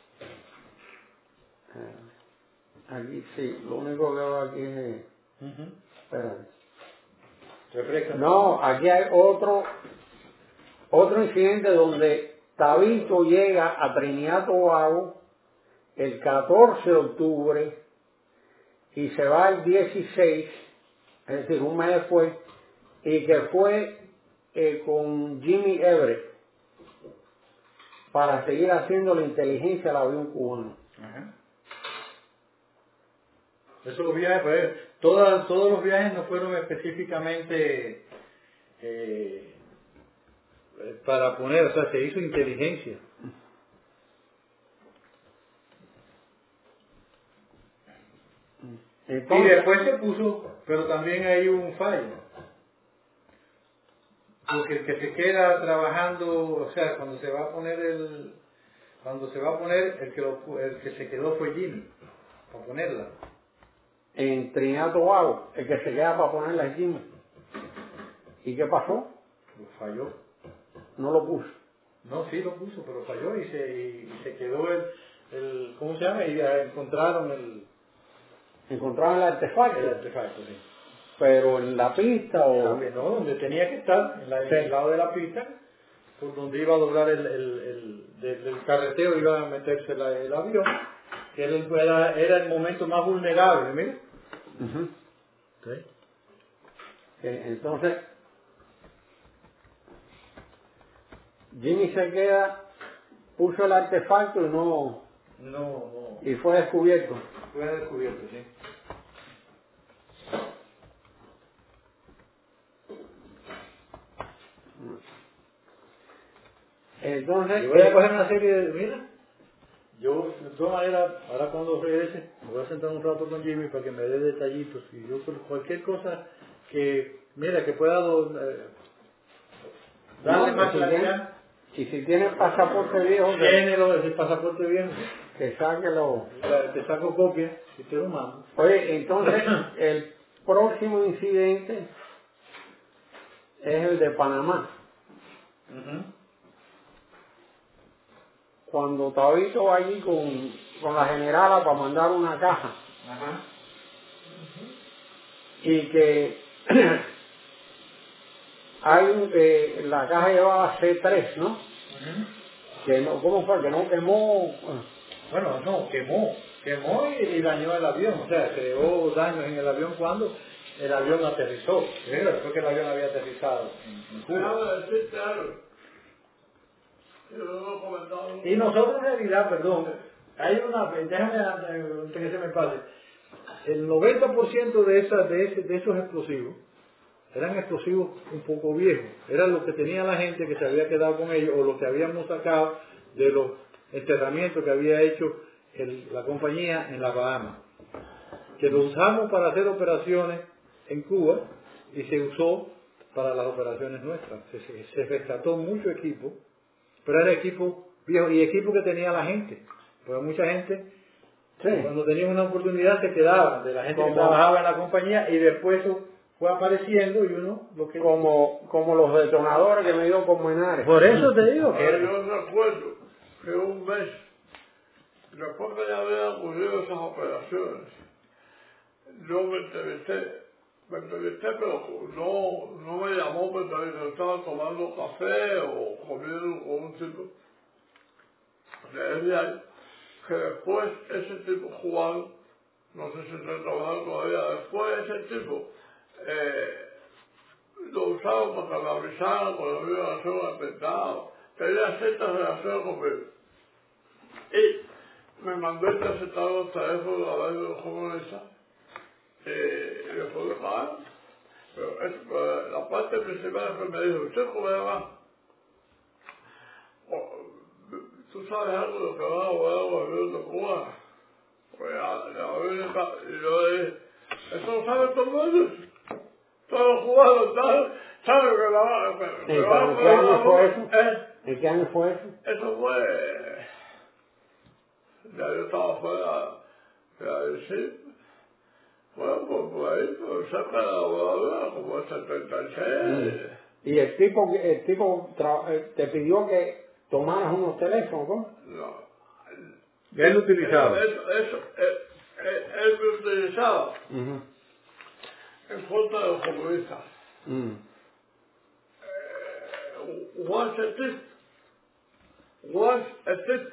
Aquí sí, lo único que veo aquí es... Ujú. Espérate. Refresca. No, aquí hay otro incidente donde Tabito llega a Trinidad y Tobago el 14 de octubre y se va el 16, es decir, un mes después, y que fue con Jimmy Everett para seguir haciendo la inteligencia al avión cubano. Ajá. Esos viajes, pues, todos los viajes no fueron específicamente para poner, o sea, se hizo inteligencia. Y Entonces, después se puso, pero también hay un fallo. Porque el que se queda trabajando, o sea, cuando se va a poner el que se quedó fue Jimmy, para ponerla. en Trinidad y Tobago, el que se queda para poner la Jimmy. ¿Y qué pasó? Pues falló. No lo puso. No, sí lo puso, pero falló y se quedó el ¿cómo se llama? Y ya encontraron el Encontraron el artefacto, artefacto, sí. pero en la pista o... No, donde tenía que estar, en el lado de la pista, por donde iba a doblar del carreteo, iba a meterse el avión, que era el momento más vulnerable, mira. Ujú. Sí. Entonces, Jimmy se queda, puso el artefacto No, y fue descubierto. fue descubierto, sí. Entonces, Yo voy a coger una serie mira, yo de todas maneras, ahora cuando regrese, me voy a sentar un rato con Jimmy para que me dé detallitos y yo por cualquier cosa que, mira, que pueda darle no, más que si claridad. y si tiene pasaporte viejo, Género, ese pasaporte bien, que sáquelo. te saco copia y te lo mando. Oye, entonces, el próximo incidente es el de Panamá. Ujú. Cuando Tabito va allí con la generala para mandar una caja Ajá. y que la caja llevaba C3, ¿no? Ujú. Que no, ¿cómo fue? Que no quemó. Bueno, no, quemó y dañó el avión, o sea, creó daños en el avión cuando el avión aterrizó. Después que el avión había aterrizado en Cuba. Déjame decirte algo. Yo lo he comentado. Y nosotros en realidad, perdón, hay déjame antes que se me pase, el 90% de esos explosivos eran explosivos un poco viejos, eran los que tenía la gente que se había quedado con ellos o los que habíamos sacado de los enterramientos que había hecho la compañía en la Bahamas, que lo usamos para hacer operaciones en Cuba y se usó para las operaciones nuestras. Se rescató mucho equipo, pero era equipo viejo y equipo que tenía la gente, porque mucha gente Sí, cuando tenía una oportunidad se quedaba de la gente que Como- trabajaba en la compañía y después eso fue apareciendo y uno lo que... como los detonadores que me dio con Menares. Por eso te digo Ahora, que... yo recuerdo que un mes después que ya habían ocurrido esas operaciones, yo me entrevisté, pero no me llamó, me entrevistó, estaba tomando café o comiendo con un tipo de FBI, que después ese tipo Juan no sé si está trabajando todavía, después ese tipo lo usaban para que me avisaran cuando me iban a hacer un atentado. Tenía ciertas relaciones conmigo. Y me mandó interceptar los teléfonos a ver de los comunistas. Y después de pagar. Pero la parte principal es que me dijo, usted cómo va. ¿Tú sabes algo de lo que va a volar los aviones de Cuba? Pues y yo le dije, eso lo sabe todo el mundo. Todos los cubanos saben que la va a... ¿En qué año fue eso? ¿En qué año fue eso? Eso fue... Ya yo estaba fuera de decir, bueno, pues por ahí, pues cerca de la voladora, como el 76. ¿Y el tipo te pidió que tomaras unos teléfonos, ¿cómo? No. Él lo utilizaba. Él me utilizaba en contra de los comunistas. Was a tip.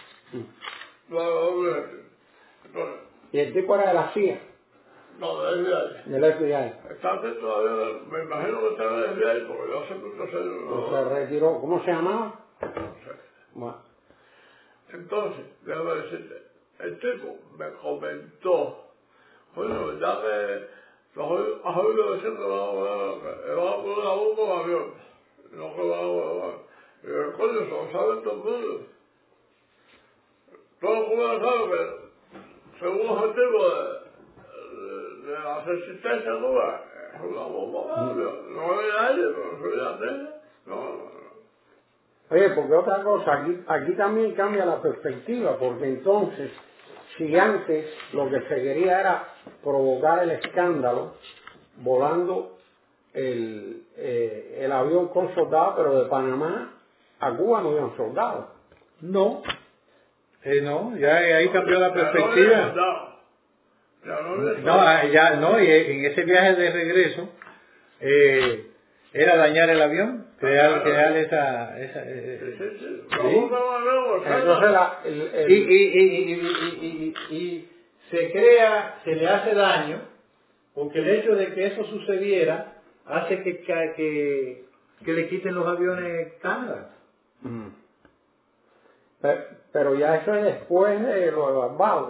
Entonces, ¿Y el tipo era de la CIA? no, de FBI. Del FBI. Está todavía, me imagino que está en el FBI, porque yo hace muchos años ¿O se retiró? ¿Cómo se llamaba? no sé. Bueno. Entonces, déjame decirte, el tipo me comentó, bueno, ya que has oído decir que va a poner la bomba en avión, no que va a volar. Y yo, coño, eso lo saben todo el mundo. Todos los cubanos saben que, según los objetivos de la resistencia cuba, es una bomba en avión. No hay aire, pero olvídate. No. Oye, porque otra cosa, aquí también cambia la perspectiva, porque entonces, si antes lo que se quería era provocar el escándalo, volando el avión con soldados, pero de Panamá a Cuba no iban soldados. No, no, ya ahí cambió la perspectiva. No, ya no, y en ese viaje de regreso era dañar el avión, crear esa Entonces y se crea, se le hace daño, porque el hecho de que eso sucediera hace que le quiten los aviones Canadá. Pero ya eso es después de lo de Barbados.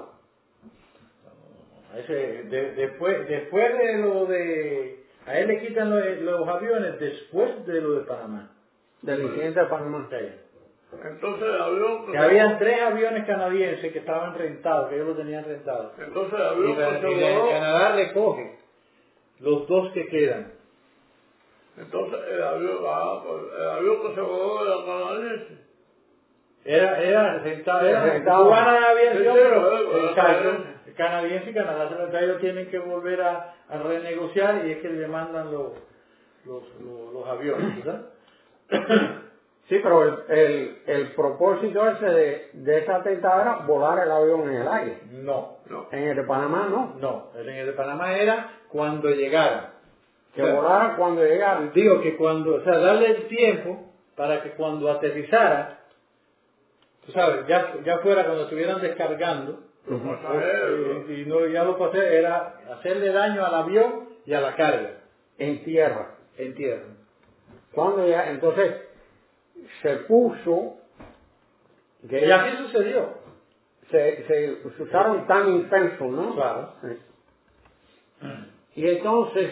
Después de lo de... A él le quitan los aviones después de lo de Panamá. Del incidente de Panamá. Sí. Entonces el avión... Que habían 3 aviones canadienses que estaban rentados, que ellos los tenían rentados. Entonces el avión Y Canadá recoge los 2 que quedan. Entonces el avión que se voló de la canadiense. Era rentado. Cubana la aviación, pero exacto. Canadiense y Canadá, ellos tienen que volver a renegociar y es que le mandan los aviones, ¿verdad? Sí, pero el propósito ese de esa atentado era volar el avión en el aire. No. En el de Panamá no. No, en el de Panamá era cuando llegara. Que volara cuando llegara. Digo que darle el tiempo para que cuando aterrizara, tú sabes, ya fuera cuando estuvieran descargando, y no, ya lo que hacer era hacerle daño al avión y a la carga. En tierra. En tierra. Cuando ya, entonces, se puso... Y así sucedió. Se usaron tan intensos, ¿no? Claro. Sí. Y entonces,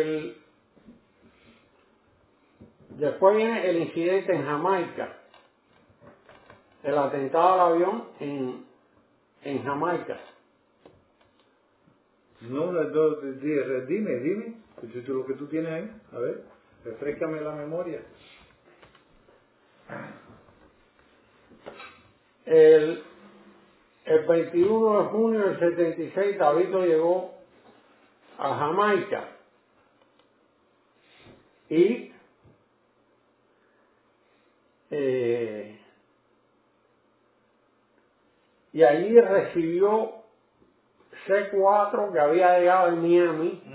después viene el incidente en Jamaica. El atentado al avión en Jamaica. No, dime, lo que tú tienes ahí, a ver, refréscame la memoria. El 21 de junio del 76, Tabito llegó a Jamaica y allí recibió C4 que había llegado en Miami,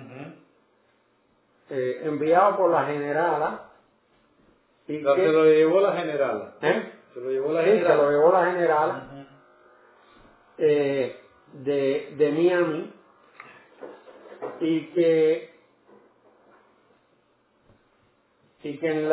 enviado por la generala. Se lo llevó la generala. ¿Eh? Se lo llevó la sí, generala. se lo llevó la generala. de Miami, y que en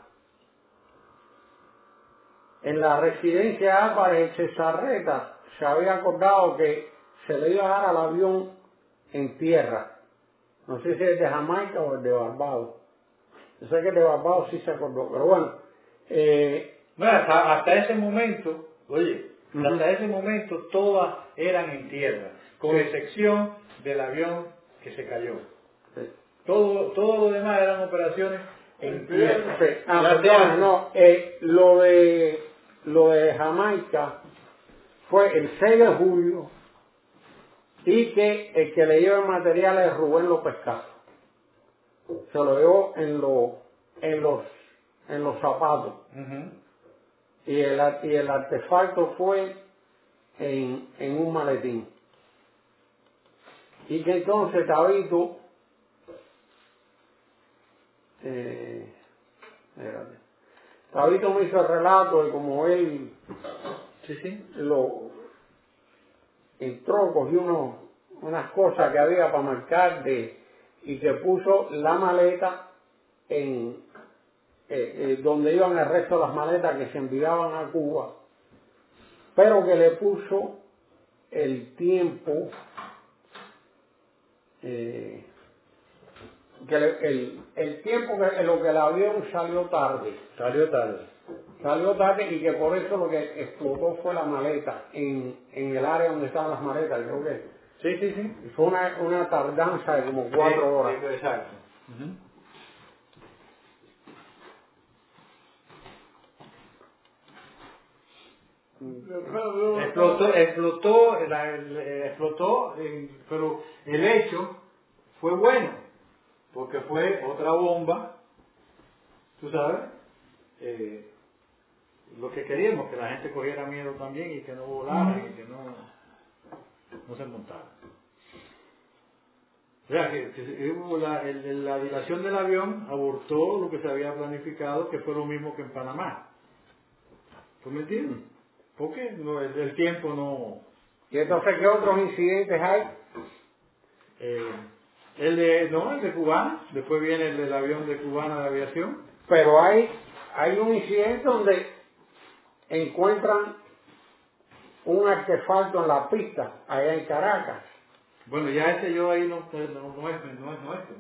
la residencia Álvarez Cesarreta se había acordado que se le iba a dar al avión en tierra. No sé si es de Jamaica o el de Barbados. Yo sé que el de Barbados sí se acordó, pero bueno. No, hasta ese momento, oye, hasta ese momento todas eran en tierra, con excepción del avión que se cayó. Sí. Todo lo demás eran operaciones en tierra. Sí. Perdona, no, lo de Jamaica fue el 6 de julio, y que el que le lleva el material es Rubén López Castro. Se lo llevó en los zapatos. Y el artefacto fue en un maletín. Y que entonces Tabito, Tabito me hizo el relato de cómo él lo entró, cogió unas cosas que había para marcar y que puso la maleta en donde iban el resto de las maletas que se enviaban a Cuba, pero que le puso el tiempo, el tiempo en lo que el avión salió tarde y que por eso lo que explotó fue la maleta en el área donde estaban las maletas, creo que Sí. fue una tardanza de como 4 horas. Sí, exacto. Explotó, pero el hecho fue bueno, porque fue otra bomba, tú sabes, lo que queríamos, que la gente cogiera miedo también y que no volaran y que no se montaran. O sea, que la dilación del avión abortó lo que se había planificado, que fue lo mismo que en Panamá. ¿Tú me entiendes? Porque el tiempo no... ¿Y entonces qué otros incidentes hay? El de Cubana, después viene el del avión de Cubana de Aviación. Pero hay un incidente donde encuentran un artefacto en la pista, allá en Caracas. Bueno, ya ese yo ahí no es nuestro.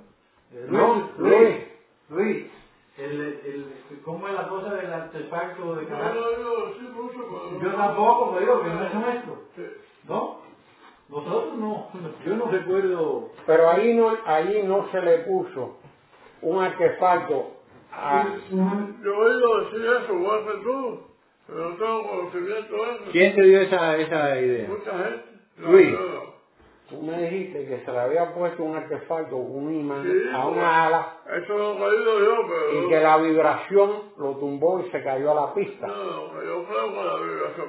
Luis, ¿cómo es la cosa del artefacto de Caracas? Yo tampoco, me digo que no es nuestro. ¿No? Nosotros no, yo no recuerdo. Pero allí no se le puso un artefacto a... Yo he oído decir eso, guarda tú, pero no tengo conocimiento de eso. ¿Quién te dio esa idea? Mucha gente. Luis. Tú me dijiste que se le había puesto un artefacto, un imán, Sí, a una ala, eso lo he oído yo, pero... y que la vibración lo tumbó y se cayó a la pista. No, yo creo con la vibración,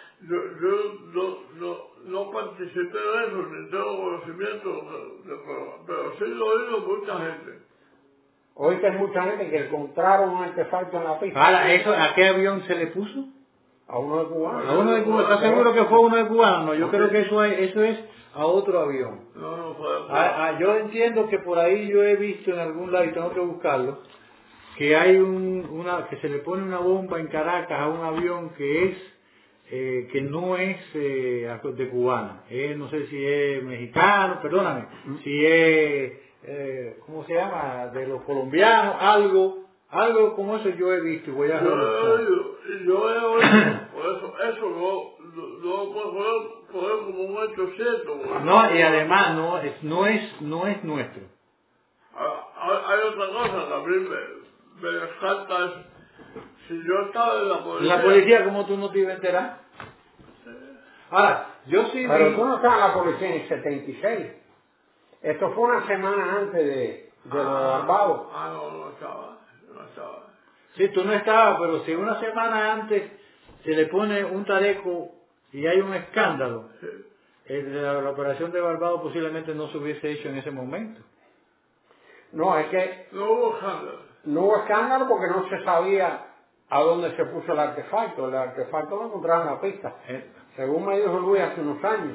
pero no participé de eso, ni tengo conocimiento, pero sí lo he oído mucha gente. Oíste mucha gente que encontraron un artefacto en la pista. Ahora, ¿a qué avión se le puso? A uno de Cubano. ¿A uno de Cubano? ¿Estás seguro que fue uno de Cubano? No, yo creo que eso es a otro avión. No fue. Yo entiendo que por ahí yo he visto en algún lado, y tengo que buscarlo, que hay que se le pone una bomba en Caracas a un avión que no es de Cubana. No sé si es mexicano, perdóname, si es, ¿cómo se llama? De los colombianos, algo como eso yo he visto y voy a yo he oído, por eso no puedo poner como un hecho cierto. No, y además no es nuestro. Hay otra cosa también me descarta, si yo estaba en la policía. ¿La policía cómo tú no te ibas a enterar? Ahora, yo sí Pero tú no estabas en la policía en el 76. Esto fue una semana antes de lo de Barbados. No estaba. Sí, tú no estabas, pero si una semana antes se le pone un taleco y hay un escándalo, la operación de Barbados posiblemente no se hubiese hecho en ese momento. No, es que no hubo escándalo. No hubo escándalo porque no se sabía a dónde se puso el artefacto. El artefacto lo encontraron en la pista, según me dijo Luis hace unos años.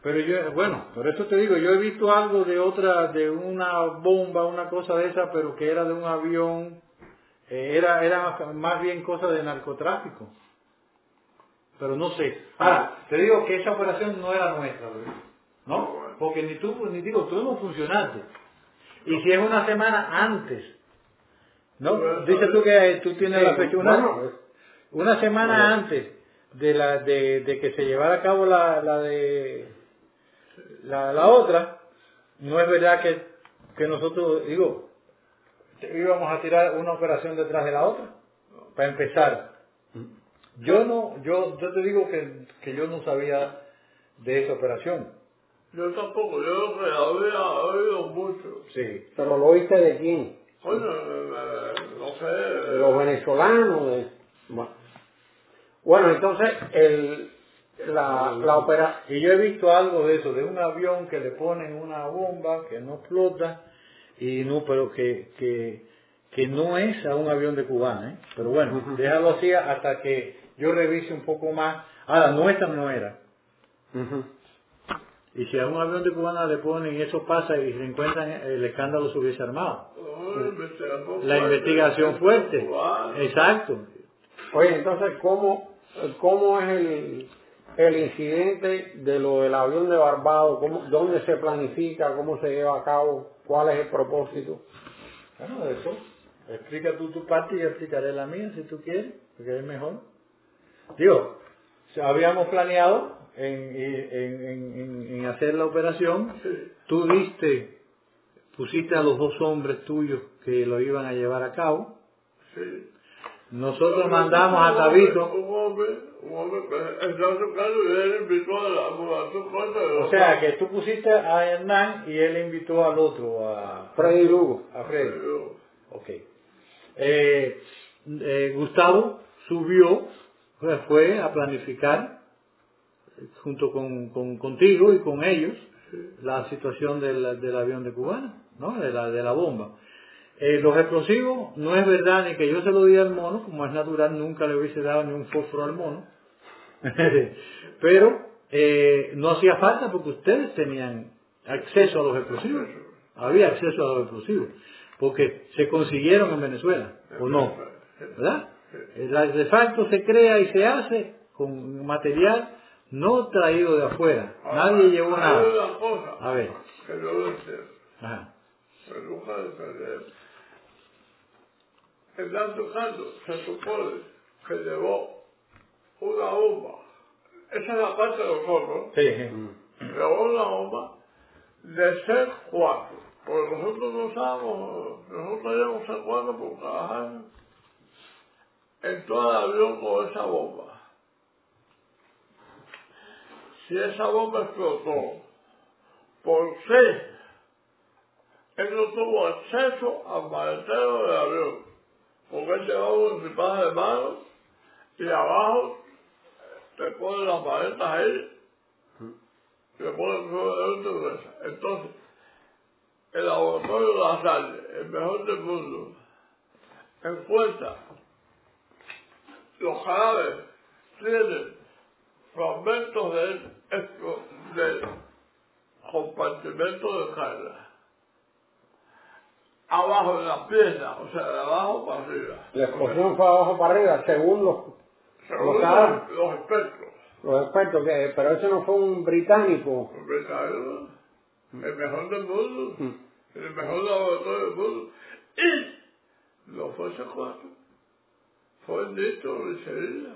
Pero yo, bueno, por eso te digo, yo he visto algo de una bomba, una cosa de esa, pero que era de un avión, era más bien cosa de narcotráfico. Pero no sé. Ahora, te digo que esa operación no era nuestra, ¿no? Porque tú no funcionaste. Y si es una semana antes, ¿no? Dices tú que tú tienes la fecha, una semana antes de que se llevara a cabo la otra, no es verdad que nosotros, íbamos a tirar una operación detrás de la otra, para empezar. Yo te digo que yo no sabía de esa operación. Yo tampoco, yo lo que había oído mucho. Sí. ¿Pero lo oíste de quién? Bueno, no sé. De los venezolanos. Bueno, entonces, la operación... Y yo he visto algo de eso, de un avión que le ponen una bomba que no explota, pero que no es a un avión de Cubana, ¿eh? Pero bueno, déjalo así hasta que yo revise un poco más. Ahora, nuestra no era. Y si a un avión de Cubana le ponen y eso pasa y se encuentran, el escándalo se hubiese armado. La investigación fuerte. Exacto. Oye, entonces, ¿cómo es el incidente de lo del avión de Barbados? ¿Dónde se planifica? ¿Cómo se lleva a cabo? ¿Cuál es el propósito? Bueno, eso. Explica tú tu parte y yo explicaré la mía si tú quieres, porque es mejor. Digo, habíamos planeado en hacer la operación. Sí. Tú pusiste a los 2 hombres tuyos que lo iban a llevar a cabo. Sí. Nosotros mandamos a Tabito. Un hombre que está tocando y él invitó a su cuenta. O sea, que tú pusiste a Hernán y él invitó al otro, a Freddy Lugo. A Freddy. Ok. Gustavo subió, fue a planificar junto contigo y con ellos la situación del avión de Cubana, ¿no? De la bomba. Los explosivos, no es verdad ni que yo se lo di al mono, como es natural, nunca le hubiese dado ni un fósforo al mono. Pero no hacía falta porque ustedes tenían acceso a los explosivos. Había acceso a los explosivos. Porque se consiguieron en Venezuela, ¿o no? ¿Verdad? El artefacto se crea y se hace con material no traído de afuera. Nadie llevó nada. A ver. Que no lo sé. Ajá. Pero nunca defender. El Dando Carlos se supone que llevó una bomba. Esa es la parte de nosotros. Sí. Llevó una bomba de C4. Porque nosotros no sabemos, nosotros llevamos C4 por trabajar en todo el avión con esa bomba. Si esa bomba explotó, ¿por qué él no tuvo acceso al maletero del avión? Porque él llevaba un equipaje de mano y abajo te ponen las maletas ahí y le ponen dentro de esa. Entonces, el laboratorio de la sal, el mejor del mundo, encuentra los cadáveres, tienen fragmentos del compartimento de carga. Abajo de las piernas, o sea, de abajo para arriba. La explosión fue abajo para arriba, según Según los expertos. los expertos, pero ese no fue un británico. Los británicos, el mejor del mundo, el mejor laboratorio del mundo. Y no fue ese cuatro, fue el nitroglicerina.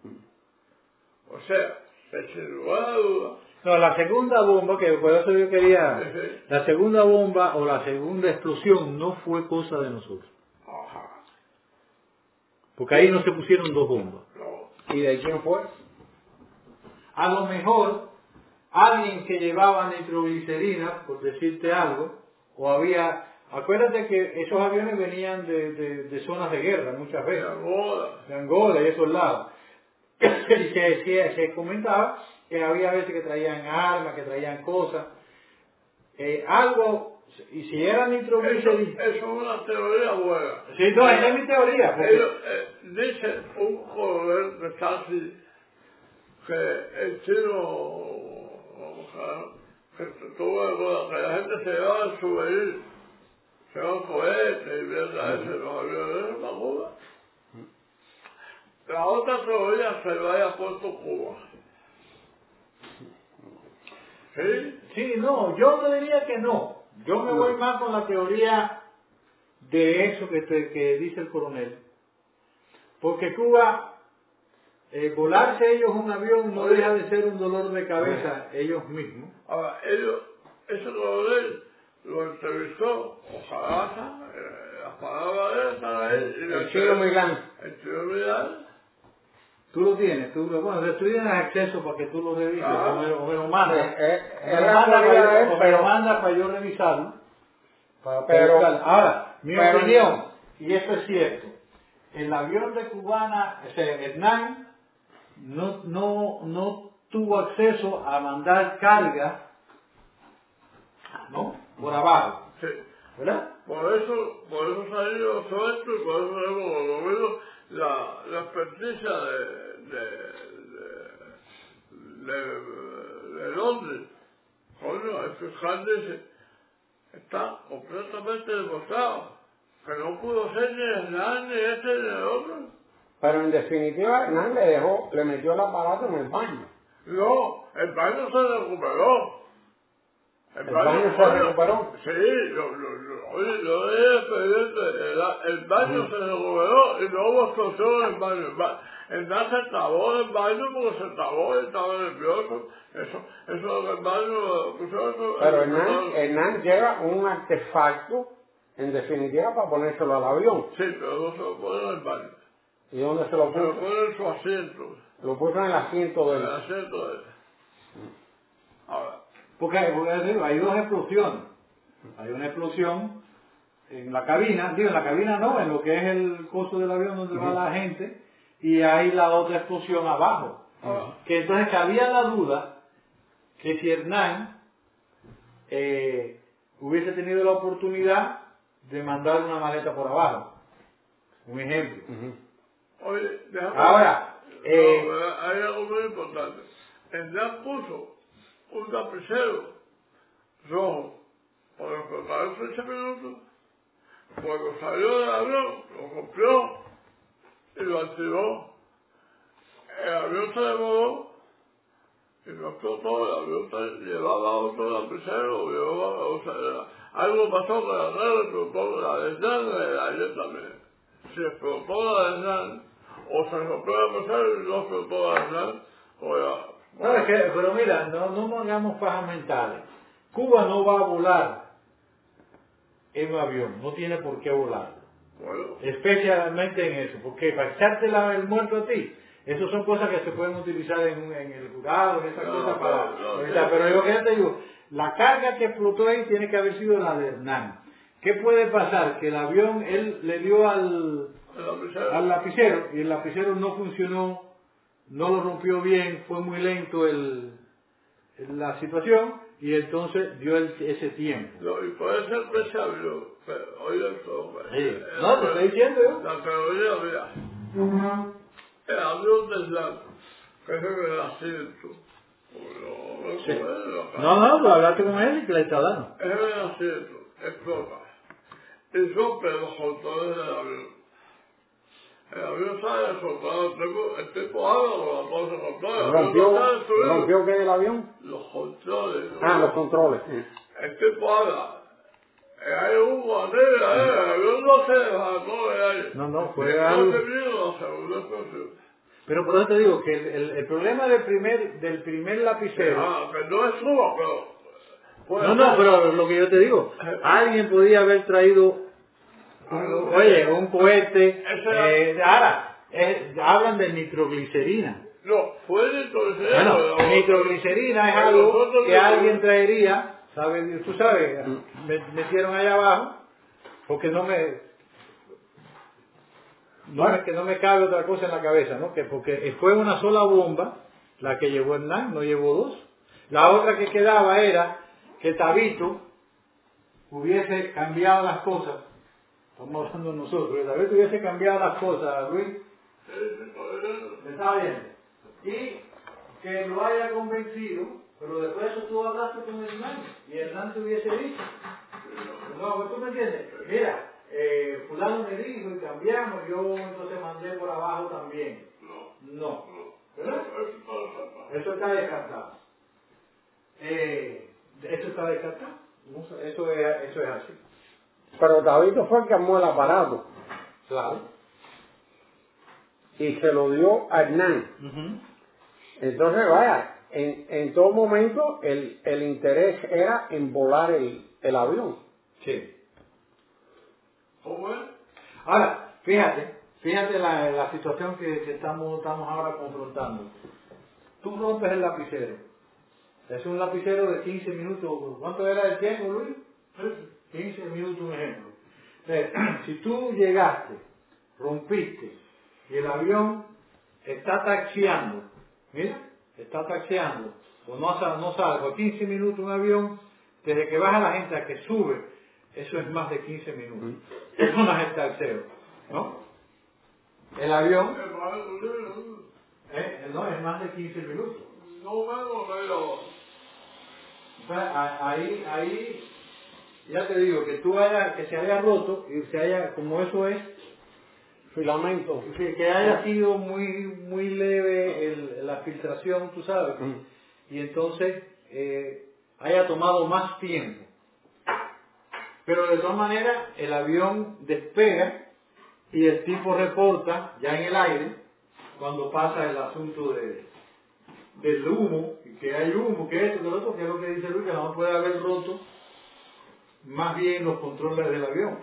O sea, sin lugar a dudas. No, la segunda bomba, que por eso yo quería, la segunda bomba o la segunda explosión no fue cosa de nosotros. Ajá. Porque ahí no se pusieron 2 bombas. No. ¿Y de quién fue? A lo mejor alguien que llevaba nitroglicerina, por decirte algo, o acuérdate que esos aviones venían de zonas de guerra muchas veces, de Angola y esos lados. Y se comentaba que había veces que traían armas, que traían cosas, algo, y si era nitroglicerina... Eso es una teoría buena. Sí, no, esa es mi teoría. Porque... Dice un coronel de Stasi que el chino que la gente se lleva al souvenir, se va a cohetes y mierda ese, los aviones para Cuba. La otra teoría se lo haya puesto Cuba. ¿Sí? Sí, no, yo te diría que no. Yo me voy más con la teoría de eso que dice el coronel. Porque Cuba, volarse ellos un avión no deja de ser un dolor de cabeza ellos mismos. Ahora, ese coronel lo entrevistó, ojalá, las palabras de él están ahí. El Chino Milán. El Chino Milán. Tú lo tienes, bueno, tú tienes acceso para que tú lo revises, o me lo mandas. Me lo manda para yo revisarlo. Pero, ahora, mi opinión, y esto es cierto, el avión de Cubana, Hernán, no tuvo acceso a mandar carga, ¿no? Por abajo. Sí. ¿Verdad? Por eso salió suelto y por eso hemos conocido la experticia de Londres. Coño, el fiscal dice, está completamente demostrado que no pudo ser ni Hernán, ni este, ni el otro. Pero en definitiva, Hernán le metió el aparato en el baño. No, el baño se recuperó. ¿El baño se recuperó? Sí, oye, yo leí el baño se recuperó y no hubo explosión en el baño. Hernán se trabó en el baño porque se trabó y estaba nervioso. Eso del baño... Pero Hernán lleva un artefacto, en definitiva, para ponérselo al avión. Sí, pero no se lo pone en el baño. ¿Y dónde se lo puso? Se lo pone en su asiento. Lo puso en el asiento En del... el asiento de él. Ahora. Porque hay dos explosiones. Hay una explosión en la cabina, en la cabina no, en lo que es el costo del avión donde va la gente, y hay la otra explosión abajo. Que entonces cabía la duda que si Hernán hubiese tenido la oportunidad de mandar una maleta por abajo. Un ejemplo. Oye, déjame... Ahora, hay algo muy importante. Hernán puso un lapicero rojo por explotar 13 minutos. Cuando salió del avión, lo compró y lo activó. El avión se demoró y no explotó. El avión llevaba otro lapicero, algo pasó con la red, explotó la de Hernán y la ayer también. Si explotó la de Hernán, o se rompió el lapicero y no explotó la de Hernán, o ya... No, es que, pero mira, no hagamos pajas mentales. Cuba no va a volar en un avión, no tiene por qué volar. Bueno. Especialmente en eso, porque para echarte el muerto a ti, eso son cosas que se pueden utilizar en el jurado, en esas cosas para... pero yo que te digo, la carga que explotó ahí tiene que haber sido la de Hernán. ¿Qué puede pasar? Que el avión, él le dio al lapicero y el lapicero no funcionó, no lo rompió bien, fue muy lento la situación y entonces dio ese tiempo. No, y puede ser que se abrió, pero oye esto, sí. No, te estoy diciendo yo. La teoría, mira, el avión del lado, que es el asiento. Sí. No, tú hablaste con él y que le está dando. Es el asiento, explota. Y rompe los controles del avión. El avión sale soltado, el tipo habla con la cosa controles. ¿Rompió qué del avión? Los controles. Los controles. El tipo habla. Hay humo arriba, el avión no se levantó de ahí. No, fue algo. Pero por eso te digo que el problema del primer lapicero. Que no es suba, pero... No, pero lo que yo te digo, alguien podía haber traído un cohete, ahora, hablan de nitroglicerina. No, fue nitroglicerina. Bueno, nitroglicerina es algo que alguien traería, ¿sabes? Tú sabes, metieron allá abajo, porque que no me cabe otra cosa en la cabeza, ¿no? Porque fue una sola bomba, la que llevó Hernán, no llevó dos. La otra que quedaba era que Tabito hubiese cambiado las cosas. Estamos hablando nosotros, que Tabito hubiese cambiado las cosas, Luis. ¿Me está viendo? Y que lo haya convencido Pero después de eso tú hablaste con Hernán y Hernán te hubiese dicho. No, ¿tú me entiendes? Mira, fulano me dijo y cambiamos, yo entonces mandé por abajo también. No. ¿Verdad? Eso está descartado. Eso está descartado. Eso es así. Pero Tabito fue el que armó el aparato. Claro. Y se lo dio a Hernán. Entonces, vaya, en todo momento el interés era en volar el avión. Sí. Ahora, fíjate la situación que estamos ahora confrontando. Tú rompes el lapicero. Es un lapicero de 15 minutos. ¿Cuánto era el tiempo, Luis? 15 minutos, un ejemplo. Si tú llegaste, rompiste, y el avión está taxiando, mira, está taxiando, o no sale, por 15 minutos un avión, desde que baja la gente a que sube, eso es más de 15 minutos. Eso no es el taxeo, ¿no? El avión, no, es más de 15 minutos. Ahí, ya te digo, que se haya roto, y se haya, como eso es, Filamento. que haya sido muy leve la filtración, tú sabes, y entonces haya tomado más tiempo. Pero de todas maneras, el avión despega y el tipo reporta ya en el aire, cuando pasa el asunto del humo, y que hay humo, que esto, que lo otro, que es lo que dice Luis, que no puede haber roto más bien los controles del avión.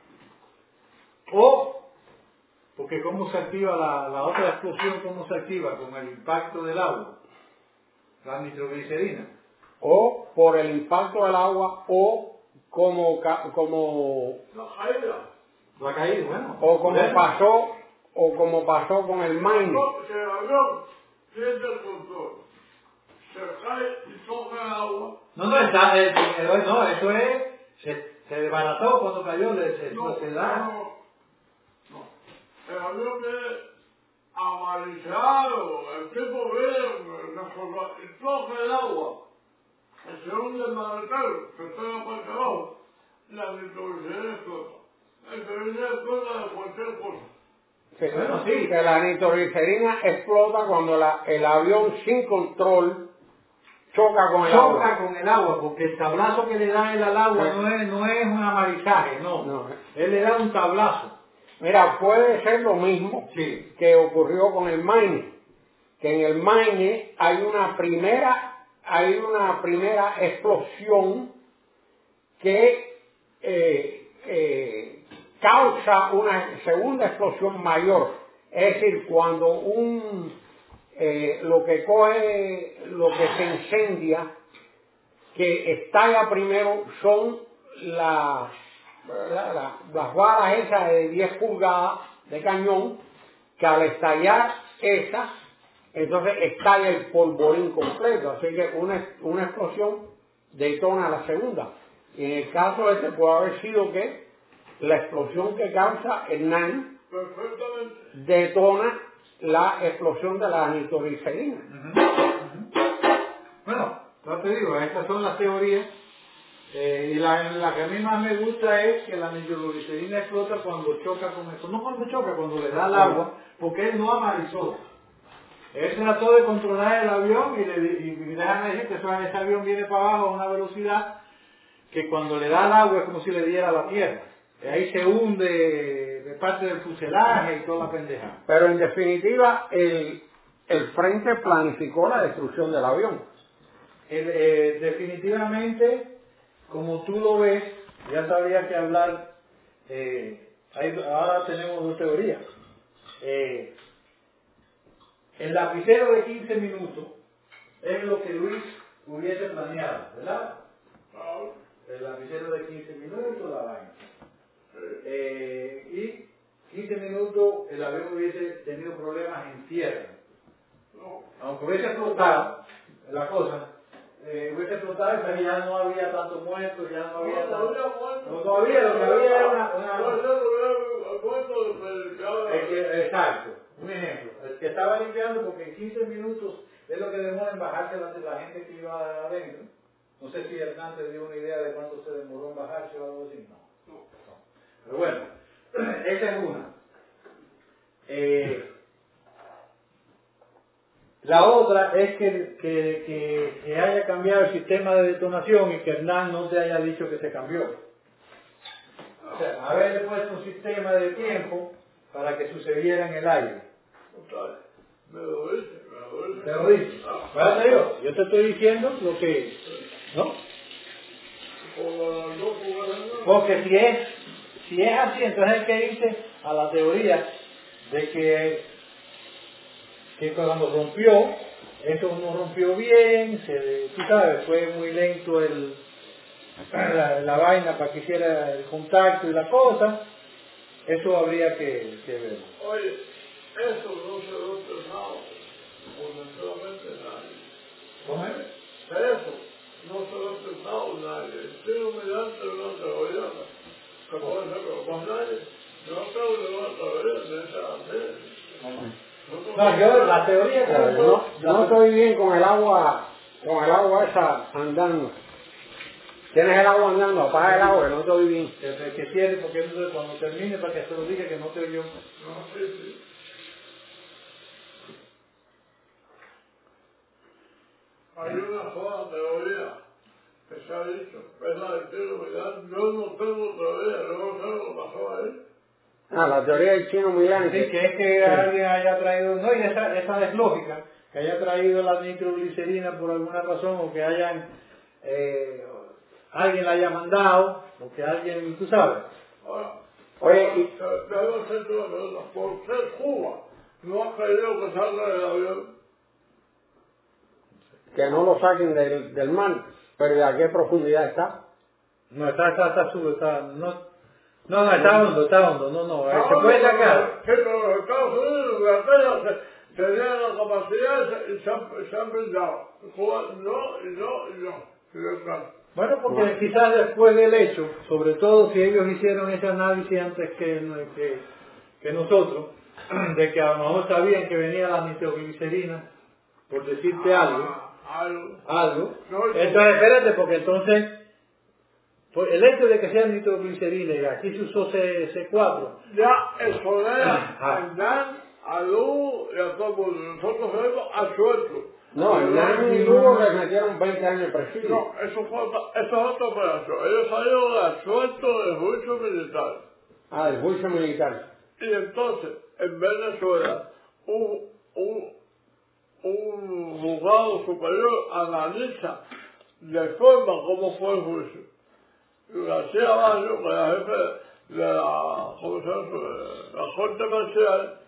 O, porque cómo se activa la otra explosión, cómo se activa con el impacto del agua, la nitroglicerina. O por el impacto del agua, o como La caída, bueno. o como pasó con el Maine. El avión pierde el control. Se cae y toca el agua. No, eso es, se desbarató cuando cayó, se da. No. El avión viene amarillo, el tipo ve, y toca el agua. Se hunde el maletero, que está en la parte de abajo, la nitroglicerina explota. La nitroglicerina explota de cualquier cosa. Bueno, sí. Que la nitroglicerina explota cuando el avión sin control choca con el agua. Choca con el agua, porque el tablazo que le da él al agua no es un amarizaje, no. Él le da un tablazo. Mira, puede ser lo mismo Sí. que ocurrió con el Maine, que en el Maine hay una primera explosión que causa una segunda explosión mayor. Es decir, cuando lo que se incendia, que estalla primero, son las balas esas de 10 pulgadas de cañón, que al estallar esas, entonces estalla el polvorín completo. Así que una explosión detona la segunda. Y en el caso este puede haber sido que la explosión que causa Hernán detona la explosión de la nitroglicerina. Bueno, ya te digo, estas son las teorías. Y la que a mí más me gusta es que la nitroglicerina explota cuando choca con eso. No cuando choca, cuando le da el agua, porque él no amarizó. Él trató de controlar el avión y déjame decir que ese avión viene para abajo a una velocidad que cuando le da el agua es como si le diera a la tierra. Y ahí se hunde de parte del fuselaje y toda la pendeja. Pero en definitiva, el frente planificó la destrucción del avión. Definitivamente, como tú lo ves, ya sabría que hablar, ahora tenemos dos teorías. El lapicero de 15 minutos es lo que Luis hubiese planeado, ¿verdad? El lapicero de 15 minutos, la vaina. Y 15 minutos el avión hubiese tenido problemas en tierra. Aunque hubiese explotado la cosa, hubiese explotado, pero ya no había tanto muertos, ya no había tanto... No había, lo que había era una... Exacto, un ejemplo. que estaba limpiando porque en 15 minutos es lo que demora en bajarse la gente que iba adentro. No sé si Hernán te dio una idea de cuánto se demoró en bajarse o algo así. No. Pero bueno, esa es una. La otra es que haya cambiado el sistema de detonación y que Hernán no te haya dicho que se cambió. O sea, haberle puesto un sistema de tiempo para que sucediera en el aire. Me lo dice. Te lo dice. Yo te estoy diciendo lo que... ¿No? Porque si es así, entonces hay que irse a la teoría de que cuando rompió, eso no rompió bien, tú sabes, fue muy lento la vaina para que hiciera el contacto y la cosa, eso habría que ver. Oye, eso no se lo he pensado, honestamente nadie. ¿Cómo es? Eso no se lo he pensado nadie. Estoy mirando una teoría que puede ser, pero más nadie. Yo tengo una teoría de esa. No, yo la teoría que no estoy bien con el agua esa andando. Tienes el agua andando, apaga el agua, que no estoy bien. que cierre, porque entonces cuando termine para que se lo diga que no te oyó. No, sí. Hay una sola teoría que se ha dicho, es la de Chino Milán. Yo no tengo teoría, yo no sé lo que pasó ahí. La teoría del Chino Milán. Sí, que es que alguien haya traído, no, y esa es lógica, que haya traído la nitroglicerina por alguna razón, o que alguien la haya mandado, o que alguien, tú sabes. Ahora, Oye, debo hacerte una pregunta. ¿Por qué Cuba no ha querido que salga del avión? que no lo saquen del mar, pero ¿a qué profundidad está? No, está sube, está hondo, no, se puede sacar. Sí, pero los Estados Unidos, Inglaterra, tenían la capacidad y se han brindado. Cuba no. Bueno, porque quizás después del hecho, sobre todo si ellos hicieron ese análisis antes que nosotros, de que a lo mejor sabían que venía la nitroglicerina, por decirte algo. Entonces, espérate, porque entonces, el hecho de que sea nitroglicerina y aquí se usó C4. Ya exonera a Dan, a Lu y a todo el mundo. Nosotros sabemos a suelto. No, el Dan y Lugo les metieron 20 años de presidio. No, eso es otra operación. Ellos salieron a suelto del juicio militar. Del juicio militar. Y entonces, en Venezuela, un juzgado superior analiza de forma cómo fue el juicio. García Bayo, que era jefe de la Corte Marcial,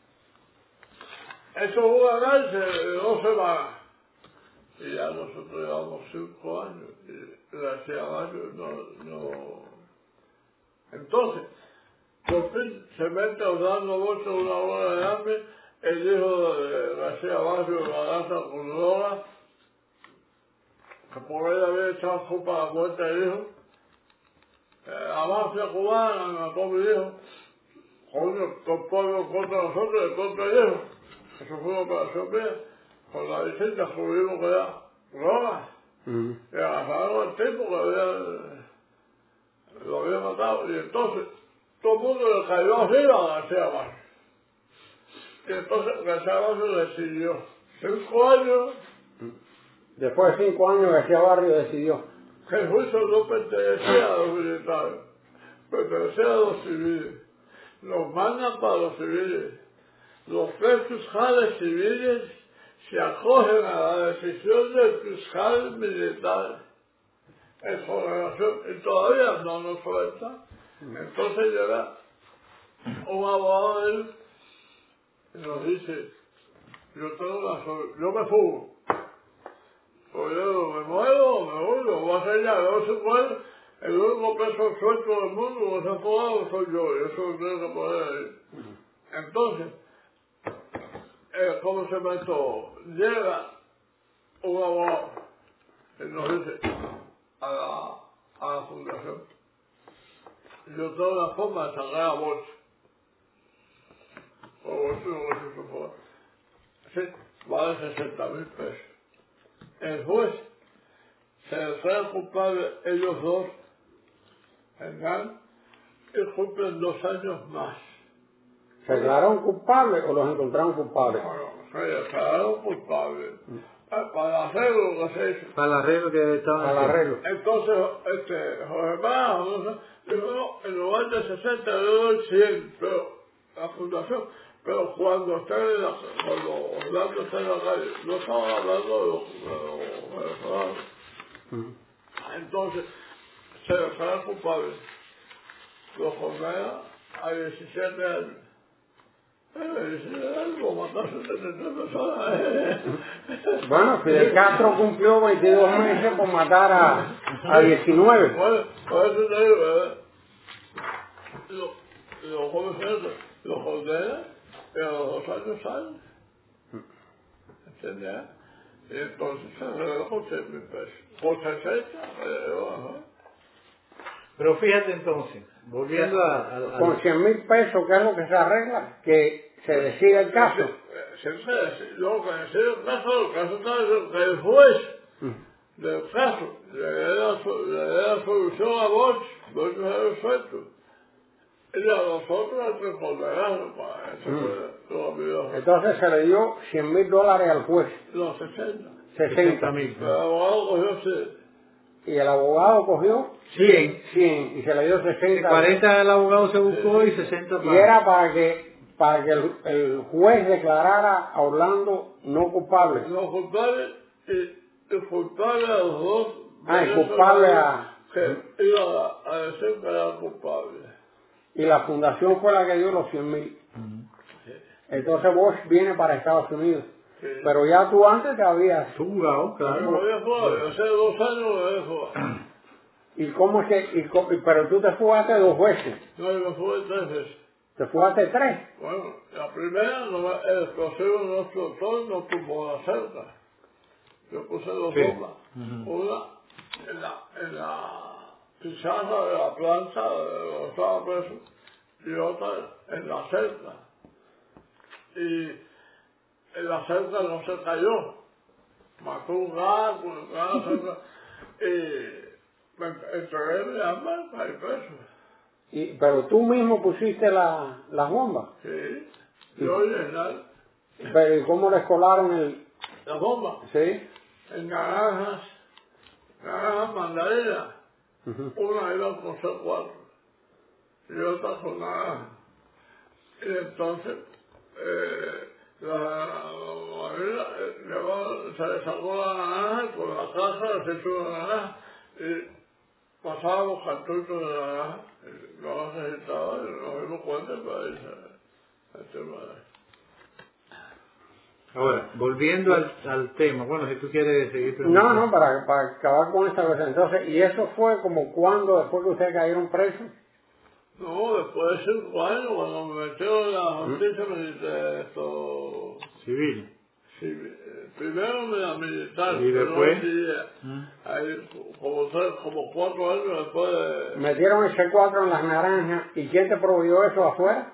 eso fue un análisis de 2 semanas. Y ya nosotros llevamos 5 años y García Bayo no. Entonces, por fin se mete dando vueltas una hora de hambre el hijo de García Bayo, la gata con droga, que por él había echado culpa a la muerte del hijo. La mafia cubana mató a mi hijo. Coño, todo el pueblo contra nosotros y contra el hijo. Eso fue una operación mía. Con la licencia descubrimos que era droga. Y agarraron al tipo que lo había matado. Y entonces, todo el mundo le cayó arriba a García Bayo. Y entonces García Bayo decidió 5 años. Después de 5 años García Barrio decidió que el juicio no pertenecía a los militares, pertenecía a los civiles. Los mandan para los civiles. Los 3 fiscales civiles se acogen a la decisión del fiscal militar en congregación y todavía no nos suelta. Entonces llega un abogado de él y nos dice, yo me fugo. Pues yo me muero, me voy, lo voy a hacer ya, no se puede. El único peso suelto del mundo, que se ha fugado, soy yo, y eso lo tengo que poner ahí. Entonces, ¿cómo se llama esto? Llega un abogado y nos dice a la fundación, yo tengo una forma de sacar a bolsa. O bolsa no se supone. vale 60,000 pesos. El juez se declara culpable ellos dos, engañan, y cumplen 2 años más. ¿Se declararon culpables o los encontraron culpables? Bueno, se declararon culpables. Para arreglo que se hizo. Para el arreglo que estaban Al haciendo. arreglo. Entonces, Jorge Bajo, ¿no? Dijo, no, en lugar de 60 le doy 100, pero la fundación, pero cuando Orlando está en la calle, no estaba hablando de los venezolanos. Entonces, se declaran culpables. Los Jornea a 17 años. Bueno, Fidel Castro cumplió 22 meses por matar a 19. Bueno, por eso te digo, ¿verdad? Los jóvenes, los condenan, pero a los 2 años salen. ¿Entendés? Y entonces se le dio con 100,000 pesos. Por 60, Pero fíjate entonces, volviendo Con 100,000 pesos, ¿qué es lo que se arregla? Que se decida el caso. Lo que decide el caso está que el juez del caso le dé la solución a Bosch se lo resuelto. Y a nosotros hay que condenarlo para eso. Entonces se le dio $100,000 al juez. Los 60. 60,000. El abogado cogió 100. Y el abogado cogió 100. 100 y se le dio 60. 40 el abogado se buscó y 60 Y era para que el juez declarara a Orlando no culpable. Los culpables y culpable a los dos. Y culpable a... Que iba a decir que era culpable. Y la fundación fue la que dio los 100,000. Entonces Bosch viene para Estados Unidos. Sí. Pero ya tú antes te habías... jugado, claro. Yo había jugado, hace 2 años lo había jugado. ¿Y cómo es que...? Pero tú te fugaste 2 veces. No, yo jugué 3 veces. ¿Te fugaste 3? Bueno, la primera, el explosivo no explotó y no tumbó la cerca. Yo puse 2 bombas. Una en la pizarra de la planta donde estaba preso y otra en la cerca. Y en la cerca no se cayó. Mató un gato, y me entregué mi arma y caí preso. Pero tú mismo pusiste las bombas. Sí, yo llenar. Pero ¿y cómo les colaron La bomba Sí. en naranjas mandarinas. Una iba con C4 y otra con naranja. Y entonces se le sacó la naranja y con la caja se echó la naranja y pasaba los cartuchos de la naranja. Y no las necesitaba y nos dimos cuenta para irse el tema de... Ahora, volviendo al tema, bueno, si tú quieres seguir preguntando. No, para acabar con esta cosa. Entonces, ¿y eso fue como cuando, después que ustedes cayeron presos? No, después de 5 años, cuando me metió en la justicia Civil. primero me la militar, ¿Y después? Ahí, como 4 años después de... Metieron el C4 en las naranjas. ¿Y quién te proveyó eso afuera?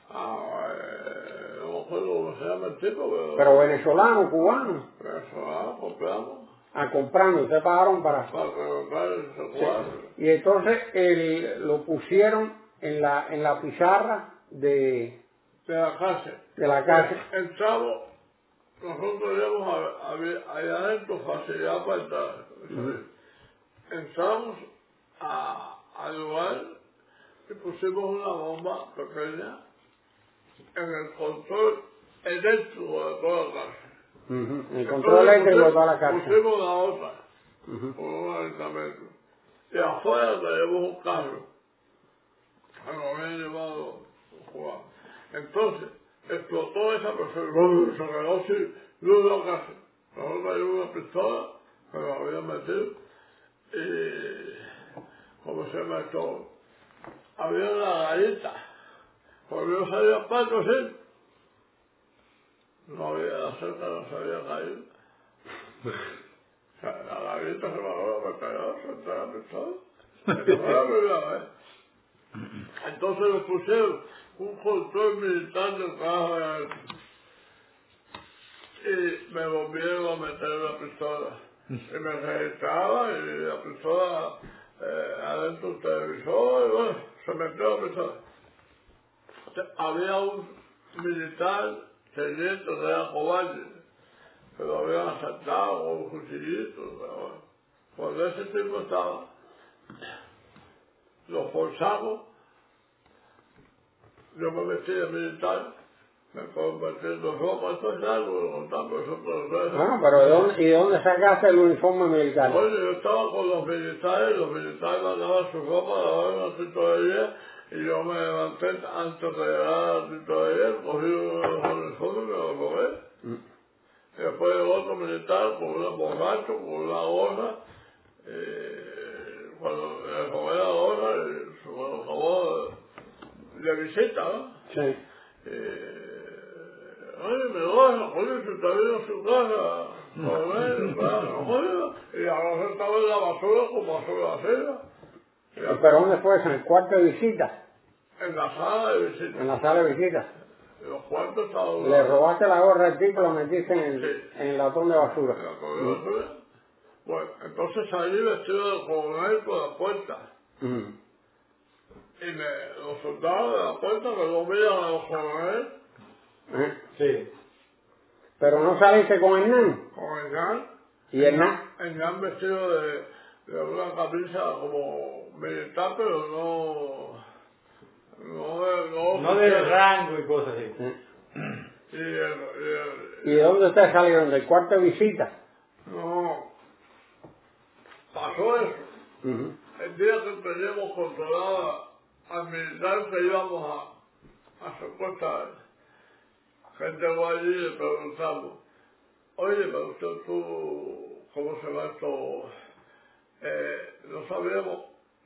No me acuerdo cómo se llama el tipo, Pero venezolano, cubano. compramos Comprando, ustedes pagaron para comprar el C4. Y entonces lo pusieron en la pizarra de la cárcel. De la cárcel. Entramos, nosotros íbamos allá adentro, facilidad para entrar. Entramos al lugar y pusimos una bomba pequeña en el control eléctrico de toda la cárcel. El control eléctrico de toda la cárcel. Pusimos la otra, por un aditamento. Y afuera tenemos un carro, que nos habían llevado Juan. Entonces, explotó esa persona, se quedó sin luz de la casa. Nosotros hay una pistola que nos habían metido y, ¿cómo se llama esto? Había una galleta. Cuando yo salía pato así, no había la cerca, no se había caído. O sea, la galleta se me acuerdo que cayó, se la pistola. Esa fue la primera vez. Entonces le pusieron un control militar del caja de adentro. me volvieron a meter la pistola. Y me registraba y la pistola adentro del televisor, y bueno, se metió la pistola. Había un militar teniente que era cobarde, que lo habían asaltado con un cuchillito, pero bueno. Cuando ese tipo estaba, lo forzamos, yo me metí de militar, me convertí en ropa, esto es algo, lo contamos nosotros. Bueno, pero ¿y de dónde sacaste el uniforme militar? Bueno, yo estaba con los militares mandaban su ropa, daban la tintorería, y yo me levanté antes de llegar a la tintorería, cogí un uniforme y me lo robé. Y después llegó otro militar con un borracho, con una gorra, cuando le robé la gorra, se me lo robó de visita, ¿no? Sí. Oye, me gorra, coño, si te vino a su casa, comer, claro, coño, y ahora estaba en la basura como basura arriba. ¿Pero dónde fue eso? ¿En el cuarto de visita? En la sala de visita. En la sala de visita. Los cuartos estaban... Le robaste la gorra al tipo y la metiste Sí. en el latón de basura. En la latón de basura. Bueno, entonces salí vestido de coronel por la puerta. Y los soldados de la puerta me lo miran a los coroneles. Sí. Pero no saliste con Hernán. Con Hernán. ¿Y Hernán? Hernán vestido de una camisa como militar, pero No de rango y cosas así. ¿Y de dónde ustedes salieron? ¿Del cuarto de visita? No. Pasó eso. El día que teníamos controlada al militar que íbamos a secuestrar, gente va allí y le preguntamos, oye, pero usted tú, ¿cómo se llama esto? No sabíamos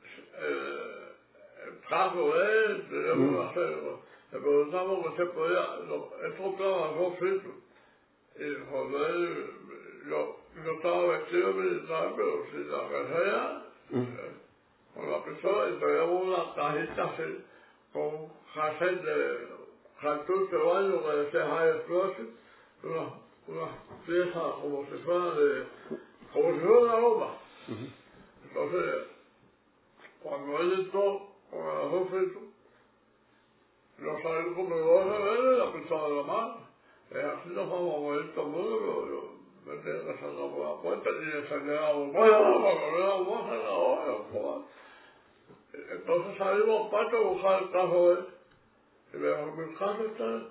el caso de él, teníamos que hacerlo. Le preguntamos que usted podía, él compraba arroz frito. Y cuando él, yo estaba vestido militar, pero sin la carrera, con la pistola, y traíamos una cajita así, con un cassette de cartucho de baño que decía High Explosive, unas piezas como si fuera una bomba. Entonces, cuando él entró con el arroz frito, yo salí con mi gorra verde y la pistola de la mano. Así nos vamos a morir todo el mundo, pero yo me tenía que sacar por la puerta y encender la bomba, la bomba en la hora. Entonces salimos al patio a buscar el carro de él. Y me dijo, mi carro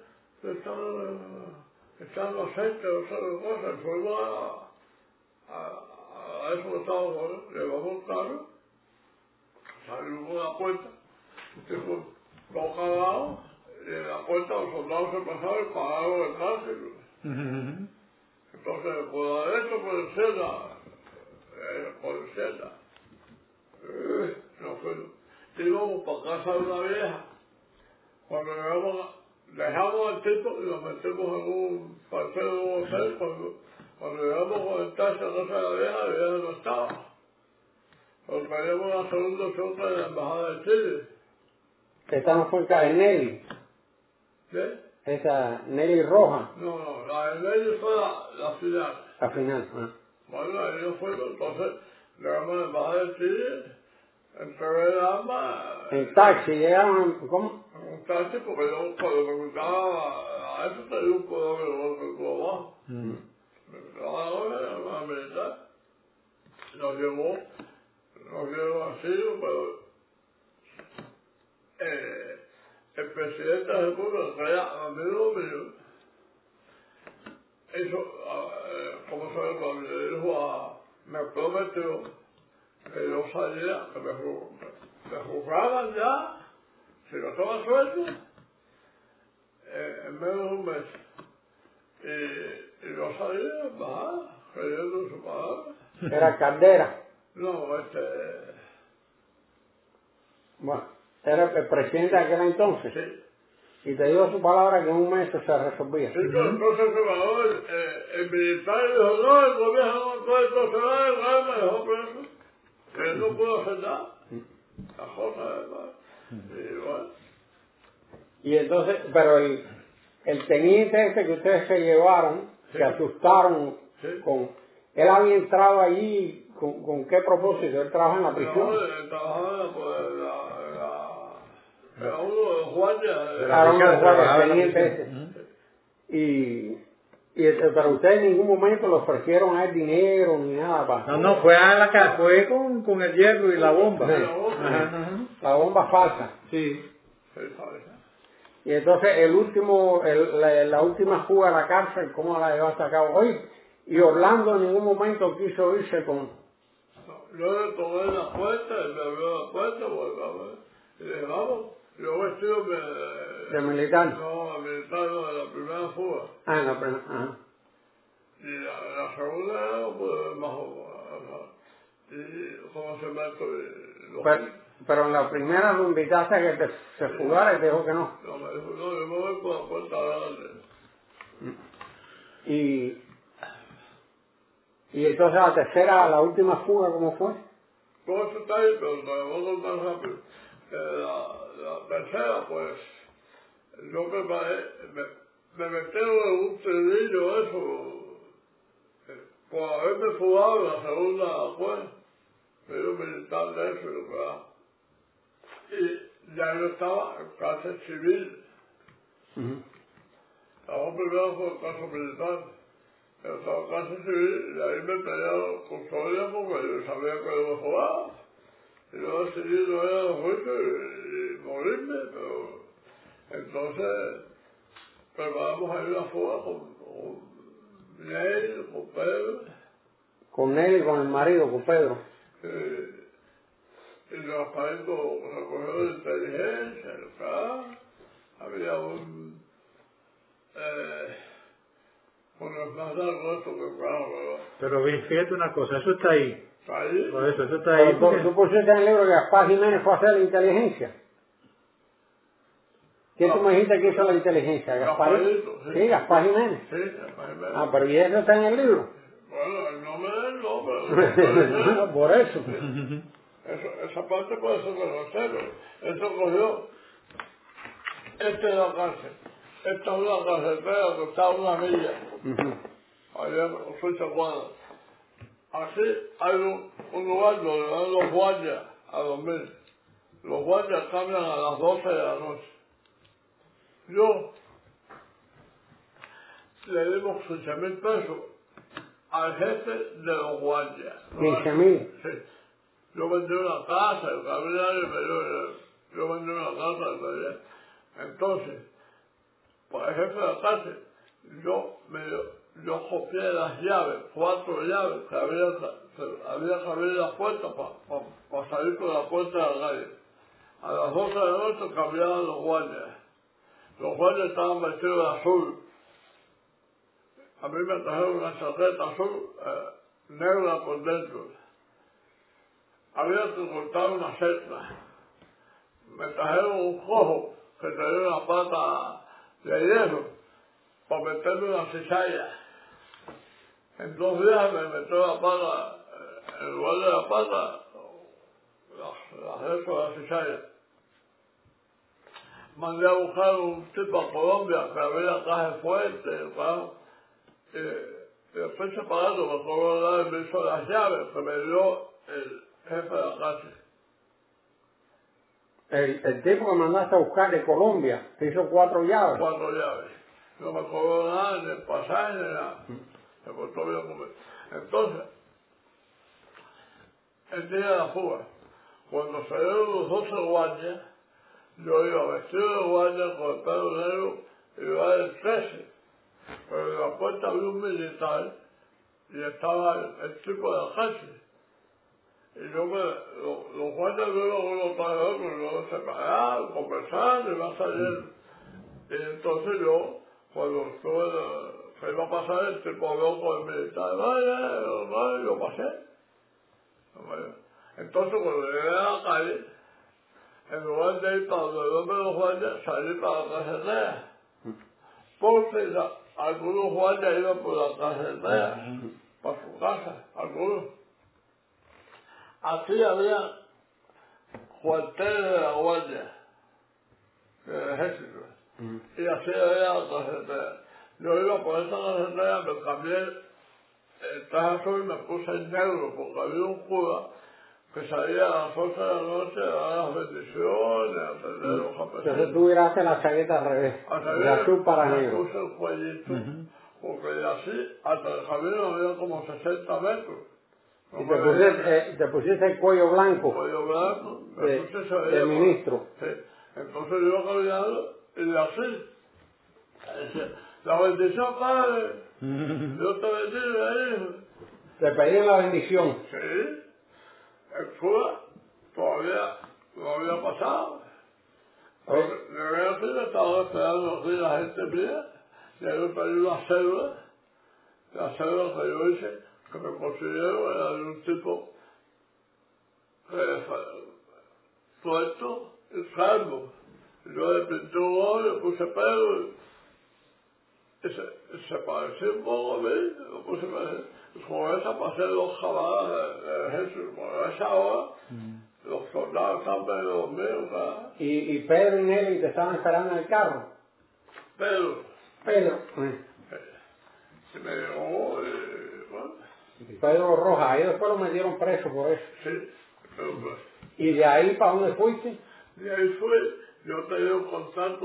está en aceite, o sea, de cosas. Y fuimos a eso que estaba con él. Llevamos el carro, salimos por la puerta, tipo, todo cagado, y en la puerta los soldados se pasaron y pagaron el tránsito. Entonces, por la derecha, por el Sena, nos fuimos. Íbamos para casa de una vieja. Cuando dejamos al tipo y nos metimos en un parcelo de un hotel. Cuando llegamos con el taxi a casa de la vieja no estaba. Porque teníamos una segunda chota en la embajada de Chile. Esta no fue en casa de Nelly. ¿Qué? Esa Nelly roja. No, la de Nelly fue la final. La final. Bueno, ahí nos fuimos, entonces llegamos a la embajada de Chile, entré el arma. En taxi llegaron, ¿cómo? En un taxi, porque yo cuando me gustaba a eso tenía un poder que lo tengo abajo. Me gustaba ahora, una militar. Nos llevó así, pero el presidente de la República, que era amigo mío, eso, como se llama, le dijo me prometió que yo salía, que me juzgaban ya, si no estaba suelto, en menos de un mes. Y yo salía, bajaba, creyendo su palabra. Era Caldera. No, Bueno, era el presidente de aquel entonces. sí. Y te dio su palabra que en un mes se resolvía. Sí, pero entonces se bajó el militar y dijo, no, el gobierno no puede proceder, el me dejó preso. Que él no pudo hacer nada. La cosa, ¿verdad? Y bueno. Y entonces, pero el teniente ese que ustedes se llevaron, se asustaron con... Él había entrado allí, ¿con qué propósito? Él trabajaba en la prisión. No, trabajaba pues era uno de los guardias. Era uno de los guardias, teniente ese. Pero ustedes en ningún momento le ofrecieron a él dinero ni nada para... No, fue a la casa, fue con el hierro y la bomba. Sí. La bomba falsa. Sí. Y entonces la última fuga a la cárcel, ¿cómo la llevaste a cabo? Oye, y Orlando en ningún momento quiso irse con... Yo le tomé la puerta, y me abrió la puerta, y le dije, vamos. Yo vestido de militar. No, militar no, de la primera fuga. En la primera, ajá. Y la segunda no pude ver más y cómo se mete pero en la primera lo invitaste a que se fugara y te dijo que no. No, me dijo, no, yo me voy por la puerta grande. Y entonces la última fuga, ¿cómo fue? Todo eso está ahí, pero te lo voy a contar rápido. La tercera, pues, yo me metieron en un trilillo eso, por haberme fugado en la segunda, pues, medio militar de eso, ¿verdad? Y ya yo estaba en cárcel civil. Estaba primero por cárcel militar. Yo estaba en cárcel civil y ahí me pelearon custodia porque yo sabía que yo me fugaba. Y yo decidí no ir a los juicios y morirme, pero entonces preparamos ahí una fuga con Neil, con Pedro. Con Neil y con el marido, con Pedro. Y los países recogió de inteligencia, había un los más largos esto que claro, pero fíjate una cosa, eso está ahí. ¿está ahí? Por eso está ahí. ¿Tú pusiste en el libro que Gaspar Jiménez fue a hacer la inteligencia? ¿Quién tú me dijiste que hizo la inteligencia? Gasparito, sí, Gaspar Jiménez. Sí, Gaspar Jiménez. Ah, pero ¿y eso está en el libro? Bueno, el nombre del nombre. Por eso. Esa parte puede ser que no sé, pero eso cogió. Esta es la cárcel. Esta es una carretera que está a una milla. Allá en Suiza, Guadalajara. Así hay un lugar donde van los guardias a dormir. Los guardias cambian a las 12 de la noche. Yo le dimos 15,000 pesos al jefe de los guardias. 15,000. Sí. Yo vendí una casa, el cabrón me dio, yo vendí una casa al taller. Entonces, para el jefe de la cárcel, yo copié las llaves, 4 llaves, que había que abrir las puertas para salir por la puerta de la calle. A las 12 de la noche cambiaban los guardias. Los guardias estaban vestidos de azul. A mí me trajeron una chaqueta azul, negra por dentro. Había que cortar una cerca. Me trajeron un cojo que tenía una pata de hierro para meterme una cizalla. En 2 días me metió la pata, en lugar de la pata, la cizalla. Mandé a buscar un tipo a Colombia que había caja fuerte, ¿verdad? Y después separado me cobró y me hizo las llaves que me dio el jefe de la cárcel. El tipo que mandaste a buscar de Colombia te hizo 4 llaves. 4 llaves. No me cobró nada, ni el pasaje, ni nada. Me costó bien comer. Entonces, el día de la fuga, cuando salieron los 12 guardias, yo iba vestido de guardia con el pelo negro y iba del 13. Pero en la puerta había un militar y estaba el tipo de la cárcel. Y los guardias luego uno para el otro, y luego se paraban, conversaban y iba saliendo. Y entonces yo, cuando se iba a pasar, el tipo habló con el militar, vaya, yo pasé. Entonces cuando llegué a la calle, en lugar de ir para donde los guardias, salí para la carretera. Porque algunos guardias iban por la carretera, para su casa, algunos. Aquí había cuarteles de la guardia, del ejército, y así había la carretera. Yo iba por esta carretera, me cambié el traje azul y me puse en negro, porque había un cura que salía a las 11 de la noche a dar las bendiciones, a atender los campesinos. Entonces tú miraste la chaqueta al revés, de azul para me negro. puse el cuellito, porque así hasta el camino había como 60 metros. No Y te pusiste el cuello blanco cuello blanco, de ministro. Sí. Entonces yo iba caminando y así, decía, la bendición, Padre, Dios te bendiga, hijo. Te pedían la bendición. Sí, el cura todavía no había pasado. Llegué así, estaba esperando así la gente mía, y yo pedí una cédula, la cédula que yo hice, que me considero era de un tipo suelto y salvo. Yo le pinté un ojo, le puse pelo, y se parecía un poco a mí, lo puse con esa pasé 2 cabalas de ejército, por esa hora, los soldados estaban medio dormidos, ¿verdad? Y Pedro y Nelly te estaban esperando en el carro. Pedro. Se me llegó, bueno. Pedro Rojas, ellos después lo metieron preso por eso. Sí, pero pues. ¿Y de ahí para dónde fuiste? De ahí fui, yo tenía un contacto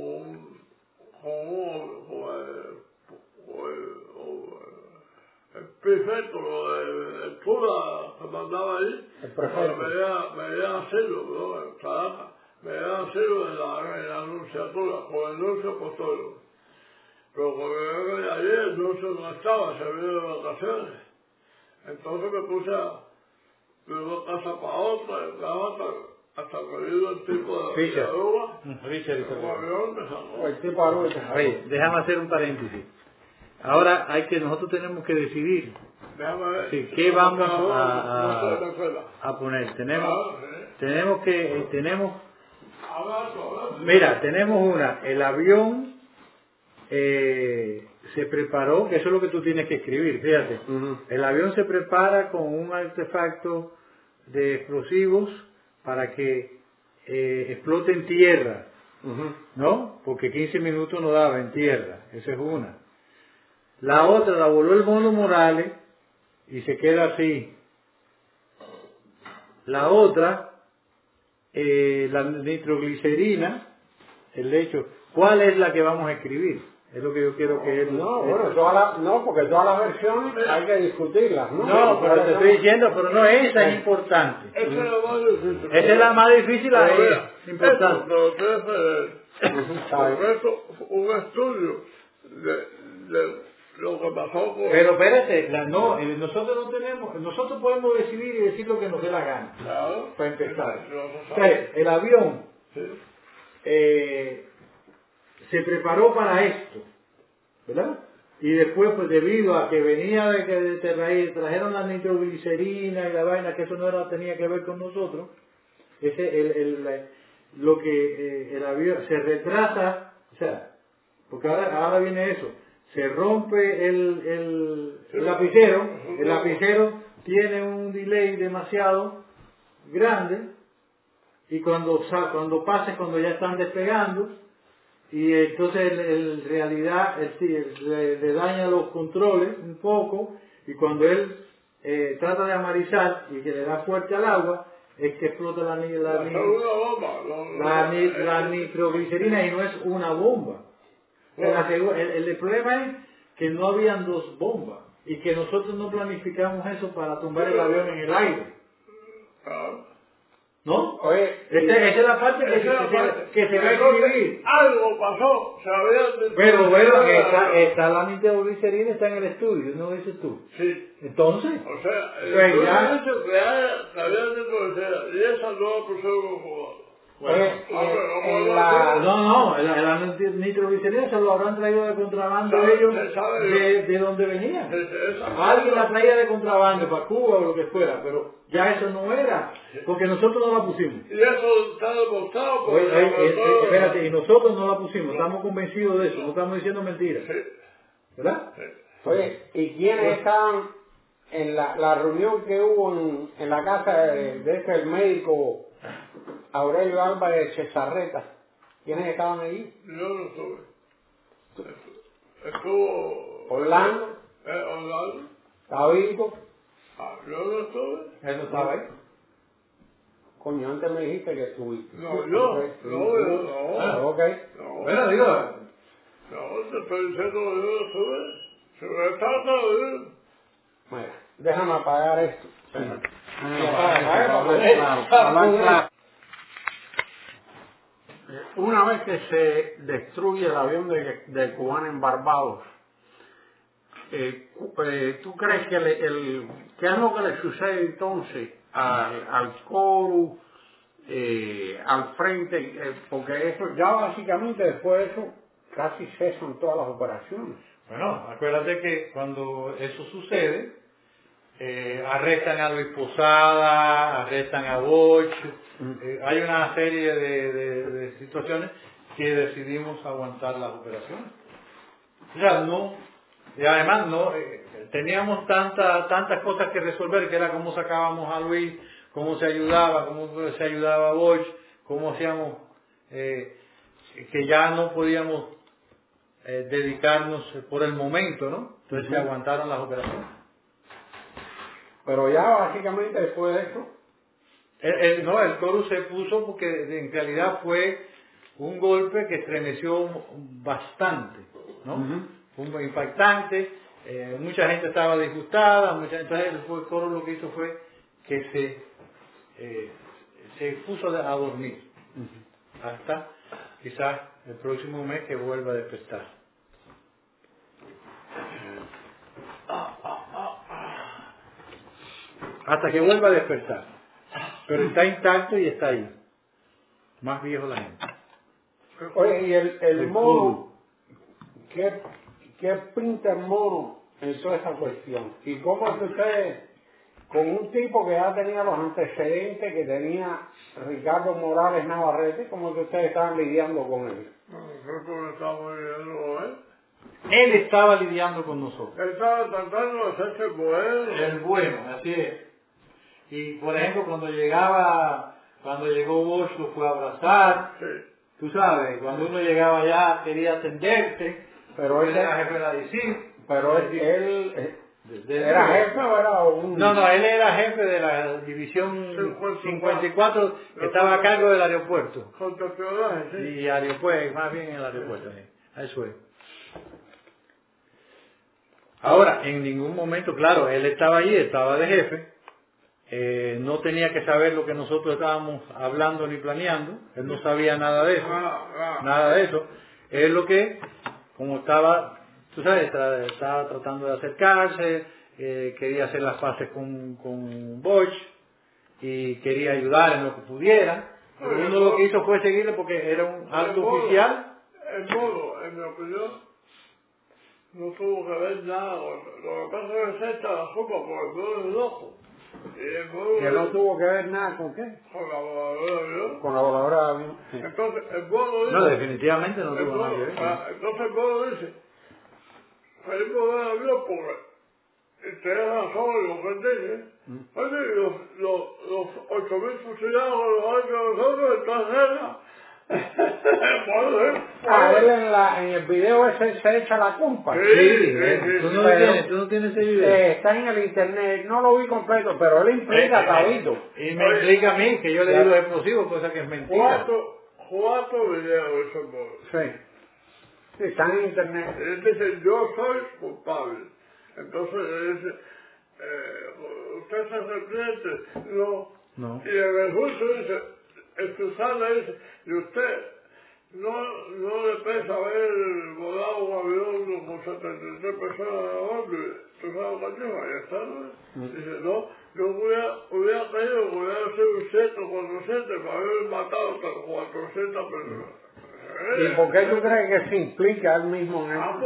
con el prefecto, el cura que mandaba ahí. El prefecto. Me dieron asilo, ¿no? En Caracas. Me dieron asilo en la anunciatura, con el nuncio apostólico. Pero cuando yo venía allí, el nuncio no estaba, se vino de vacaciones. Entonces me puse de una casa para otra, hasta que vino el tipo de Aruba, un avión me sacó. El tipo de Aruba. Oye, déjame hacer un paréntesis. Ahora nosotros tenemos que decidir sí, qué vamos a poner. Tenemos el avión se preparó, que eso es lo que tú tienes que escribir, fíjate. El avión se prepara con un artefacto de explosivos para que explote en tierra, ¿no? Porque 15 minutos no daba en tierra, esa es una. La otra la voló el Mono Morales y se queda así. La otra, la nitroglicerina, el hecho, ¿cuál es la que vamos a escribir? Es lo que yo quiero que él... porque todas las versiones hay que discutirlas, ¿no? No, pero te estoy diciendo, pero no esa es importante. Esa es la más difícil, la es importante. Por eso, un estudio de lo que pasó con... Pero espérate, nosotros podemos decidir y decir lo que nos dé la gana. Claro. Para empezar. El avión se preparó para esto, ¿verdad? Y después, pues debido a que venía de que trajeron la nitroglicerina y la vaina, que eso no tenía que ver con nosotros, el avión se retrasa, o sea, porque ahora viene eso, se rompe el lapicero tiene un delay demasiado grande, y cuando ya están despegando, y entonces en realidad le daña los controles un poco, y cuando él trata de amarizar y que le da fuerte al agua, es que explota la nitroglicerina, y no es una bomba. El problema es que no habían 2 bombas, y que nosotros no planificamos eso para tumbar el avión en el aire. ¿No? Oye, esa es la parte que se va a escribir. Algo pasó, se había... Pero bueno, está la nitroglicerina, está en el estudio, ¿no dices tú? Sí. Entonces, o sea, pues ya... dicho que había nitroglicerina, y esa no la pusieron como... la nitroglicerina se lo habrán traído de contrabando ellos de donde venían. Alguien la traía de contrabando para Cuba o lo que fuera, pero ya eso no era, porque nosotros no la pusimos. Y eso está demostrado. Espérate, y nosotros no la pusimos, estamos convencidos de eso, no estamos diciendo mentiras. ¿Verdad? Oye, ¿y quiénes estaban en la reunión que hubo en la casa de el médico Aurelio Álvarez Cesarreta? ¿Quiénes estaban allí? Yo no estuve. estuvo Orlando, Orlando. Tabito. Yo no estuve. Él no estaba ahí. Coño, antes me dijiste que estuviste. No, yo. Ok, sí. No. Ok. No. Bueno, digo, No, te estoy diciendo yo no estuve. Se me está todavía. Bueno, déjame apagar esto. Una vez que se destruye el avión de Cubana en Barbados, ¿tú crees que qué es lo que le sucede entonces al coro, al frente? Porque eso ya básicamente después de eso casi cesan todas las operaciones. bueno, acuérdate que cuando eso sucede, arrestan a Luis Posada, arrestan a Bosch, hay una serie de situaciones que decidimos aguantar las operaciones. O sea, no, y además no, teníamos tantas cosas que resolver, que era cómo sacábamos a Luis, cómo se ayudaba a Bosch, cómo hacíamos, que ya no podíamos dedicarnos por el momento, ¿no? Entonces se aguantaron las operaciones. Pero ya básicamente después de eso, No, el coro se puso porque en realidad fue un golpe que estremeció bastante, ¿no? Fue muy impactante, mucha gente estaba disgustada, entonces el coro lo que hizo fue que se puso a dormir hasta quizás el próximo mes que vuelva a despertar. Hasta que vuelva a despertar. Pero está intacto y está ahí. Más viejo la gente. oye, y el mono, ¿qué pinta el mono en toda esa cuestión? ¿Y cómo es que ustedes, con un tipo que ya tenía los antecedentes que tenía Ricardo Morales Navarrete, cómo es que ustedes estaban lidiando con él? Nosotros estamos viviendo, Él estaba lidiando con nosotros. Él estaba tratando de hacerse bueno. El bueno, así es. Y por ejemplo, cuando llegó Bosch lo fue a abrazar. Sí. Tú sabes, cuando uno llegaba allá quería atenderte, Pero él era jefe de la DC. Pero él ¿era jefe o era un...? No, él era jefe de la división 54 que estaba a cargo del aeropuerto. Contraespionaje, sí. Y aeropuerto, más bien el aeropuerto, sí. Eso es. Ahora, en ningún momento, claro, él estaba allí, estaba de jefe, no tenía que saber lo que nosotros estábamos hablando ni planeando, él no sabía nada de eso, nada de eso. Él lo que, como estaba, tú sabes, estaba tratando de acercarse, quería hacer las paces con Bosch y quería ayudar en lo que pudiera. Pero uno lo que hizo fue seguirle porque era un alto oficial. El modo, en mi opinión, no tuvo que ver nada con lo que pasa es que se echa la sopa por el modo es loco. Y el modo Que no tuvo que ver nada con qué. con la voladora de avión. Con la voladora de avión. Sí. Entonces el modo dice... No, definitivamente no tuvo nada que ver. Entonces el modo dice, Felipe de avión porque tenés razón en lo que dice. Oye, los 8.000 fusilados con los años de nosotros están cerca. Él en el video ese se echa la culpa. Sí. Tú no tienes ese video. Está en el internet, no lo vi completo, pero él implica a Tabito. Y me explica a mí que yo le digo explosivo, cosa que es mentira. Cuatro videos de esos modos. Sí, están en internet. Él dice, yo soy culpable. Entonces él dice, usted se arrepiente. No. Y en el juicio dice, Susana dice, y usted no le pesa haber volado un avión con 73 personas a bordo. ¿Tú sabes cuánto? Ahí está, ¿no? Dice, no, yo hubiera creído que hubiera sido un 100 o 400 para haber matado hasta 400 personas. ¿Y por qué tú crees que se implica él mismo en eso?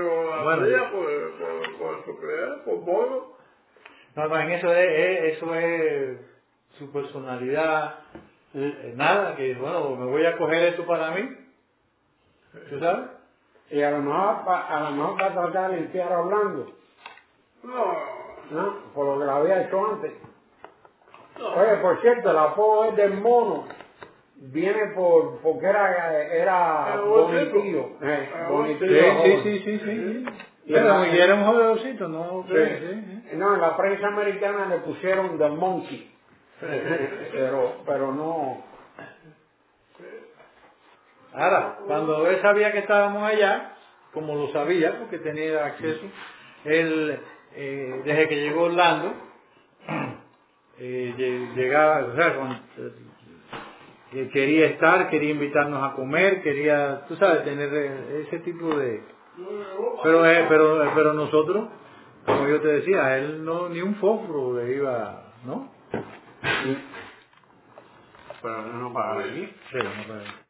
Por estupidez, por modo. No, en eso es su personalidad. Nada, que bueno, me voy a coger esto para mí. ¿Tú sabes? Y a lo mejor va a tratar de limpiar a Orlando. No, por lo que lo había hecho antes. Oye, por cierto, el apodo es del mono viene porque era bonitillo. Sí. Y era un jovencito, ¿no? No, en la prensa americana le pusieron The Monkey. pero no. Ahora, cuando él sabía que estábamos allá, como lo sabía, porque tenía acceso, él, desde que llegó Orlando, llegaba, o sea, quería estar, quería invitarnos a comer, quería, tú sabes, tener ese tipo de... Pero nosotros, como yo te decía, a él no, ni un fósforo le iba, ¿no? Pero no para allí. Sí, no para allí.